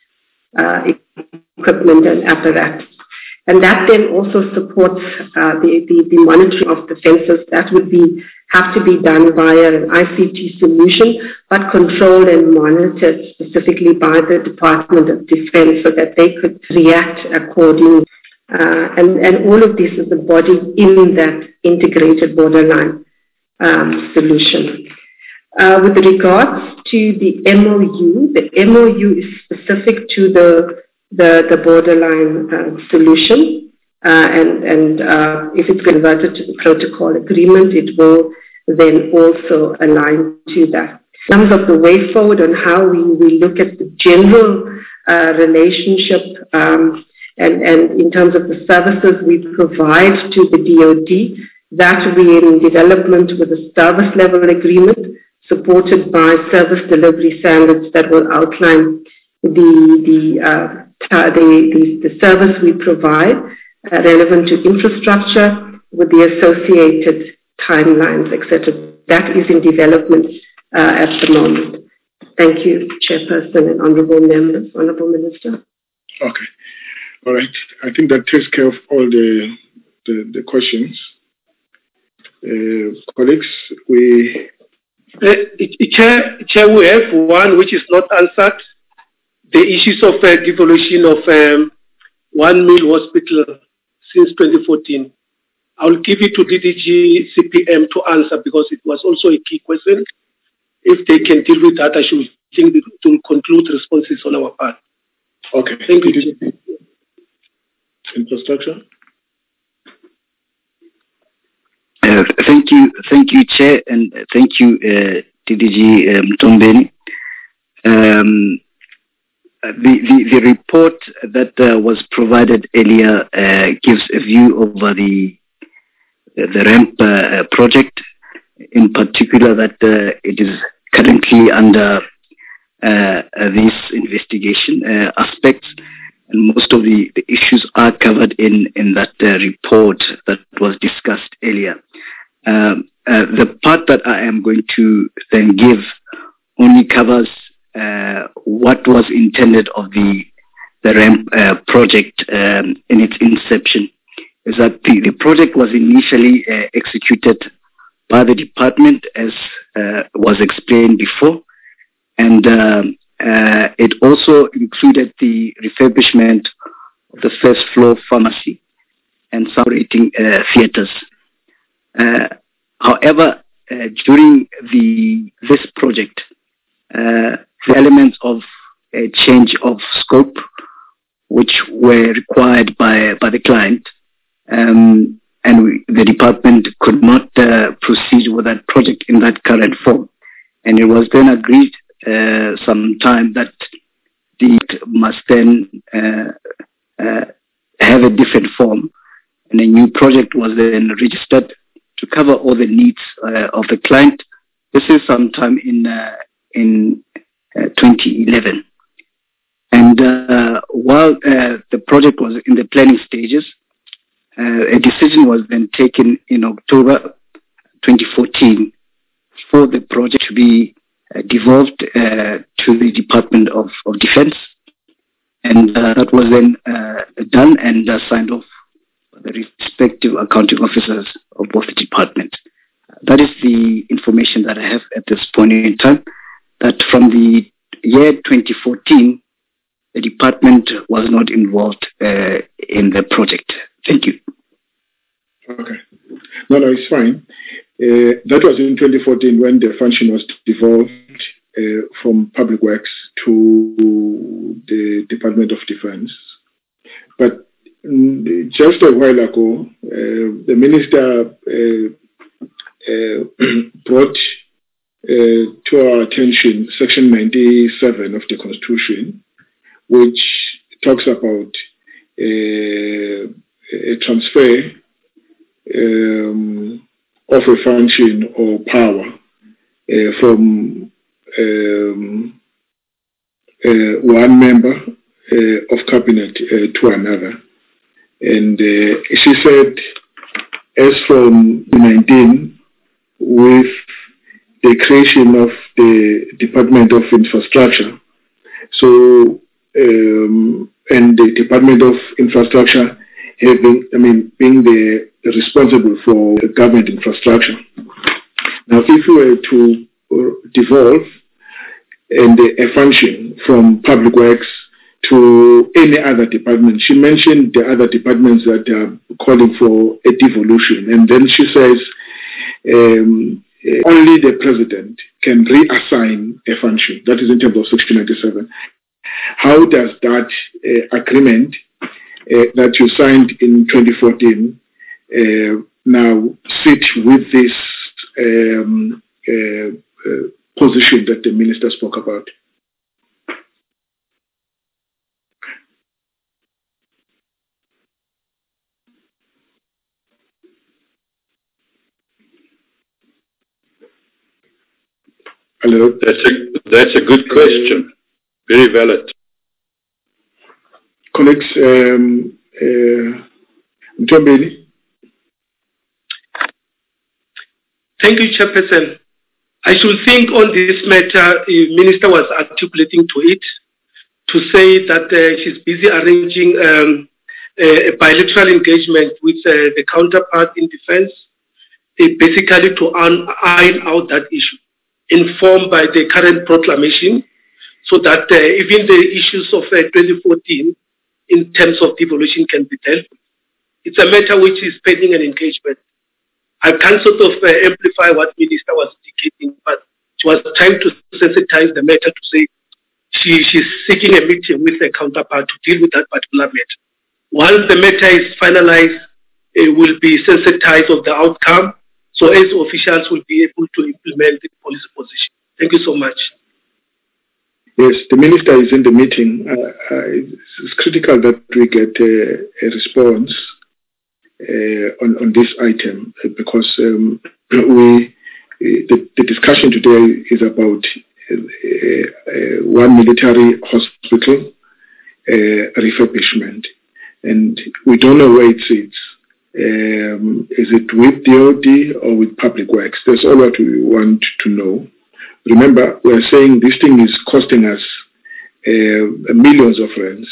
uh, equipment and apparatus. And that then also supports uh, the, the, the monitoring of the fences. That would be have to be done via an I C T solution, but controlled and monitored specifically by the Department of Defense so that they could react accordingly. Uh, and, and all of this is embodied in that integrated borderline um, solution. Uh, with regards to the M O U, the M O U is specific to the the, the borderline uh, solution, uh, and, and uh, if it's converted to the protocol agreement, it will then also align to that. In terms of the way forward on how we, we look at the general uh, relationship um, and, and in terms of the services we provide to the D O D, that will be in development with a service level agreement supported by service delivery standards that will outline the, the uh, Uh, the, the, the service we provide uh, relevant to infrastructure with the associated timelines, et cetera. That is in development uh, at the moment. Thank you, Chairperson and Honourable Members, Honourable Minister. Okay. All right. I think that takes care of all the, the, the questions. Uh, colleagues, we... Uh, Chair, Chair, we have one which is not answered. The issues of uh, devolution of um, One Mill Hospital since twenty fourteen. I will give it to D D G C P M to answer because it was also a key question. If they can deal with that, I should think to conclude responses on our part. Okay. Thank you. Infrastructure. Uh, thank you, thank you, Chair, and thank you, uh, D D G um, Tombeni. Um, The, the, the report that uh, was provided earlier uh, gives a view over the the RAMP uh, project, in particular that uh, it is currently under uh, this investigation uh, aspects, and most of the, the issues are covered in, in that uh, report that was discussed earlier. Um, uh, the part that I am going to then give only covers Uh, what was intended of the the RAMP uh, project um, in its inception. Is that the, the project was initially uh, executed by the department, as uh, was explained before, and uh, uh, it also included the refurbishment of the first floor pharmacy and some operating uh, theatres. Uh, however, uh, during the this project, uh, the elements of a change of scope, which were required by by the client, um, and we, the department could not uh, proceed with that project in that current form. And it was then agreed uh, sometime that it must then uh, uh, have a different form, and a new project was then registered to cover all the needs uh, of the client. This is sometime in uh, in Uh, twenty eleven. And uh, while uh, the project was in the planning stages, uh, a decision was then taken in October twenty fourteen for the project to be uh, devolved uh, to the Department of, of Defense, and uh, that was then uh, done and uh, signed off by the respective accounting officers of both departments. That is the information that I have at this point in time, that from the year twenty fourteen, the department was not involved uh, in the project. Thank you. Okay. No, no, it's fine. Uh, that was in twenty fourteen when the function was devolved uh, from Public Works to the Department of Defense. But mm, just a while ago, uh, the minister uh, uh, brought uh, to our attention Section ninety-seven of the Constitution, which talks about uh, a transfer um, of a function or power uh, from um, uh, one member uh, of cabinet uh, to another. And uh, she said, as from nineteen, with the creation of the Department of Infrastructure, so um, and the Department of Infrastructure having, I mean, being the responsible for the government infrastructure. Now, if we were to uh, devolve and uh, a function from Public Works to any other department, she mentioned the other departments that are calling for a devolution, and then she says um, only the president can reassign a function. That is in terms of Section ninety-seven. How does that uh, agreement uh, that you signed in twenty fourteen uh, now sit with this um, uh, uh, position that the minister spoke about? Hello? That's a, that's a good question. Very valid. Colleagues, um, uh, Mtombeni. Thank you, Chairperson. I should think on this matter, the Minister was articulating to it to say that uh, she's busy arranging um, a, a bilateral engagement with uh, the counterpart in defense, uh, basically to un- iron out that issue, informed by the current proclamation, so that uh, even the issues of uh, twenty fourteen in terms of devolution can be dealt with. It's a matter which is pending an engagement. I can't sort of uh, amplify what Minister was indicating, but she was trying to sensitize the matter to say she, she's seeking a meeting with the counterpart to deal with that particular matter. Once the matter is finalized, it will be sensitized of the outcome, so as officials will be able to implement the policy position. Thank you so much. Yes, the minister is in the meeting. Uh, uh, it's critical that we get uh, a response uh, on, on this item uh, because um, we the, the discussion today is about uh, uh, one military hospital uh, refurbishment, and we don't know where it sits. Um, is it with D O D or with Public Works? That's all what we want to know. Remember, we are saying this thing is costing us uh, millions of rands,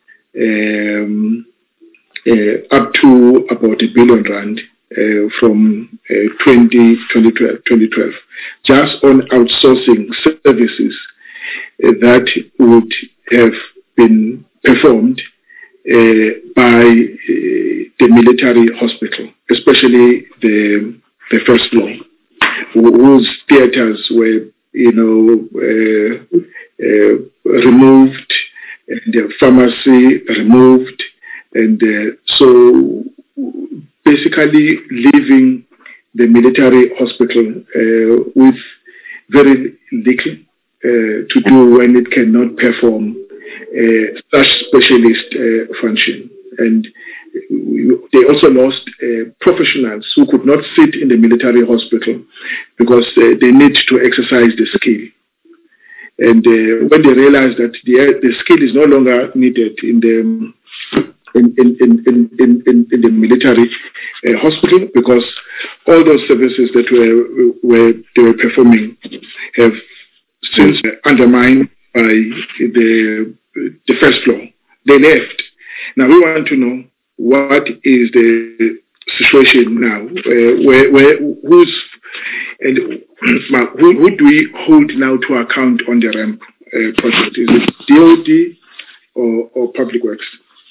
um, uh, up to about a billion rand uh, from uh, twenty twelve, just on outsourcing services uh, that would have been performed uh, by uh, the military hospital, especially the the first floor, whose theaters were you know, uh, uh, removed, and the pharmacy removed, and uh, so basically leaving the military hospital uh, with very little uh, to do when it cannot perform uh, such specialist uh, function. And they also lost uh, professionals who could not sit in the military hospital because uh, they need to exercise the skill. And uh, when they realized that the, the skill is no longer needed in the in in in in, in, in the military uh, hospital, because all those services that were were they were performing have since undermined by the the first floor. They left. Now we want to know what is the situation now. Uh, where, where, who's and who, who do we hold now to account on the ramp uh, project? Is it D O D or, or Public Works?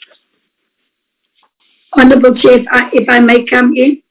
Honourable Chair, if I, if I may come in.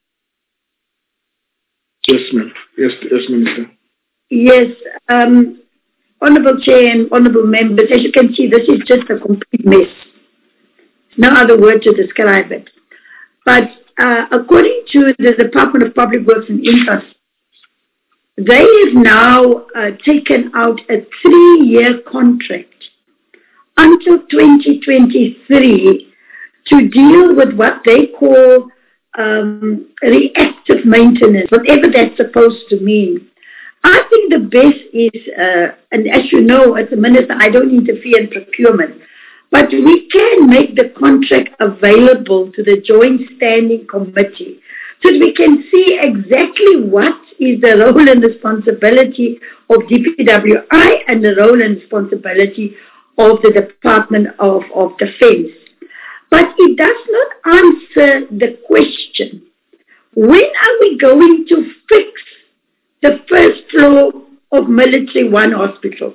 Yes, ma'am. Yes, yes, Minister. Yes, um, Honourable Chair and Honourable Members, as you can see, this is just a complete mess. No other word to describe it. But uh, according to the Department of Public Works and Infrastructure, they have now uh, taken out a three-year contract until twenty twenty-three to deal with what they call um, reactive maintenance, whatever that's supposed to mean. I think the best is, uh, and as you know, as a minister, I don't interfere in procurement, but we can make the contract available to the Joint Standing Committee so that we can see exactly what is the role and responsibility of D P W I and the role and responsibility of the Department of, of Defense. But it does not answer the question, when are we going to fix the first floor of Military One Hospital?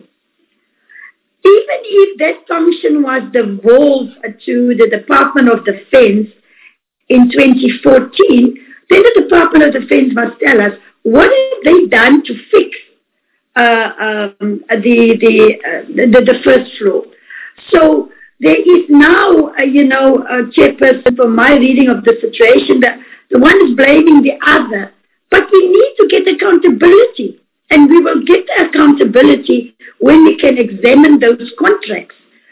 Even if that function was devolved to the Department of Defense in twenty fourteen, then the Department of Defense must tell us what have they done to fix uh, um, the, the, uh, the the first floor. So there is now, uh, you know, uh, Chairperson, from my reading of the situation, that the one is blaming the other. But we need to get accountability, and we will get the accountability when we can examine those contracts.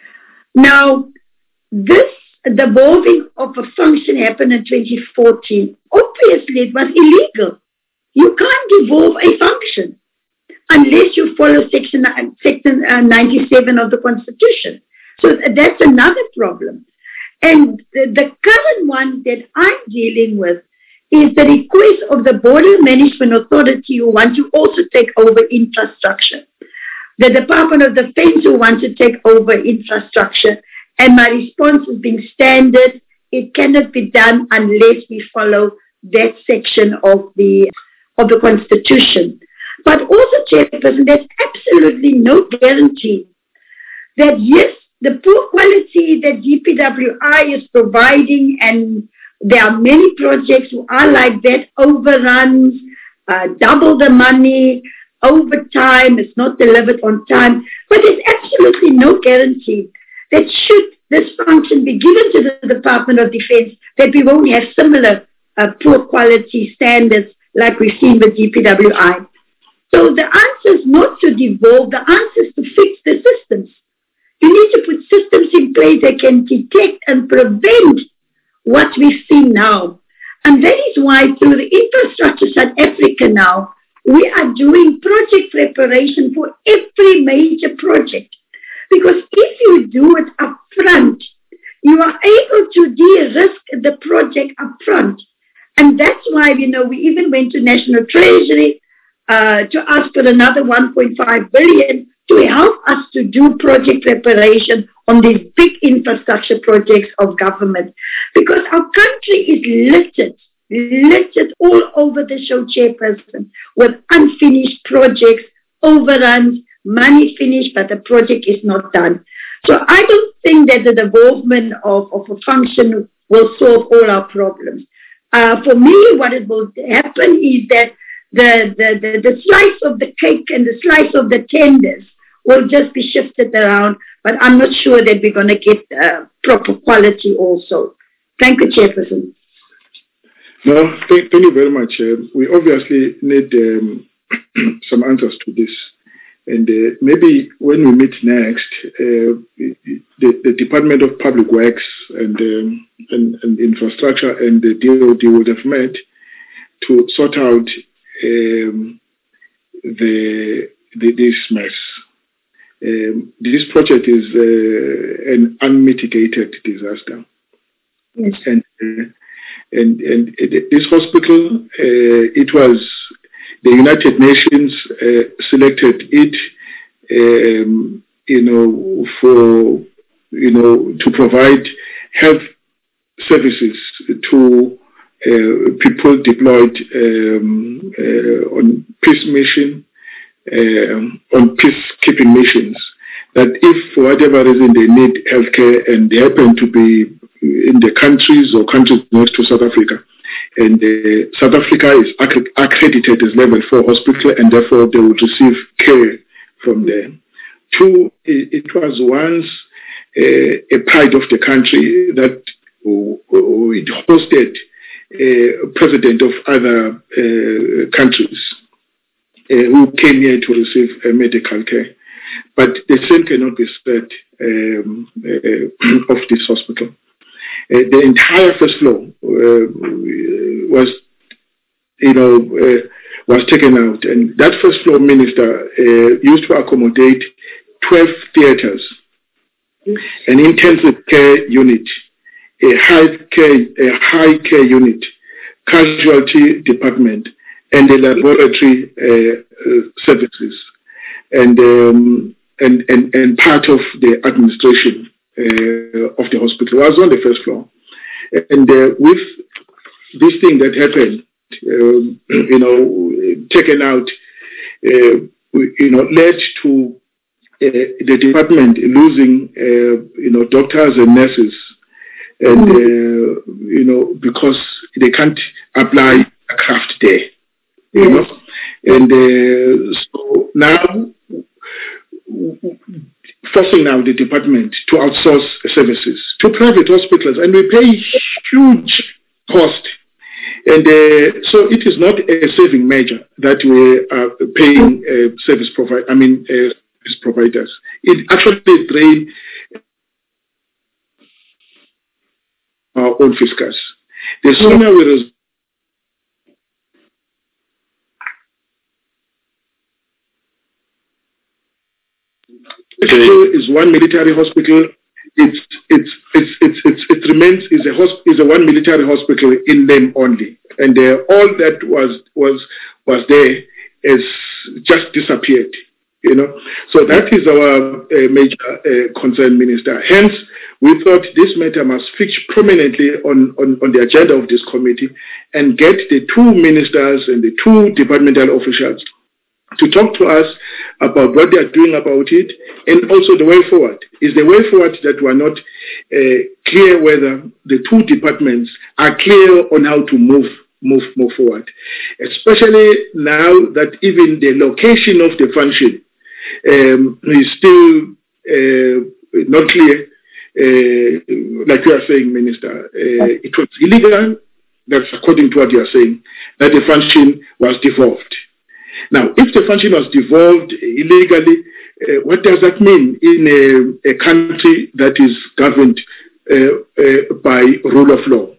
Now, this devolving of a function happened in twenty fourteen. Obviously, it was illegal. You can't devolve a function unless you follow Section, section uh, ninety-seven of the Constitution. So that's another problem. And the, the current one that I'm dealing with is the request of the Border Management Authority who want to also take over infrastructure. The Department of Defense who want to take over infrastructure. And my response has been standard. It cannot be done unless we follow that section of the, of the Constitution. But also, Chairperson, there's absolutely no guarantee that, yes, the poor quality that D P W I is providing, and there are many projects who are like that, overruns, uh, double the money, overtime, it's not delivered on time. But there's absolutely no guarantee that should this function be given to the Department of Defense, that we won't have similar uh, poor quality standards like we've seen with D P W I. So the answer is not to devolve, the answer is to fix the systems. You need to put systems in place that can detect and prevent what we've seen now. And that is why through the Infrastructure South Africa now, we are doing project preparation for every major project. Because if you do it up front, you are able to de-risk the project up front. And that's why, you know, we even went to National Treasury uh, to ask for another one point five billion to help us to do project preparation on these big infrastructure projects of government. Because our country is littered, littered all over the show, Chairperson, with unfinished projects, overruns, money finished, but the project is not done. So I don't think that the devolvement of, of a function will solve all our problems. Uh, for me, what it will happen is that the, the, the, the slice of the cake and the slice of the tenders will just be shifted around, but I'm not sure that we're going to get uh, proper quality also. Thank you, Chairperson. No, thank, thank you very much. Uh, we obviously need um, some answers to this. And uh, maybe when we meet next, uh, the, the Department of Public Works and, um, and, and Infrastructure and the D O D would have met to sort out um, the, the this mess. Um, this project is uh, an unmitigated disaster. Yes. And, uh, and, and it, this hospital, uh, it was, the United Nations uh, selected it um, you know, for, you know, to provide health services to uh, people deployed um, uh, on peace mission, uh, on peacekeeping missions, that if for whatever reason they need healthcare and they happen to be in the countries or countries next to South Africa, and uh, South Africa is acc- accredited as level four hospital, and therefore they would receive care from there. Two, it, it was once uh, a pride of the country that uh, it hosted a president of other uh, countries uh, who came here to receive uh, medical care. But the same cannot be said um, uh, of this hospital. Uh, the entire first floor uh, was, you know, uh, was taken out, and that first floor, Minister, uh, used to accommodate twelve theaters, an intensive care unit, a high care, a high care unit, casualty department, and a laboratory uh, uh, services, and, um, and and and part of the administration uh, of the hospital was on the first floor. And uh, with this thing that happened, um, you know, taken out, uh, you know, led to uh, the department losing, uh, you know, doctors and nurses, and uh, you know, because they can't apply a craft there, you know, and uh, so now forcing now the department to outsource services to private hospitals, and we pay huge cost. And uh, so it is not a saving measure that we are paying uh, service provider. I mean, uh, service providers. It actually drains our own fiscus. The sooner we res- is one military hospital. It's it's it's it's, it's it remains is a hosp- is a one military hospital in name only, and uh, all that was was was there is just disappeared. You know, so that is our uh, major uh, concern, Minister. Hence, we thought this matter must feature prominently on, on, on the agenda of this committee, and get the two ministers and the two departmental officials to talk to us about what they are doing about it, and also the way forward. Is the way forward that we are not uh, clear whether the two departments are clear on how to move move move forward, especially now that even the location of the function um, is still uh, not clear. Uh, like you are saying, Minister, uh, it was illegal. That's according to what you are saying, that the function was devolved. Now, if the function was devolved illegally, uh, what does that mean in a, a country that is governed uh, uh, by rule of law?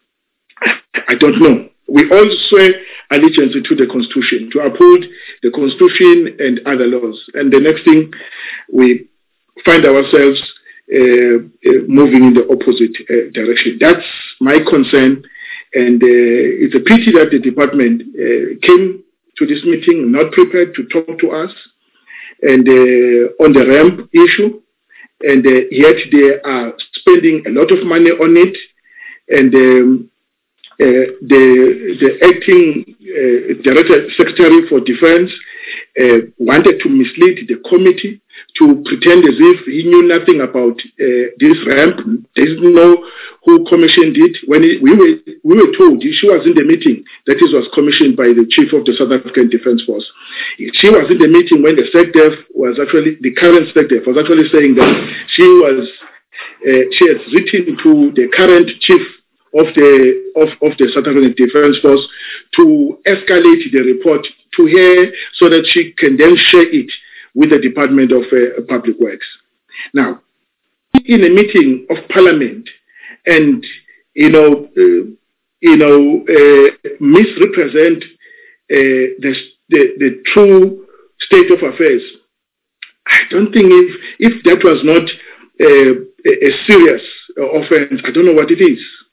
I don't know. We all swear allegiance to the Constitution, to uphold the Constitution and other laws. And the next thing, we find ourselves uh, uh, moving in the opposite uh, direction. That's my concern. And uh, it's a pity that the department uh, came to this meeting not prepared to talk to us and uh, on the ramp issue, and uh, yet they are spending a lot of money on it, and um, uh, the the acting uh, director secretary for defense uh, wanted to mislead the committee to pretend as if he knew nothing about uh, this ramp, didn't know who commissioned it. When it, we were we were told she was in the meeting that it was commissioned by the chief of the South African Defence Force. She was in the meeting when the SecDef was actually the current SecDef was actually saying that she was uh, she has written to the current chief of the of, of the South African Defence Force to escalate the report to her so that she can then share it with the Department of uh, Public Works. Now, in a meeting of Parliament, and you know, uh, you know, uh, misrepresent uh, the, the the true state of affairs. I don't think if if that was not uh, a serious offense, I don't know what it is.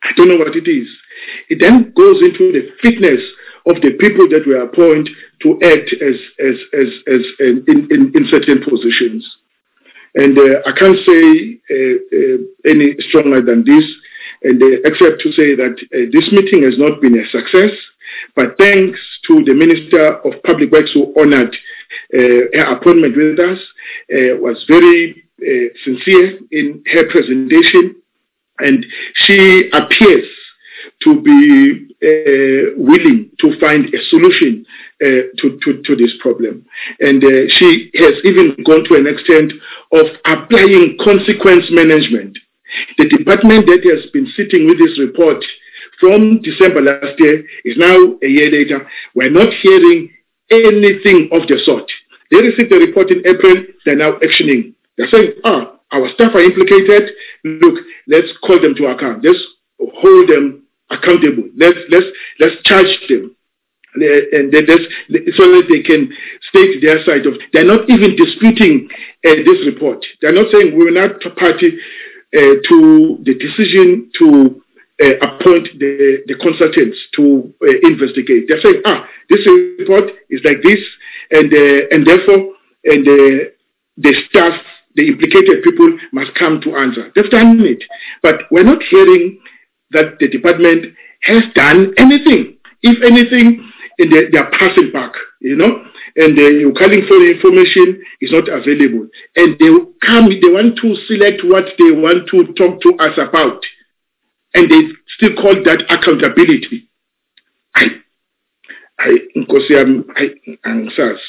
I don't know what it is. It then goes into the fitness of the people that we appoint to act as as as as um, in, in in certain positions. And uh, I can't say uh, uh, any stronger than this, and uh, except to say that uh, this meeting has not been a success. But thanks to the Minister of Public Works who honored uh, her appointment with us, uh, was very uh, sincere in her presentation, and she appears to be uh, willing to find a solution uh, to, to, to this problem. And uh, she has even gone to an extent of applying consequence management. The department that has been sitting with this report from December last year is now a year later. We're not hearing anything of the sort. They received the report in April, they're now actioning. They're saying, ah, our staff are implicated. Look, let's call them to account. Let's hold them accountable. Let's let's let's charge them, and let's, so that they can state their side of. They're not even disputing uh, this report. They're not saying we will not party uh, to the decision to uh, appoint the, the consultants to uh, investigate. They're saying, ah, this report is like this, and uh, and therefore, and uh, the staff, the implicated people must come to answer. They've done it, but we're not hearing that the department has done anything. If anything, they, they are passing back, you know, and uh, you're calling for the information is not available. And they come, they want to select what they want to talk to us about. And they still call that accountability. I, I, because I'm, I, I'm S A S.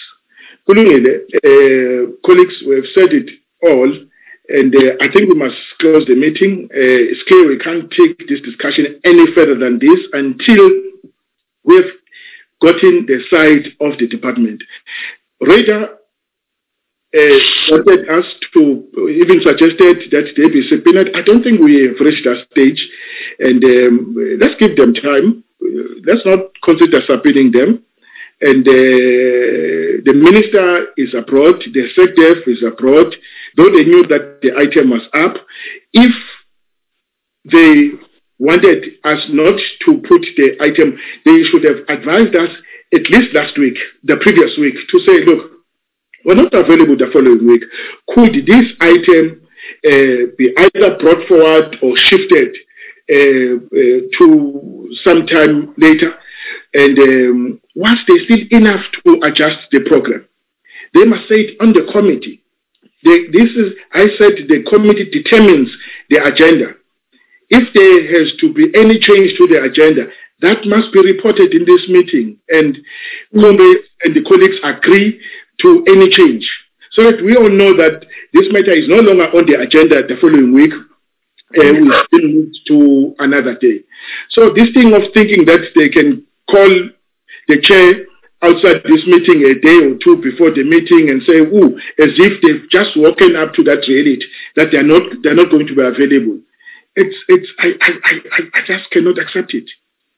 Uh, colleagues, we have said it all. And uh, I think we must close the meeting. Uh, it's clear we can't take this discussion any further than this until we've gotten the side of the department. Radar uh, wanted us to, even suggested that they be subpoenaed. I don't think we have reached that stage. And um, let's give them time. Let's not consider subpoenaing them. And uh, the minister is abroad, the SecDef is abroad, though they knew that the item was up. If they wanted us not to put the item, they should have advised us at least last week, the previous week, to say, look, we're not available the following week. Could this item uh, be either brought forward or shifted uh, uh, to sometime later? And um, once there's still enough to adjust the program, they must say it on the committee. They, this is, I said, the committee determines the agenda. If there has to be any change to the agenda, that must be reported in this meeting, and comrades and the colleagues agree to any change, so that we all know that this matter is no longer on the agenda the following week. Uh, we still move to another day. So this thing of thinking that they can call the chair outside this meeting a day or two before the meeting and say, "Ooh," as if they've just woken up to that reality that they're not they're not going to be available. It's it's I I I, I just cannot accept it.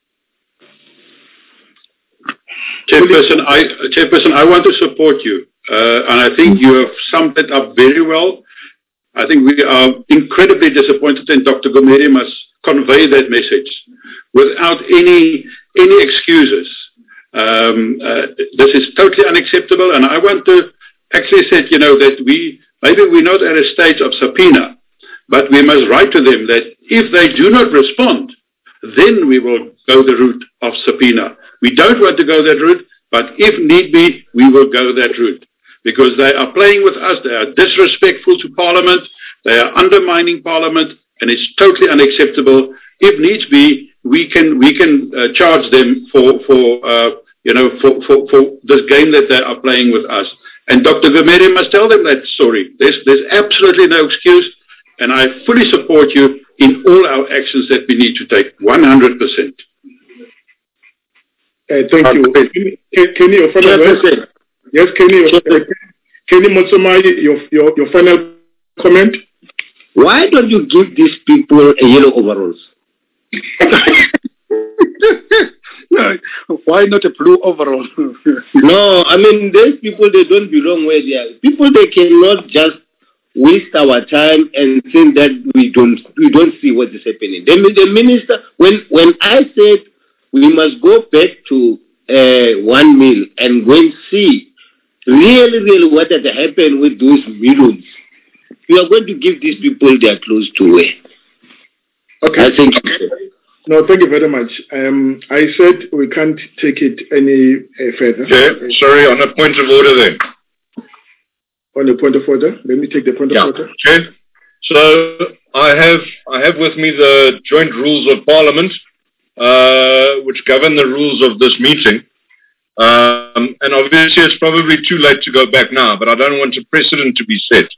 Chairperson, I Chairperson, I want to support you, uh, and I think you have summed it up very well. I think we are incredibly disappointed, and Doctor Gumede must convey that message without any any excuses. Um, uh, this is totally unacceptable, and I want to actually say, you know, that we maybe we're not at a stage of subpoena, but we must write to them that if they do not respond, then we will go the route of subpoena. We don't want to go that route, but if need be, we will go that route, because they are playing with us. They are disrespectful to Parliament. They are undermining Parliament, and it's totally unacceptable. If needs be, we can we can uh, charge them for for uh, you know for, for for this game that they are playing with us. And Doctor Gumede must tell them that story. There's there's absolutely no excuse, and I fully support you in all our actions that we need to take, one hundred percent. Uh, thank you. Can, can you, your final yes, word? Yes, can you, uh, can you, Motsomai, your, your, your final comment? Why don't you give these people a yellow overalls? No, why not a blue overall? No, I mean, these people, they don't belong where they are. People, they cannot just waste our time and think that we don't we don't see what is happening. The, the minister, when when I said we must go back to uh, one mill and go and see really, really what had happened with those millions, we are going to give these people their clothes to wear. Okay. I think. No, thank you very much. Um, I said we can't take it any uh, further. Okay. Sorry, on a point of order then. On a point of order, let me take the point yeah. of order. Okay. So I have I have with me the joint rules of Parliament, uh, which govern the rules of this meeting. Um, and obviously, it's probably too late to go back now, but I don't want a precedent to be set.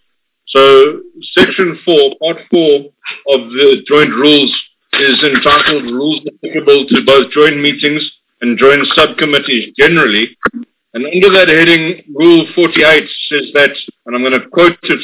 So, Section four, Part four of the joint rules is entitled Rules Applicable to both joint meetings and joint subcommittees generally. And under that heading, Rule forty-eight says that, and I'm going to quote it,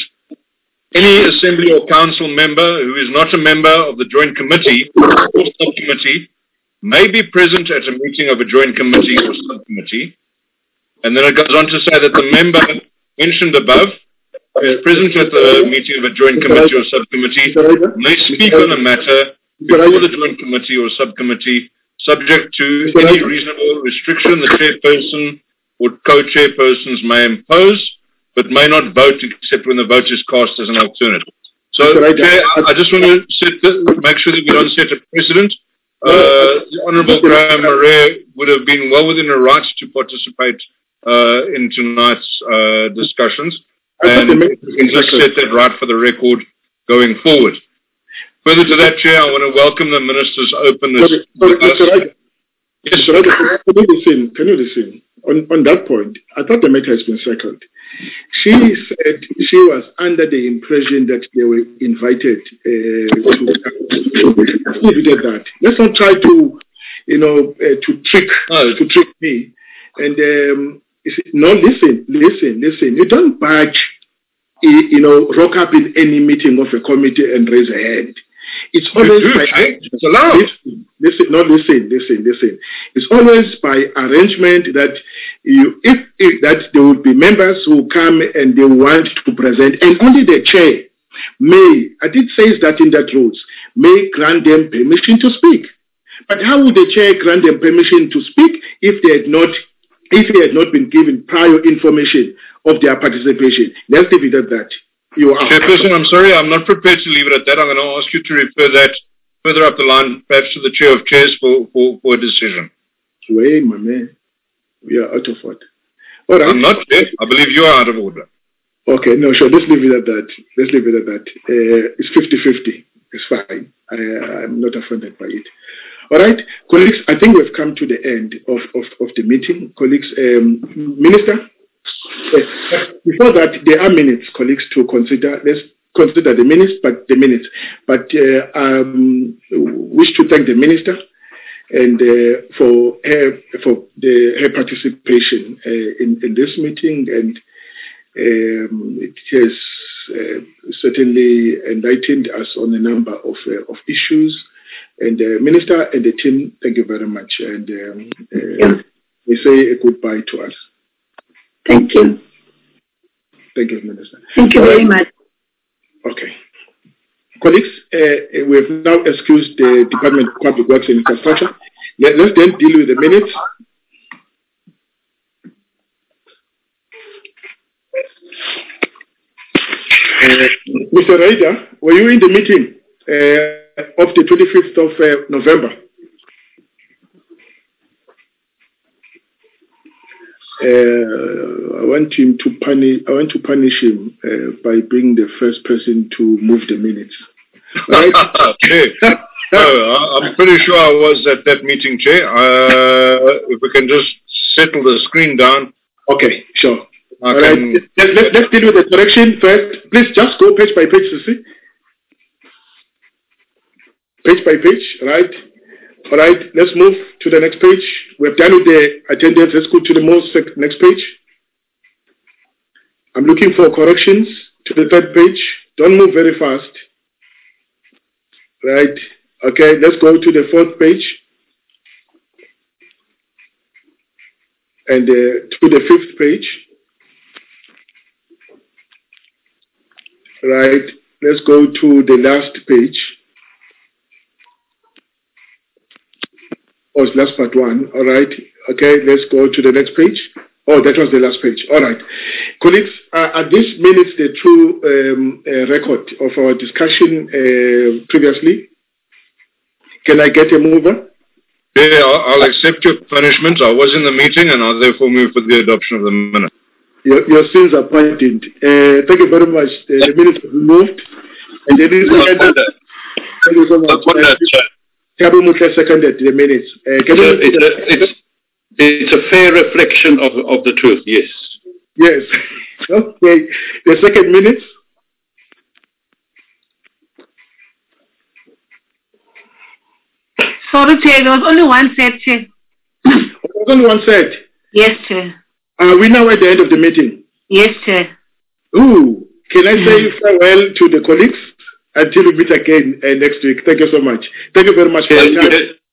any assembly or council member who is not a member of the joint committee or subcommittee may be present at a meeting of a joint committee or subcommittee. And then it goes on to say that the member mentioned above is present at the meeting of a joint committee or subcommittee may speak on a matter before the joint committee or subcommittee subject to any reasonable restriction the chairperson or co-chairpersons may impose, but may not vote except when the vote is cast as an alternative. So, Chair, I just want to set the, make sure that we don't set a precedent. Uh, the Honourable Graham Murray would have been well within her rights to participate uh, in tonight's uh, discussions, and we can just set that right for the record going forward. Further to that, Chair, I want to welcome the Minister's openness. Sorry, sorry, Mister Ryder. Yes, Mister Ryder, can you listen? Can you listen? On, on that point, I thought the matter has been settled. She said she was under the impression that they were invited uh, to. Let's leave it at that. Let's not try to, you know, uh, to trick oh. to trick me. And um, no, listen, listen, listen. You don't badge, you know, rock up in any meeting of a committee and raise a hand. It's always do, by eh? It's allowed. Listen, listen, no, listen, listen, listen. It's always by arrangement that you, if, if that there will be members who come and they want to present, and only the chair may, I did say that in that rules, may grant them permission to speak. But how would the chair grant them permission to speak if they had not, if they had not been given prior information of their participation? Let's leave it at that. You are. Chairperson, I'm sorry, I'm not prepared to leave it at that. I'm going to ask you to refer that further up the line, perhaps to the Chair of Chairs for, for, for a decision. Wait, my man. We are out of order. All right. I'm not, Chair. I believe you are out of order. Okay, no, sure. Let's leave it at that. Let's leave it at that. Uh, it's fifty-fifty. It's fine. I, I'm not offended by it. All right, colleagues, I think we've come to the end of, of, of the meeting. Colleagues, um, Minister? Uh, before that, there are minutes, colleagues, to consider. Let's consider the minutes, but the minutes. But uh, um, wish to thank the minister and uh, for her for the, her participation uh, in in this meeting, and um, it has uh, certainly enlightened us on a number of uh, of issues. And uh, minister and the team, thank you very much, and um, uh, we say a goodbye to us. Thank you. Thank you, Minister. Thank you very much. Okay. Colleagues, uh, we have now excused the Department of Public Works and Infrastructure. Let, let's then deal with the minutes. Uh, Mister Ryder, were you in the meeting uh, of the twenty-fifth of uh, November? Uh, I want him to punish. I want to punish him uh, by being the first person to move the minutes. Right? Okay. No, I'm pretty sure I was at that meeting, Chair. Uh, if we can just settle the screen down. Okay, sure. I All can... right. Let's, let's, let's deal with the correction first. Please just go page by page, Sissy. Page by page, right? All right, let's move to the next page. We're done with the attendance. Let's go to the most next page. I'm looking for corrections to the third page. Don't move very fast. Right. Okay, let's go to the fourth page. And uh, to the fifth page. right? Let's go to the last page. Oh, it's last part one. All right. Okay, let's go to the next page. Oh, that was the last page. All right. Colleagues, uh, are these minutes the true um, uh, record of our discussion uh, previously? Can I get a mover? Yeah, I'll, I'll accept your punishment. I was in the meeting and I'll therefore move for the adoption of the minutes. Your, your sins are pardoned. Uh, thank you very much. Uh, the minutes are removed. And there is a Thank you so much. Tabu Mutla seconded the minutes. Uh, can so you... it's, a, it's, it's a fair reflection of, of the truth, yes. Yes. Okay. The second minutes. Sorry, Chair, there was only one set, Chair. There was only one set? Yes, Chair. Are we now at the end of the meeting? Yes, Chair. Ooh, can I say farewell to the colleagues until we meet again uh, next week? Thank you so much. Thank you very much for your time.